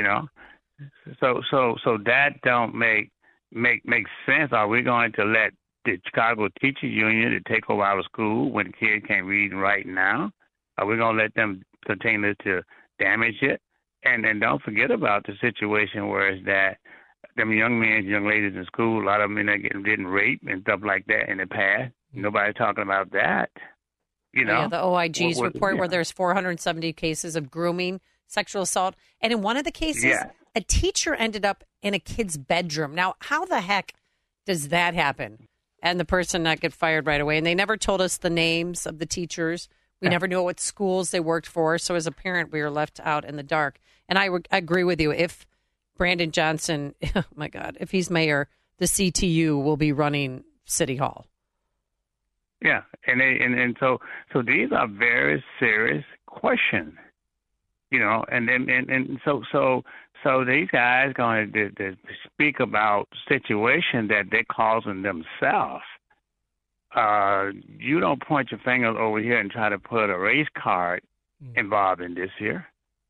So that don't make sense. Are we going to let the Chicago Teacher Union to take over our school when the kids can't read and write now? Are we going to let them continue to damage it? And then don't forget about the situation where it's that them young men, young ladies in school, a lot of them getting raped and stuff like that in the past. Nobody's talking about that. Yeah, the OIG's report where there's 470 cases of grooming, sexual assault. And in one of the cases, a teacher ended up in a kid's bedroom. Now, how the heck does that happen? and the person not get fired right away. And they never told us the names of the teachers. We never knew what schools they worked for. So as a parent, we were left out in the dark. And I agree with you. If Brandon Johnson, oh my God, if he's mayor, the CTU will be running City Hall. Yeah, and so these are very serious questions, and so these guys going to speak about situations that they're causing themselves. You don't point your finger over here and try to put a race card involved in this here.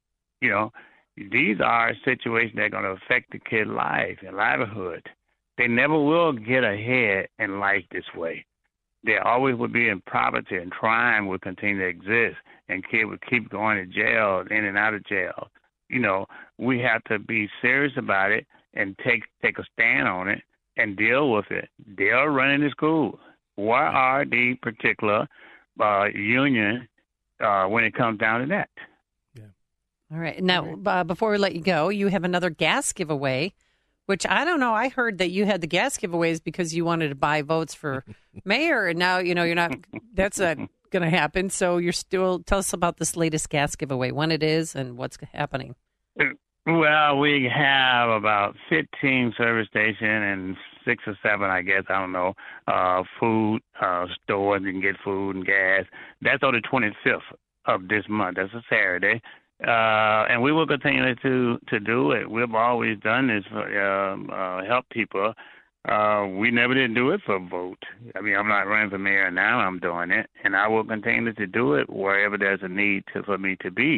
These are situations that are going to affect the kid's life and livelihood. They never will get ahead in life this way. There always will be in poverty, and crime will continue to exist, and kids will keep going to jail, in and out of jail. We have to be serious about it and take a stand on it and deal with it. They're running the school. Where are the particular union when it comes down to that? All right. Now, before we let you go, you have another gas giveaway, which I don't know. I heard that you had the gas giveaways because you wanted to buy votes for mayor, and now you're not. That's not going to happen. So you're still. Tell us about this latest gas giveaway, when it is, and what's happening. Well, we have about 15 service stations and 6 or 7, I guess, I don't know, food stores. You can get food and gas. That's on the 25th of this month. That's a Saturday. And we will continue to do it. We've always done this for help people. We never did do it for a vote. I mean, I'm not running for mayor now. I'm doing it, and I will continue to do it wherever there's a need for me to be.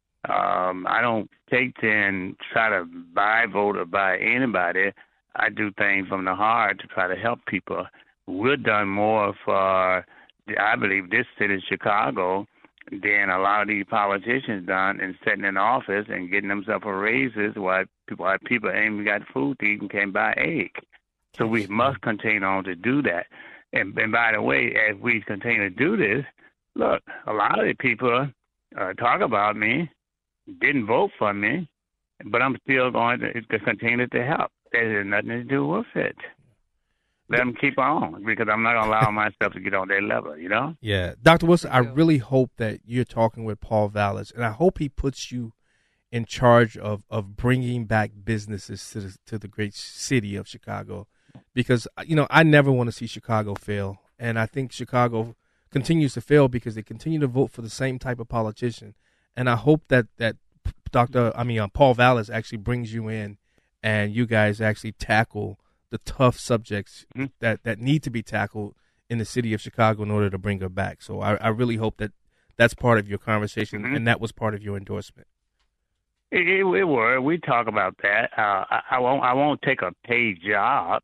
I don't take and try to buy vote or buy anybody. I do things from the heart to try to help people. We've done more for, I believe, this city, Chicago, than a lot of these politicians done in sitting in office and getting themselves raises while people ain't even got food to eat and can't buy egg. So we must continue on to do that. And by the way, as we continue to do this, look, a lot of the people talk about me, didn't vote for me, but I'm still going to continue to help. That has nothing to do with it. Let them keep on, because I'm not going to allow myself to get on their level, Yeah. Dr. Wilson, I really hope that you're talking with Paul Vallas, and I hope he puts you in charge of bringing back businesses to the great city of Chicago, because, I never want to see Chicago fail, and I think Chicago continues to fail because they continue to vote for the same type of politician, and I hope that Paul Vallas actually brings you in and you guys actually tackle the tough subjects that need to be tackled in the city of Chicago in order to bring her back. So I really hope that that's part of your conversation, and that was part of your endorsement. It were. We talk about that. I won't take a paid job.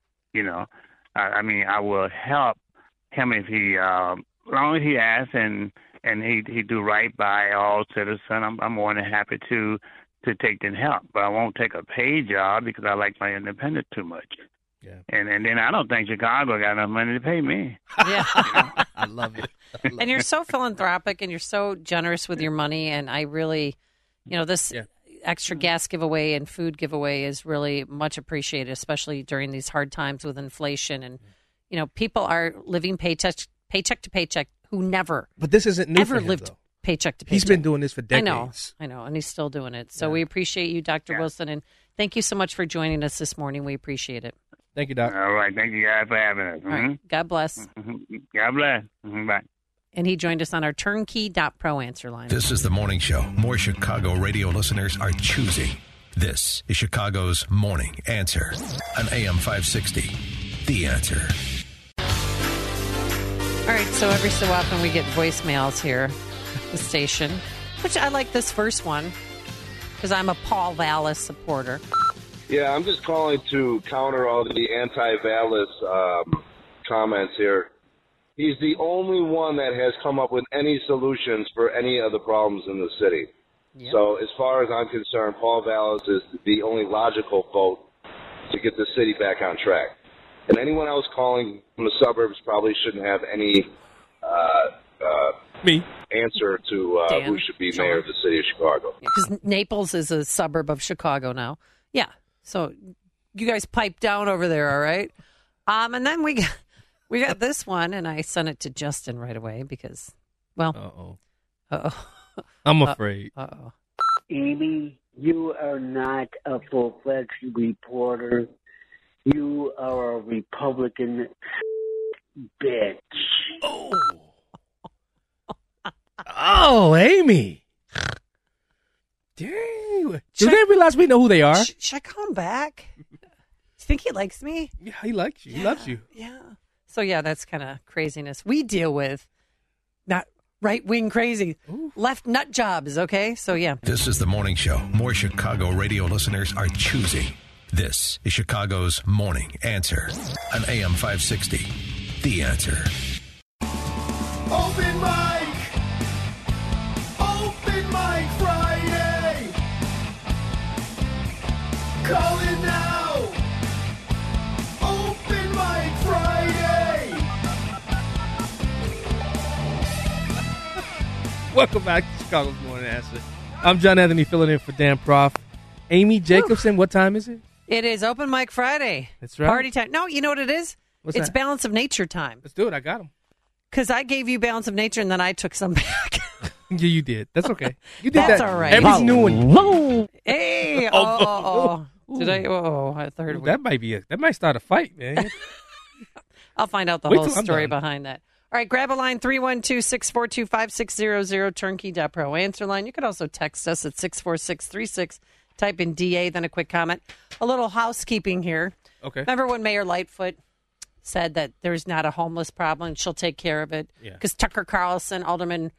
I will help him if he, as long as he asks and he do right by all citizens. I'm more than happy to take the help, but I won't take a paid job because I like my independence too much. Yeah. And then I don't think Chicago got enough money to pay me. Yeah. I love it. And you're so philanthropic and you're so generous with your money. And I really, this extra gas giveaway and food giveaway is really much appreciated, especially during these hard times with inflation. And, people are living paycheck to paycheck who never. But this isn't new ever for him, lived though. Paycheck to paycheck. He's been doing this for decades. I know, and he's still doing it. So we appreciate you, Dr. Wilson, and thank you so much for joining us this morning. We appreciate it. Thank you, Doc. All right. Thank you guys for having us. All right. God bless. God bless. Bye. And he joined us on our turnkey.pro answer line. This is the morning show more Chicago radio listeners are choosing. This is Chicago's Morning Answer on AM 560. The Answer. All right, so every so often we get voicemails here at the station, which I like this first one because I'm a Paul Vallas supporter. Yeah, I'm just calling to counter all the anti-Vallas comments here. He's the only one that has come up with any solutions for any of the problems in the city. Yep. So as far as I'm concerned, Paul Vallas is the only logical vote to get the city back on track. And anyone else calling from the suburbs probably shouldn't have any answer to who should be mayor of the city of Chicago. Because Naples is a suburb of Chicago now. Yeah. So you guys pipe down over there, all right? And then we We got this one, and I sent it to Justin right away because, well. Uh-oh. I'm afraid. Uh-oh. Amy, you are not a full-fledged reporter. You are a Republican bitch. Oh, Amy. Dang. Do they realize we know who they are? Should I call him back? Do you think he likes me? Yeah, he likes you. He loves you. Yeah. So, yeah, that's kind of craziness we deal with. Not right-wing crazy. Left nut jobs, okay? So, yeah. This is the morning show more Chicago radio listeners are choosing. This is Chicago's Morning Answer on AM 560. The Answer. Open mic! Open mic Friday! Call it now! Open mic Friday! Welcome back to Chicago's Morning Answer. I'm John Anthony filling in for Dan Prof. Amy Jacobson, what time is it? It is Open Mic Friday. That's right. Party time. No, you know what it is? What's it's that? Balance of Nature time. Let's do it. I got them. Because I gave you Balance of Nature, and then I took some back. Yeah, you did. That's okay. You did That's that. all right. Every new one. Hey! Did I? Oh, I thought that might start a fight, man. I'll find out the whole story behind that. All right, grab a line 312-642-5600, turnkey.pro answer line. You could also text us at 64636. Type in DA, then a quick comment. A little housekeeping here. Okay. Remember when Mayor Lightfoot said that there's not a homeless problem and she'll take care of it? Yeah. Because Tucker Carlson, Alderman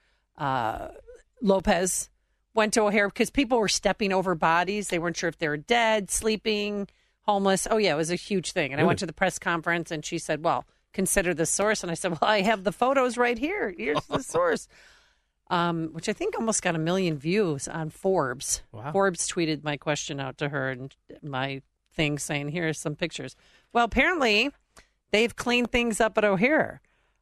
Lopez went to O'Hare because people were stepping over bodies. They weren't sure if they were dead, sleeping, homeless. Oh, yeah, it was a huge thing. And I went to the press conference and she said, well, consider the source. And I said, well, I have the photos right here. Here's the source. Which I think almost got 1 million views on Forbes. Wow. Forbes tweeted my question out to her and my thing saying, here's some pictures. Well, apparently they've cleaned things up at O'Hare.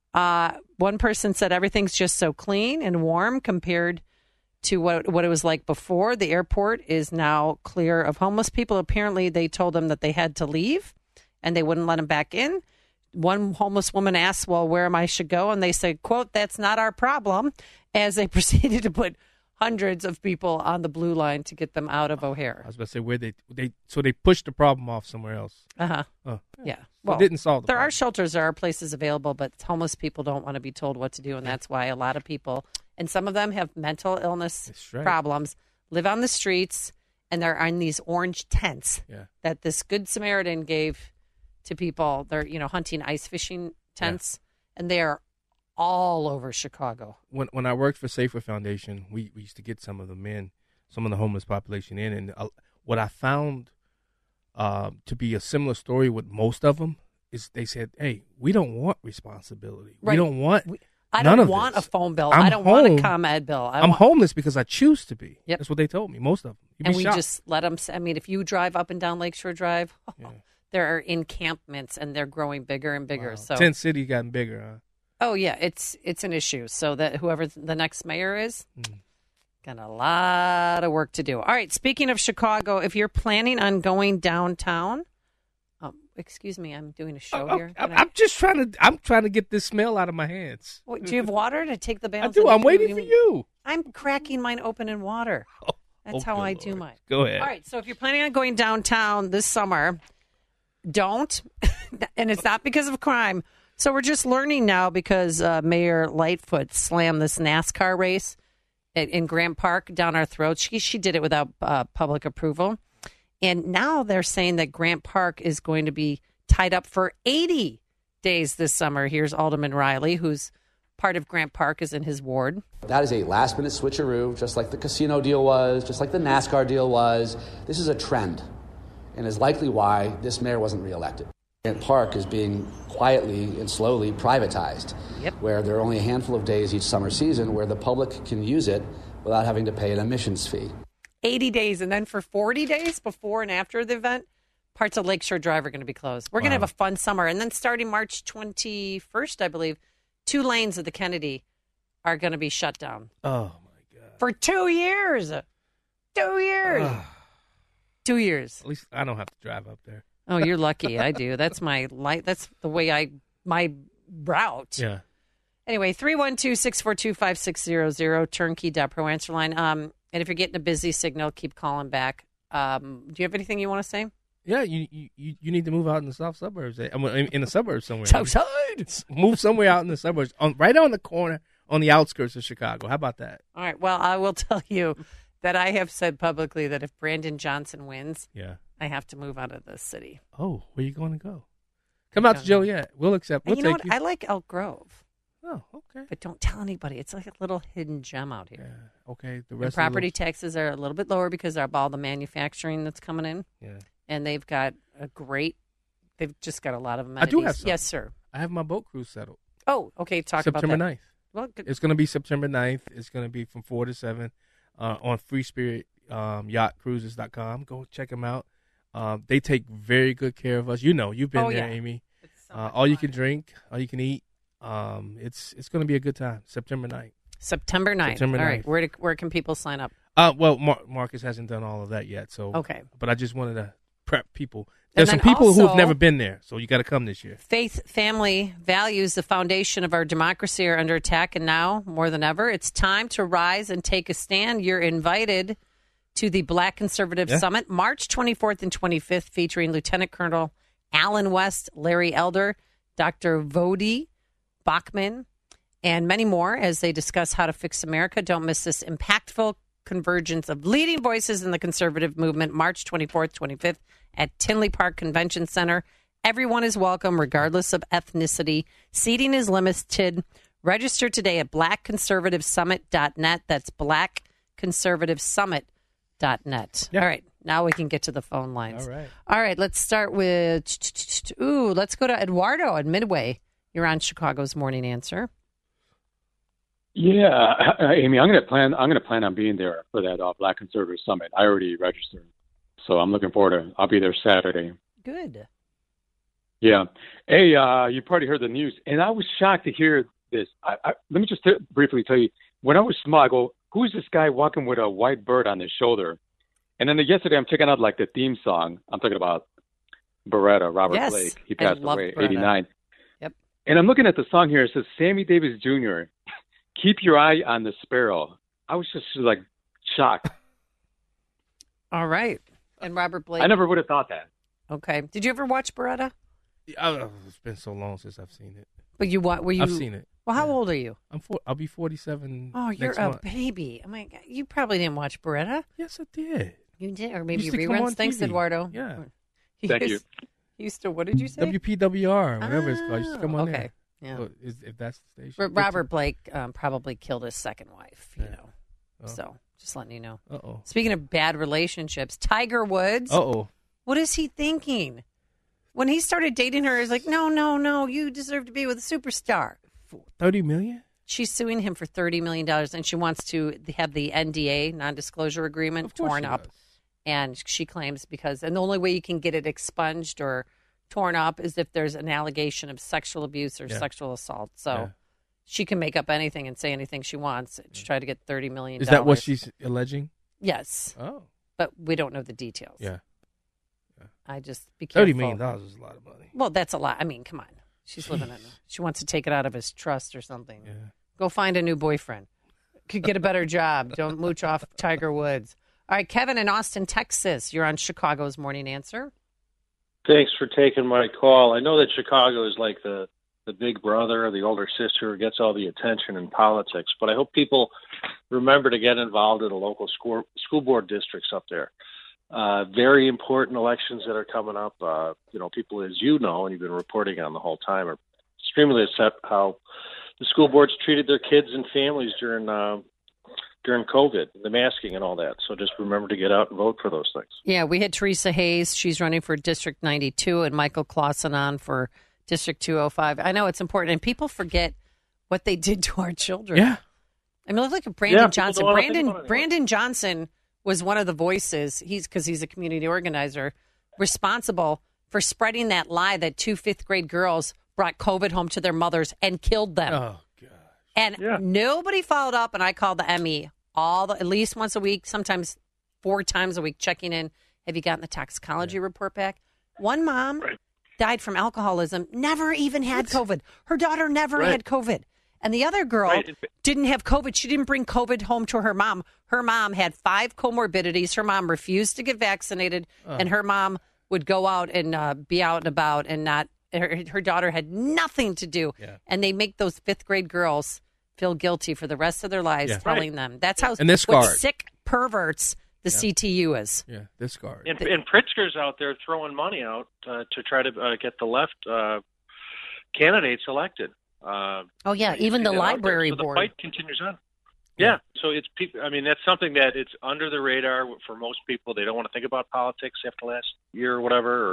One person said everything's just so clean and warm compared to what it was like before. The airport is now clear of homeless people. Apparently they told them that they had to leave and they wouldn't let them back in. One homeless woman asked, well, where am I should go? And they said, quote, that's not our problem, as they proceeded to put hundreds of people on the blue line to get them out of O'Hare. I was about to say, where they pushed the problem off somewhere else. Uh-huh. Oh. Yeah. Well, it didn't solve the problem. There are shelters, there are places available, but homeless people don't want to be told what to do, and that's why a lot of people, and some of them have mental illness problems, live on the streets, and they're in these orange tents that this Good Samaritan gave to people. They're, hunting ice fishing tents, and they are all over Chicago. When I worked for Safer Foundation, we used to get some of the homeless population in, and what I found to be a similar story with most of them is they said, hey, we don't want responsibility. Right. We don't want I none don't of want this. a phone bill. I'm I don't want a ComEd bill. I'm homeless because I choose to be. Yep. That's what they told me, most of them. And we just let them, if you drive up and down Lakeshore Drive, there are encampments, and they're growing bigger and bigger. Wow. So Tent City gotten bigger, huh? Oh, yeah, it's an issue. So that whoever the next mayor is, got a lot of work to do. All right, speaking of Chicago, if you're planning on going downtown, excuse me, I'm doing a show here. I'm trying to get this smell out of my hands. Wait, do you have water to take the balance? I do. I'm waiting for you. I'm cracking mine open in water. That's how I do mine. Go ahead. All right, so if you're planning on going downtown this summer, don't. And it's not because of crime. So we're just learning now because Mayor Lightfoot slammed this NASCAR race in Grant Park down our throats. She did it without public approval. And now they're saying that Grant Park is going to be tied up for 80 days this summer. Here's Alderman Riley, who's part of Grant Park, is in his ward. That is a last-minute switcheroo, just like the casino deal was, just like the NASCAR deal was. This is a trend, and is likely why this mayor wasn't reelected. Grant Park is being quietly and slowly privatized, where there are only a handful of days each summer season where the public can use it without having to pay an admissions fee. 80 days, and then for 40 days before and after the event, parts of Lakeshore Drive are going to be closed. We're going to have a fun summer. And then starting March 21st, I believe, 2 lanes of the Kennedy are going to be shut down. Oh, my God. For 2 years. 2 years. 2 years. At least I don't have to drive up there. Oh, you're lucky. I do. That's my life. That's the way my route. Yeah. Anyway, 312-642-5600, turnkey.pro answer line. And if you're getting a busy signal, keep calling back. Do you have anything you want to say? Yeah, you need to move out in the south suburbs. I mean, in the suburbs somewhere. South side. Move somewhere out in the suburbs, right on the corner, on the outskirts of Chicago. How about that? All right. Well, I will tell you that I have said publicly that if Brandon Johnson wins, I have to move out of the city. Oh, where are you going to go? Come out to Joliet. We'll accept. We'll you know take what? you. I like Elk Grove. Oh, okay. But don't tell anybody. It's like a little hidden gem out here. Yeah. Okay. The And rest property taxes are a little bit lower because of all the manufacturing that's coming in. Yeah. And they've got they've just got a lot of I amenities. do have some. Yes, sir. I have my boat cruise settled. Oh, okay. Talk about that. September 9th. Well, good. It's going to be September 9th. It's going to be from 4 to 7 on Free Spirit yachtcruises.com. Go check them out. They take very good care of us. You know, you've been there, Amy. It's so all you can drink, all you can eat. It's going to be a good time. September 9th. September 9th. September All 9th. right. Where can people sign up? Well, Marcus hasn't done all of that yet. So okay. But I just wanted to prep people. There's And some then people who have also- never been there, so you got to come this year. Faith, family, values, the foundation of our democracy are under attack, and now, more than ever, it's time to rise and take a stand. You're invited to the Black Conservative Summit, March 24th and 25th, featuring Lieutenant Colonel Alan West, Larry Elder, Dr. Vodi Bachman, and many more as they discuss how to fix America. Don't miss this impactful convergence of leading voices in the conservative movement, March 24th, 25th at Tinley Park Convention Center. Everyone is welcome, regardless of ethnicity. Seating is limited. Register today at blackconservativesummit.net. That's blackconservativesummit.net. All right, now we can get to the phone lines. All right, let's start with, let's go to Eduardo at Midway. You're on Chicago's Morning Answer. Yeah, Amy, I'm going to plan on being there for that Black Conservative Summit. I already registered, so I'm looking forward to. I'll be there Saturday. Good. Yeah. Hey, you probably heard the news, and I was shocked to hear this. Let me just briefly tell you. When I was small, I go, "Who's this guy walking with a white bird on his shoulder?" And then yesterday, I'm checking out like the theme song. I'm talking about Beretta, Robert Blake. He passed away, 89. Yep. And I'm looking at the song here. It says, "Sammy Davis Jr." Keep your eye on the sparrow. I was just like shocked. All right. And Robert Blake. I never would have thought that. Okay. Did you ever watch Beretta? It's been so long since I've seen it. But were you? I've seen it. Well, how old are you? I'll be 47. Oh, you're next a month. baby. Oh my God. You probably didn't watch Beretta. Yes, I did. You did, or maybe Used to come on reruns. Thanks, TV. Eduardo. Yeah. Thank you. He used to. What did you say? WPWR, whatever it's called. Used to come on okay. there. Yeah. So if that's the station. Robert Blake probably killed his second wife, you know. Oh. So just letting you know. Uh-oh. Speaking of bad relationships, Tiger Woods. Uh-oh. What is he thinking? When he started dating her, he's like, no, you deserve to be with a superstar. $30 million? She's suing him for $30 million, and she wants to have the NDA, non-disclosure agreement, torn up. And she claims and the only way you can get it expunged or torn up is if there's an allegation of sexual abuse or sexual assault. So she can make up anything and say anything she wants to try to get $30 million. Is that what she's alleging? Yes. Oh. But we don't know the details. Yeah. I just be careful. $30 million is a lot of money. Well, that's a lot. I mean, come on. She's living in she wants to take it out of his trust or something. Yeah. Go find a new boyfriend. Could get a better job. Don't mooch off Tiger Woods. All right, Kevin in Austin, Texas. You're on Chicago's Morning Answer. Thanks for taking my call. I know that Chicago is like the big brother or the older sister who gets all the attention in politics, but I hope people remember to get involved in the local school board districts up there. Very important elections that are coming up. People, as you know, and you've been reporting on the whole time, are extremely upset how the school boards treated their kids and families during COVID, the masking and all that. So just remember to get out and vote for those things. Yeah, we had Teresa Hayes. She's running for District 92, and Michael Clausen on for District 205. I know it's important, and people forget what they did to our children. Yeah. I mean, look at Brandon Johnson. don't wanna think about it Brandon Johnson was one of the voices, because he's a community organizer, responsible for spreading that lie that 2 fifth-grade girls brought COVID home to their mothers and killed them. Oh, God. And nobody followed up, and I called the ME at least once a week, sometimes 4 times a week, checking in. Have you gotten the toxicology report back? One mom died from alcoholism, never even had COVID. Her daughter never had COVID. And the other girl didn't have COVID. She didn't bring COVID home to her mom. Her mom had 5 comorbidities. Her mom refused to get vaccinated, and her mom would go out and be out and about and not. Her daughter had nothing to do. Yeah. And they make those 5th grade girls feel guilty for the rest of their lives, telling them. That's how what sick perverts the CTU is. Yeah, they're scarred. And Pritzker's out there throwing money out to try to get the left candidates elected. Even the library board. The fight continues on. Yeah, so it's people. I mean, that's something that it's under the radar for most people. They don't want to think about politics after last year or whatever. Or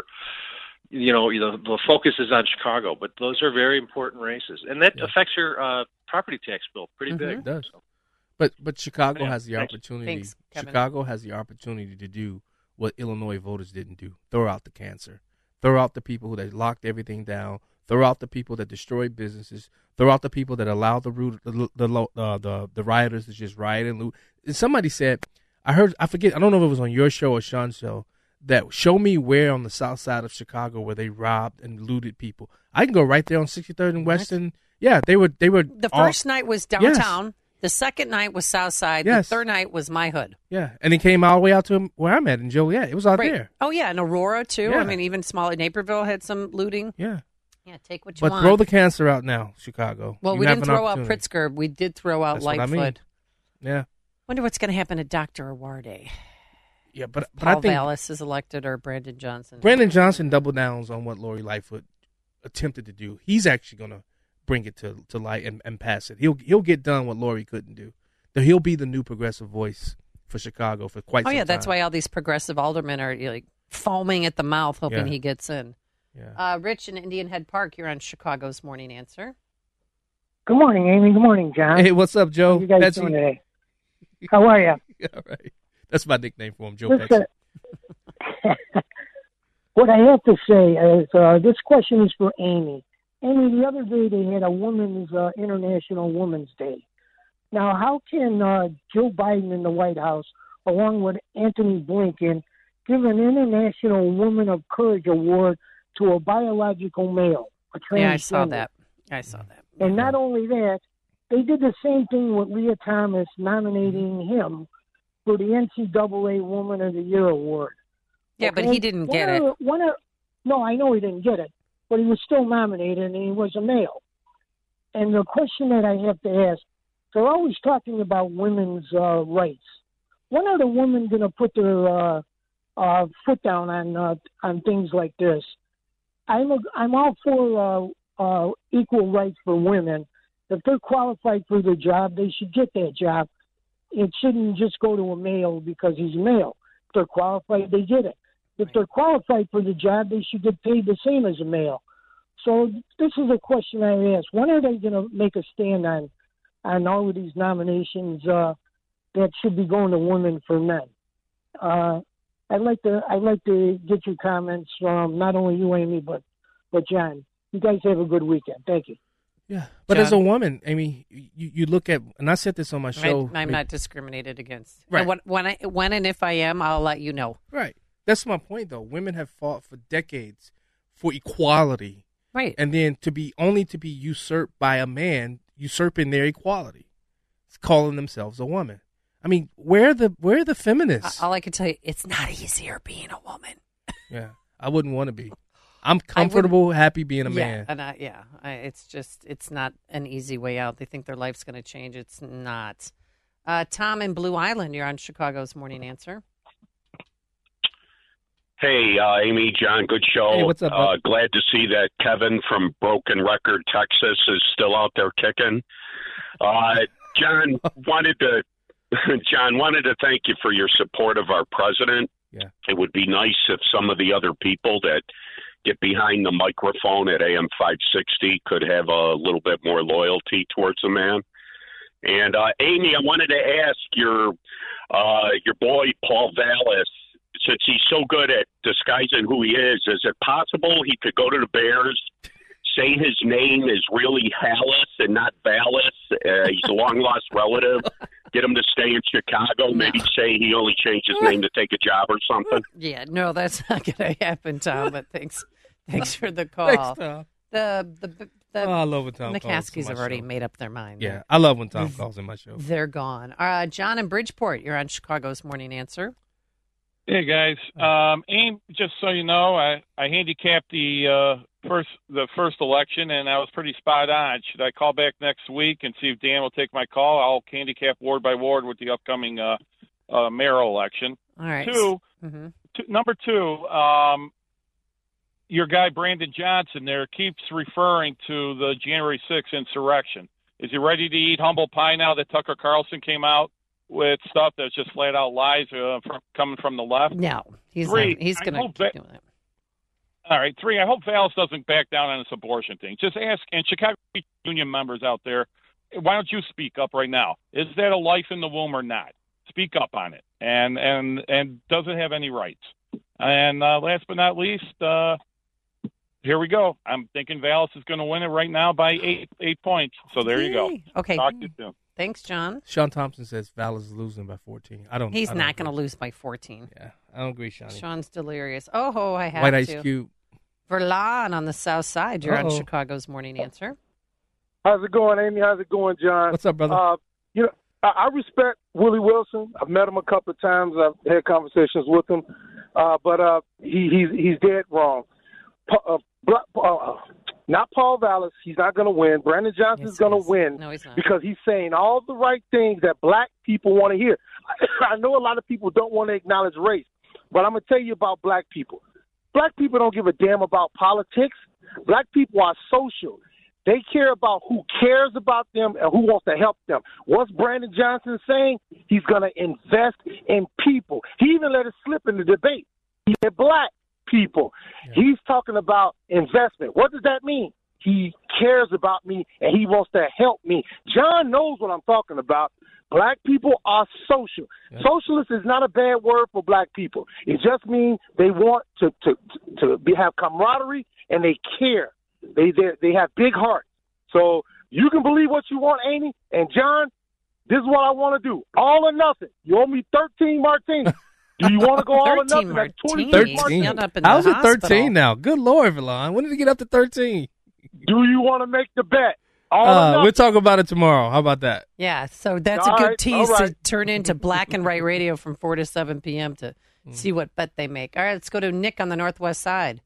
the focus is on Chicago, but those are very important races, and that affects your property tax bill pretty big. It does. So. But Chicago has the opportunity. Thanks, Kevin. Chicago has the opportunity to do what Illinois voters didn't do: throw out the cancer, throw out the people who locked everything down. Throw out the people that destroy businesses. Throw out the people that allow the rioters to just riot and loot. And somebody said, I don't know if it was on your show or Sean's show, that show me where on the south side of Chicago where they robbed and looted people. I can go right there on 63rd and Western. Yeah, they were. The first night was downtown. Yes. The second night was south side. Yes. The third night was my hood. Yeah, and it came all the way out to where I'm at in Joliet. It was out there. Oh, yeah, and Aurora, too. Yeah. I mean, even smaller. Naperville had some looting. Yeah. Yeah, take what you want. But throw the cancer out now, Chicago. Well, we didn't throw out Pritzker. We did throw out Lightfoot. I mean. Yeah. Wonder what's going to happen to Dr. Awarde. Yeah, but Paul I think Vallis is elected or Brandon Johnson. Brandon Johnson doubled down on what Lori Lightfoot attempted to do. He's actually going to bring it to light and pass it. He'll get done what Lori couldn't do. He'll be the new progressive voice for Chicago for quite some time. Oh, yeah, that's why all these progressive aldermen are foaming at the mouth hoping he gets in. Yeah. Rich in Indian Head Park, you're on Chicago's Morning Answer. Good morning, Amy. Good morning, John. Hey, what's up, Joe? How you guys doing today? How are you? All right. That's my nickname for him, Joe Pexi. What I have to say is this question is for Amy. Amy, the other day they had a International Women's Day. Now, how can Joe Biden in the White House, along with Anthony Blinken, give an International Woman of Courage Award to a biological male, a transgender? Yeah, I saw that. And not only that, they did the same thing with Leah Thomas, nominating him for the NCAA Woman of the Year award. Yeah, but he didn't get it. No, I know he didn't get it, but he was still nominated, and he was a male. And the question that I have to ask, they're always talking about women's rights. When are the women going to put their foot down on things like this? I'm all for equal rights for women. If they're qualified for the job, they should get that job. It shouldn't just go to a male because he's a male. If they're qualified, they get it. If they're qualified for the job, they should get paid the same as a male. So this is a question I ask. When are they going to make a stand on all of these nominations that should be going to women for men? I'd like to get your comments from not only you, Amy, but John. You guys have a good weekend. Thank you. Yeah, but John, as a woman, Amy, you look at, and I said this on my show. I'm not discriminated against. Right. When and if I am, I'll let you know. Right. That's my point, though. Women have fought for decades for equality. Right. And then to be usurped by a man, usurping their equality, calling themselves a woman. I mean, where are the feminists? All I can tell you, it's not easier being a woman. Yeah, I wouldn't want to be. I'm comfortable, happy being a man. And it's not an easy way out. They think their life's going to change. It's not. Tom in Blue Island, you're on Chicago's Morning Answer. Hey, Amy, John, good show. Hey, what's up, glad to see that Kevin from Broken Record, Texas, is still out there kicking. John wanted to thank you for your support of our president. Yeah. It would be nice if some of the other people that get behind the microphone at AM 560 could have a little bit more loyalty towards the man. And Amy, I wanted to ask your boy Paul Vallis, since he's so good at disguising who he is it possible he could go to the Bears, say his name is really Hallis and not Vallis? He's a long-lost relative. Get him to stay in Chicago. Maybe say he only changed his name to take a job or something. Yeah, no, that's not going to happen, Tom, but thanks Thanks for the call. Thanks, Tom. I love when Tom calls McCaskies on have my already show. made up their mind. Yeah, I love when Tom calls in my show. They're gone. John in Bridgeport, you're on Chicago's Morning Answer. Hey guys, AIM. Just so you know, I handicapped the first election, and I was pretty spot on. Should I call back next week and see if Dan will take my call? I'll handicap ward by ward with the upcoming mayoral election. All right. Number two, your guy Brandon Johnson there keeps referring to the January 6th insurrection. Is he ready to eat humble pie now that Tucker Carlson came out with stuff that's just flat out lies coming from the left? No, he's going to keep doing that. All right, 3, I hope Vallis doesn't back down on this abortion thing. Just ask, and Chicago Union members out there, why don't you speak up right now? Is that a life in the womb or not? Speak up on it. And does it have any rights? And last but not least, here we go. I'm thinking Vallis is going to win it right now by 8 points. So there you go. Okay. Talk to you soon. Thanks, John. Sean Thompson says Vallis is losing by 14. He's not going to lose by 14. Yeah, I don't agree, Sean. Sean's delirious. Oh, I have White Ice to. Cube. Verlan on the south side. You're on Chicago's Morning Answer. How's it going, Amy? How's it going, John? What's up, brother? I respect Willie Wilson. I've met him a couple of times. I've had conversations with him, but he's dead wrong. Not Paul Vallis. He's not going to win. Brandon Johnson's going to win because he's saying all the right things that black people want to hear. I know a lot of people don't want to acknowledge race, but I'm going to tell you about black people. Black people don't give a damn about politics. Black people are social. They care about who cares about them and who wants to help them. What's Brandon Johnson saying? He's going to invest in people. He even let it slip in the debate. He said black people. Yeah. He's talking about investment. What does that mean? He cares about me and he wants to help me. John knows what I'm talking about. Black people are social. Yeah. Socialist is not a bad word for black people. It just means they want to have camaraderie and they care. They have big hearts. So you can believe what you want, Amy. And John, this is what I want to do. All or nothing. You owe me 13 martinis. Do you want to go all or nothing? That's 13. How's it 13 now? Good Lord, Verlon. When did it get up to 13? Do you want to make the bet? We'll talk about it tomorrow. How about that? Yeah, so that's a good tease to turn into Black and Right Radio from 4 to 7 p.m. to see what bet they make. All right, let's go to Nick on the northwest side.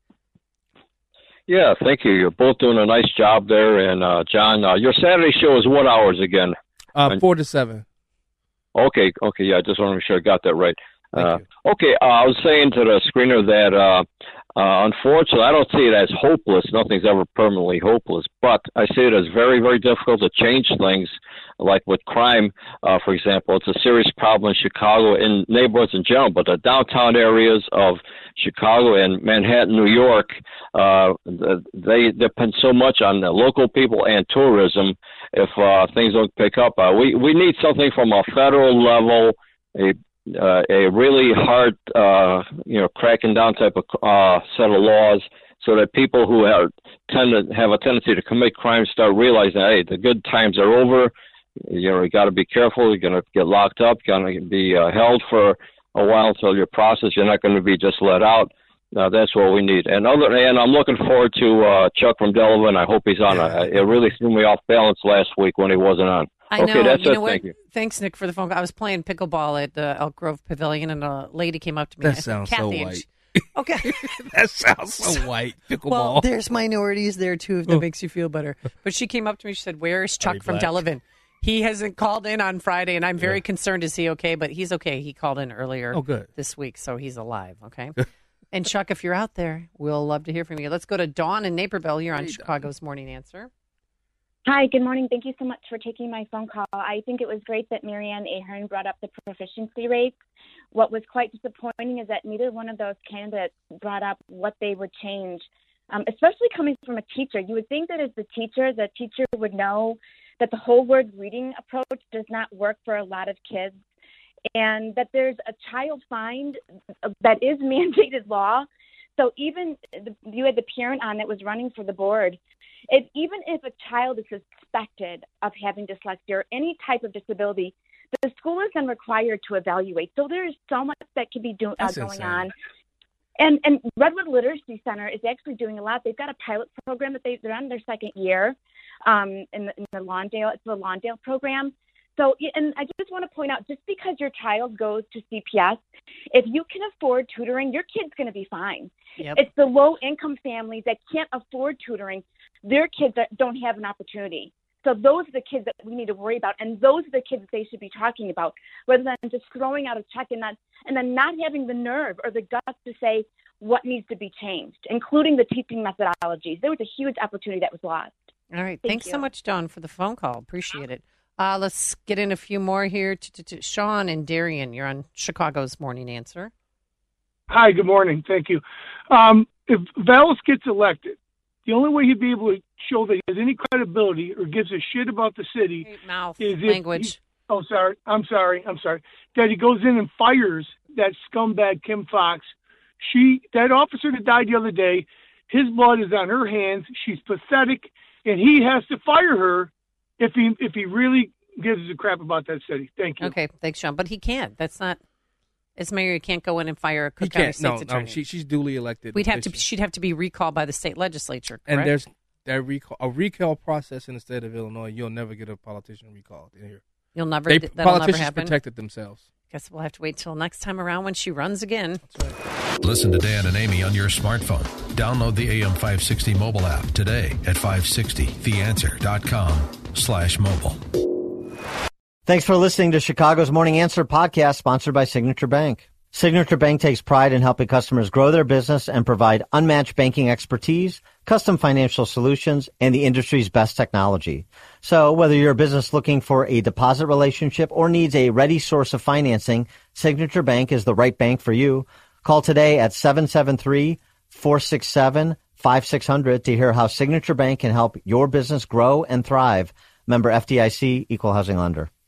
Yeah, thank you. You're both doing a nice job there. And, John, your Saturday show is what hours again? 4 to 7. Okay, yeah, I just want to make sure I got that right. Okay, I was saying to the screener that, unfortunately, I don't see it as hopeless. Nothing's ever permanently hopeless, but I see it as very, very difficult to change things, like with crime, for example. It's a serious problem in Chicago, in neighborhoods in general, but the downtown areas of Chicago and Manhattan, New York, they depend so much on the local people and tourism. If things don't pick up, we need something from a federal level, a really hard, cracking down type of set of laws, so that people who have a tendency to commit crimes start realizing, hey, the good times are over. You got to be careful. You're going to get locked up. You're going to be held for a while until your process. You're not going to be just let out. That's what we need. And I'm looking forward to Chuck from Delavan. I hope he's on. It really threw me off balance last week when he wasn't on. I know. Okay, that's you it. know what? Thank you. Thanks, Nick, for the phone call. I was playing pickleball at the Elk Grove Pavilion, and a lady came up to me. That sounds so white. Okay. That sounds so white. Pickleball. Well, there's minorities there, too, if that makes you feel better. But she came up to me. She said, where is Chuck from Delavan? He hasn't called in on Friday, and I'm very concerned. Is he okay? But he's okay. He called in earlier this week, so he's alive, okay? And, Chuck, if you're out there, we'll love to hear from you. Let's go to Dawn in Naperville. You're on Chicago's Morning Answer. Hi, good morning. Thank you so much for taking my phone call. I think it was great that Marianne Ahern brought up the proficiency rates. What was quite disappointing is that neither one of those candidates brought up what they would change, especially coming from a teacher. You would think that as the teacher would know that the whole word reading approach does not work for a lot of kids, and that there's a child find that is mandated law. So even you had the parent on that was running for the board. Even if a child is suspected of having dyslexia or any type of disability, the school is then required to evaluate. So there is so much that could be going on. And Redwood Literacy Center is actually doing a lot. They've got a pilot program that they're on their second year in the Lawndale. It's the Lawndale program. So, and I just want to point out, just because your child goes to CPS, if you can afford tutoring, your kid's going to be fine. Yep. It's the low-income families that can't afford tutoring. Their kids that don't have an opportunity. So those are the kids that we need to worry about, and those are the kids that they should be talking about, rather than just throwing out a check and then not having the nerve or the guts to say what needs to be changed, including the teaching methodologies. There was a huge opportunity that was lost. All right. Thanks so much, Dawn, for the phone call. Appreciate it. Let's get in a few more here. Sean and Darien, you're on Chicago's Morning Answer. Hi, good morning. Thank you. If Vallis gets elected, the only way he'd be able to show that he has any credibility or gives a shit about the city is language. I'm sorry. That he goes in and fires that scumbag Kim Fox. That officer that died the other day, his blood is on her hands. She's pathetic, and he has to fire her if he really gives a crap about that city. Thank you. Okay, thanks, Sean. But he can't. That's not. As mayor, you can't go in and fire a Cook County State's attorney. No, she's duly elected. She'd have to be recalled by the state legislature. Correct? And there's a recall process in the state of Illinois. You'll never get a politician recalled in here. Politicians never happen. Protected themselves. Guess we'll have to wait till next time around when she runs again. That's right. Listen to Dan and Amy on your smartphone. Download the AM 560 mobile app today at 560theanswer.com/mobile. Thanks for listening to Chicago's Morning Answer podcast, sponsored by Signature Bank. Signature Bank takes pride in helping customers grow their business and provide unmatched banking expertise, custom financial solutions, and the industry's best technology. So whether you're a business looking for a deposit relationship or needs a ready source of financing, Signature Bank is the right bank for you. Call today at 773-467-5600 to hear how Signature Bank can help your business grow and thrive. Member FDIC, Equal Housing Lender.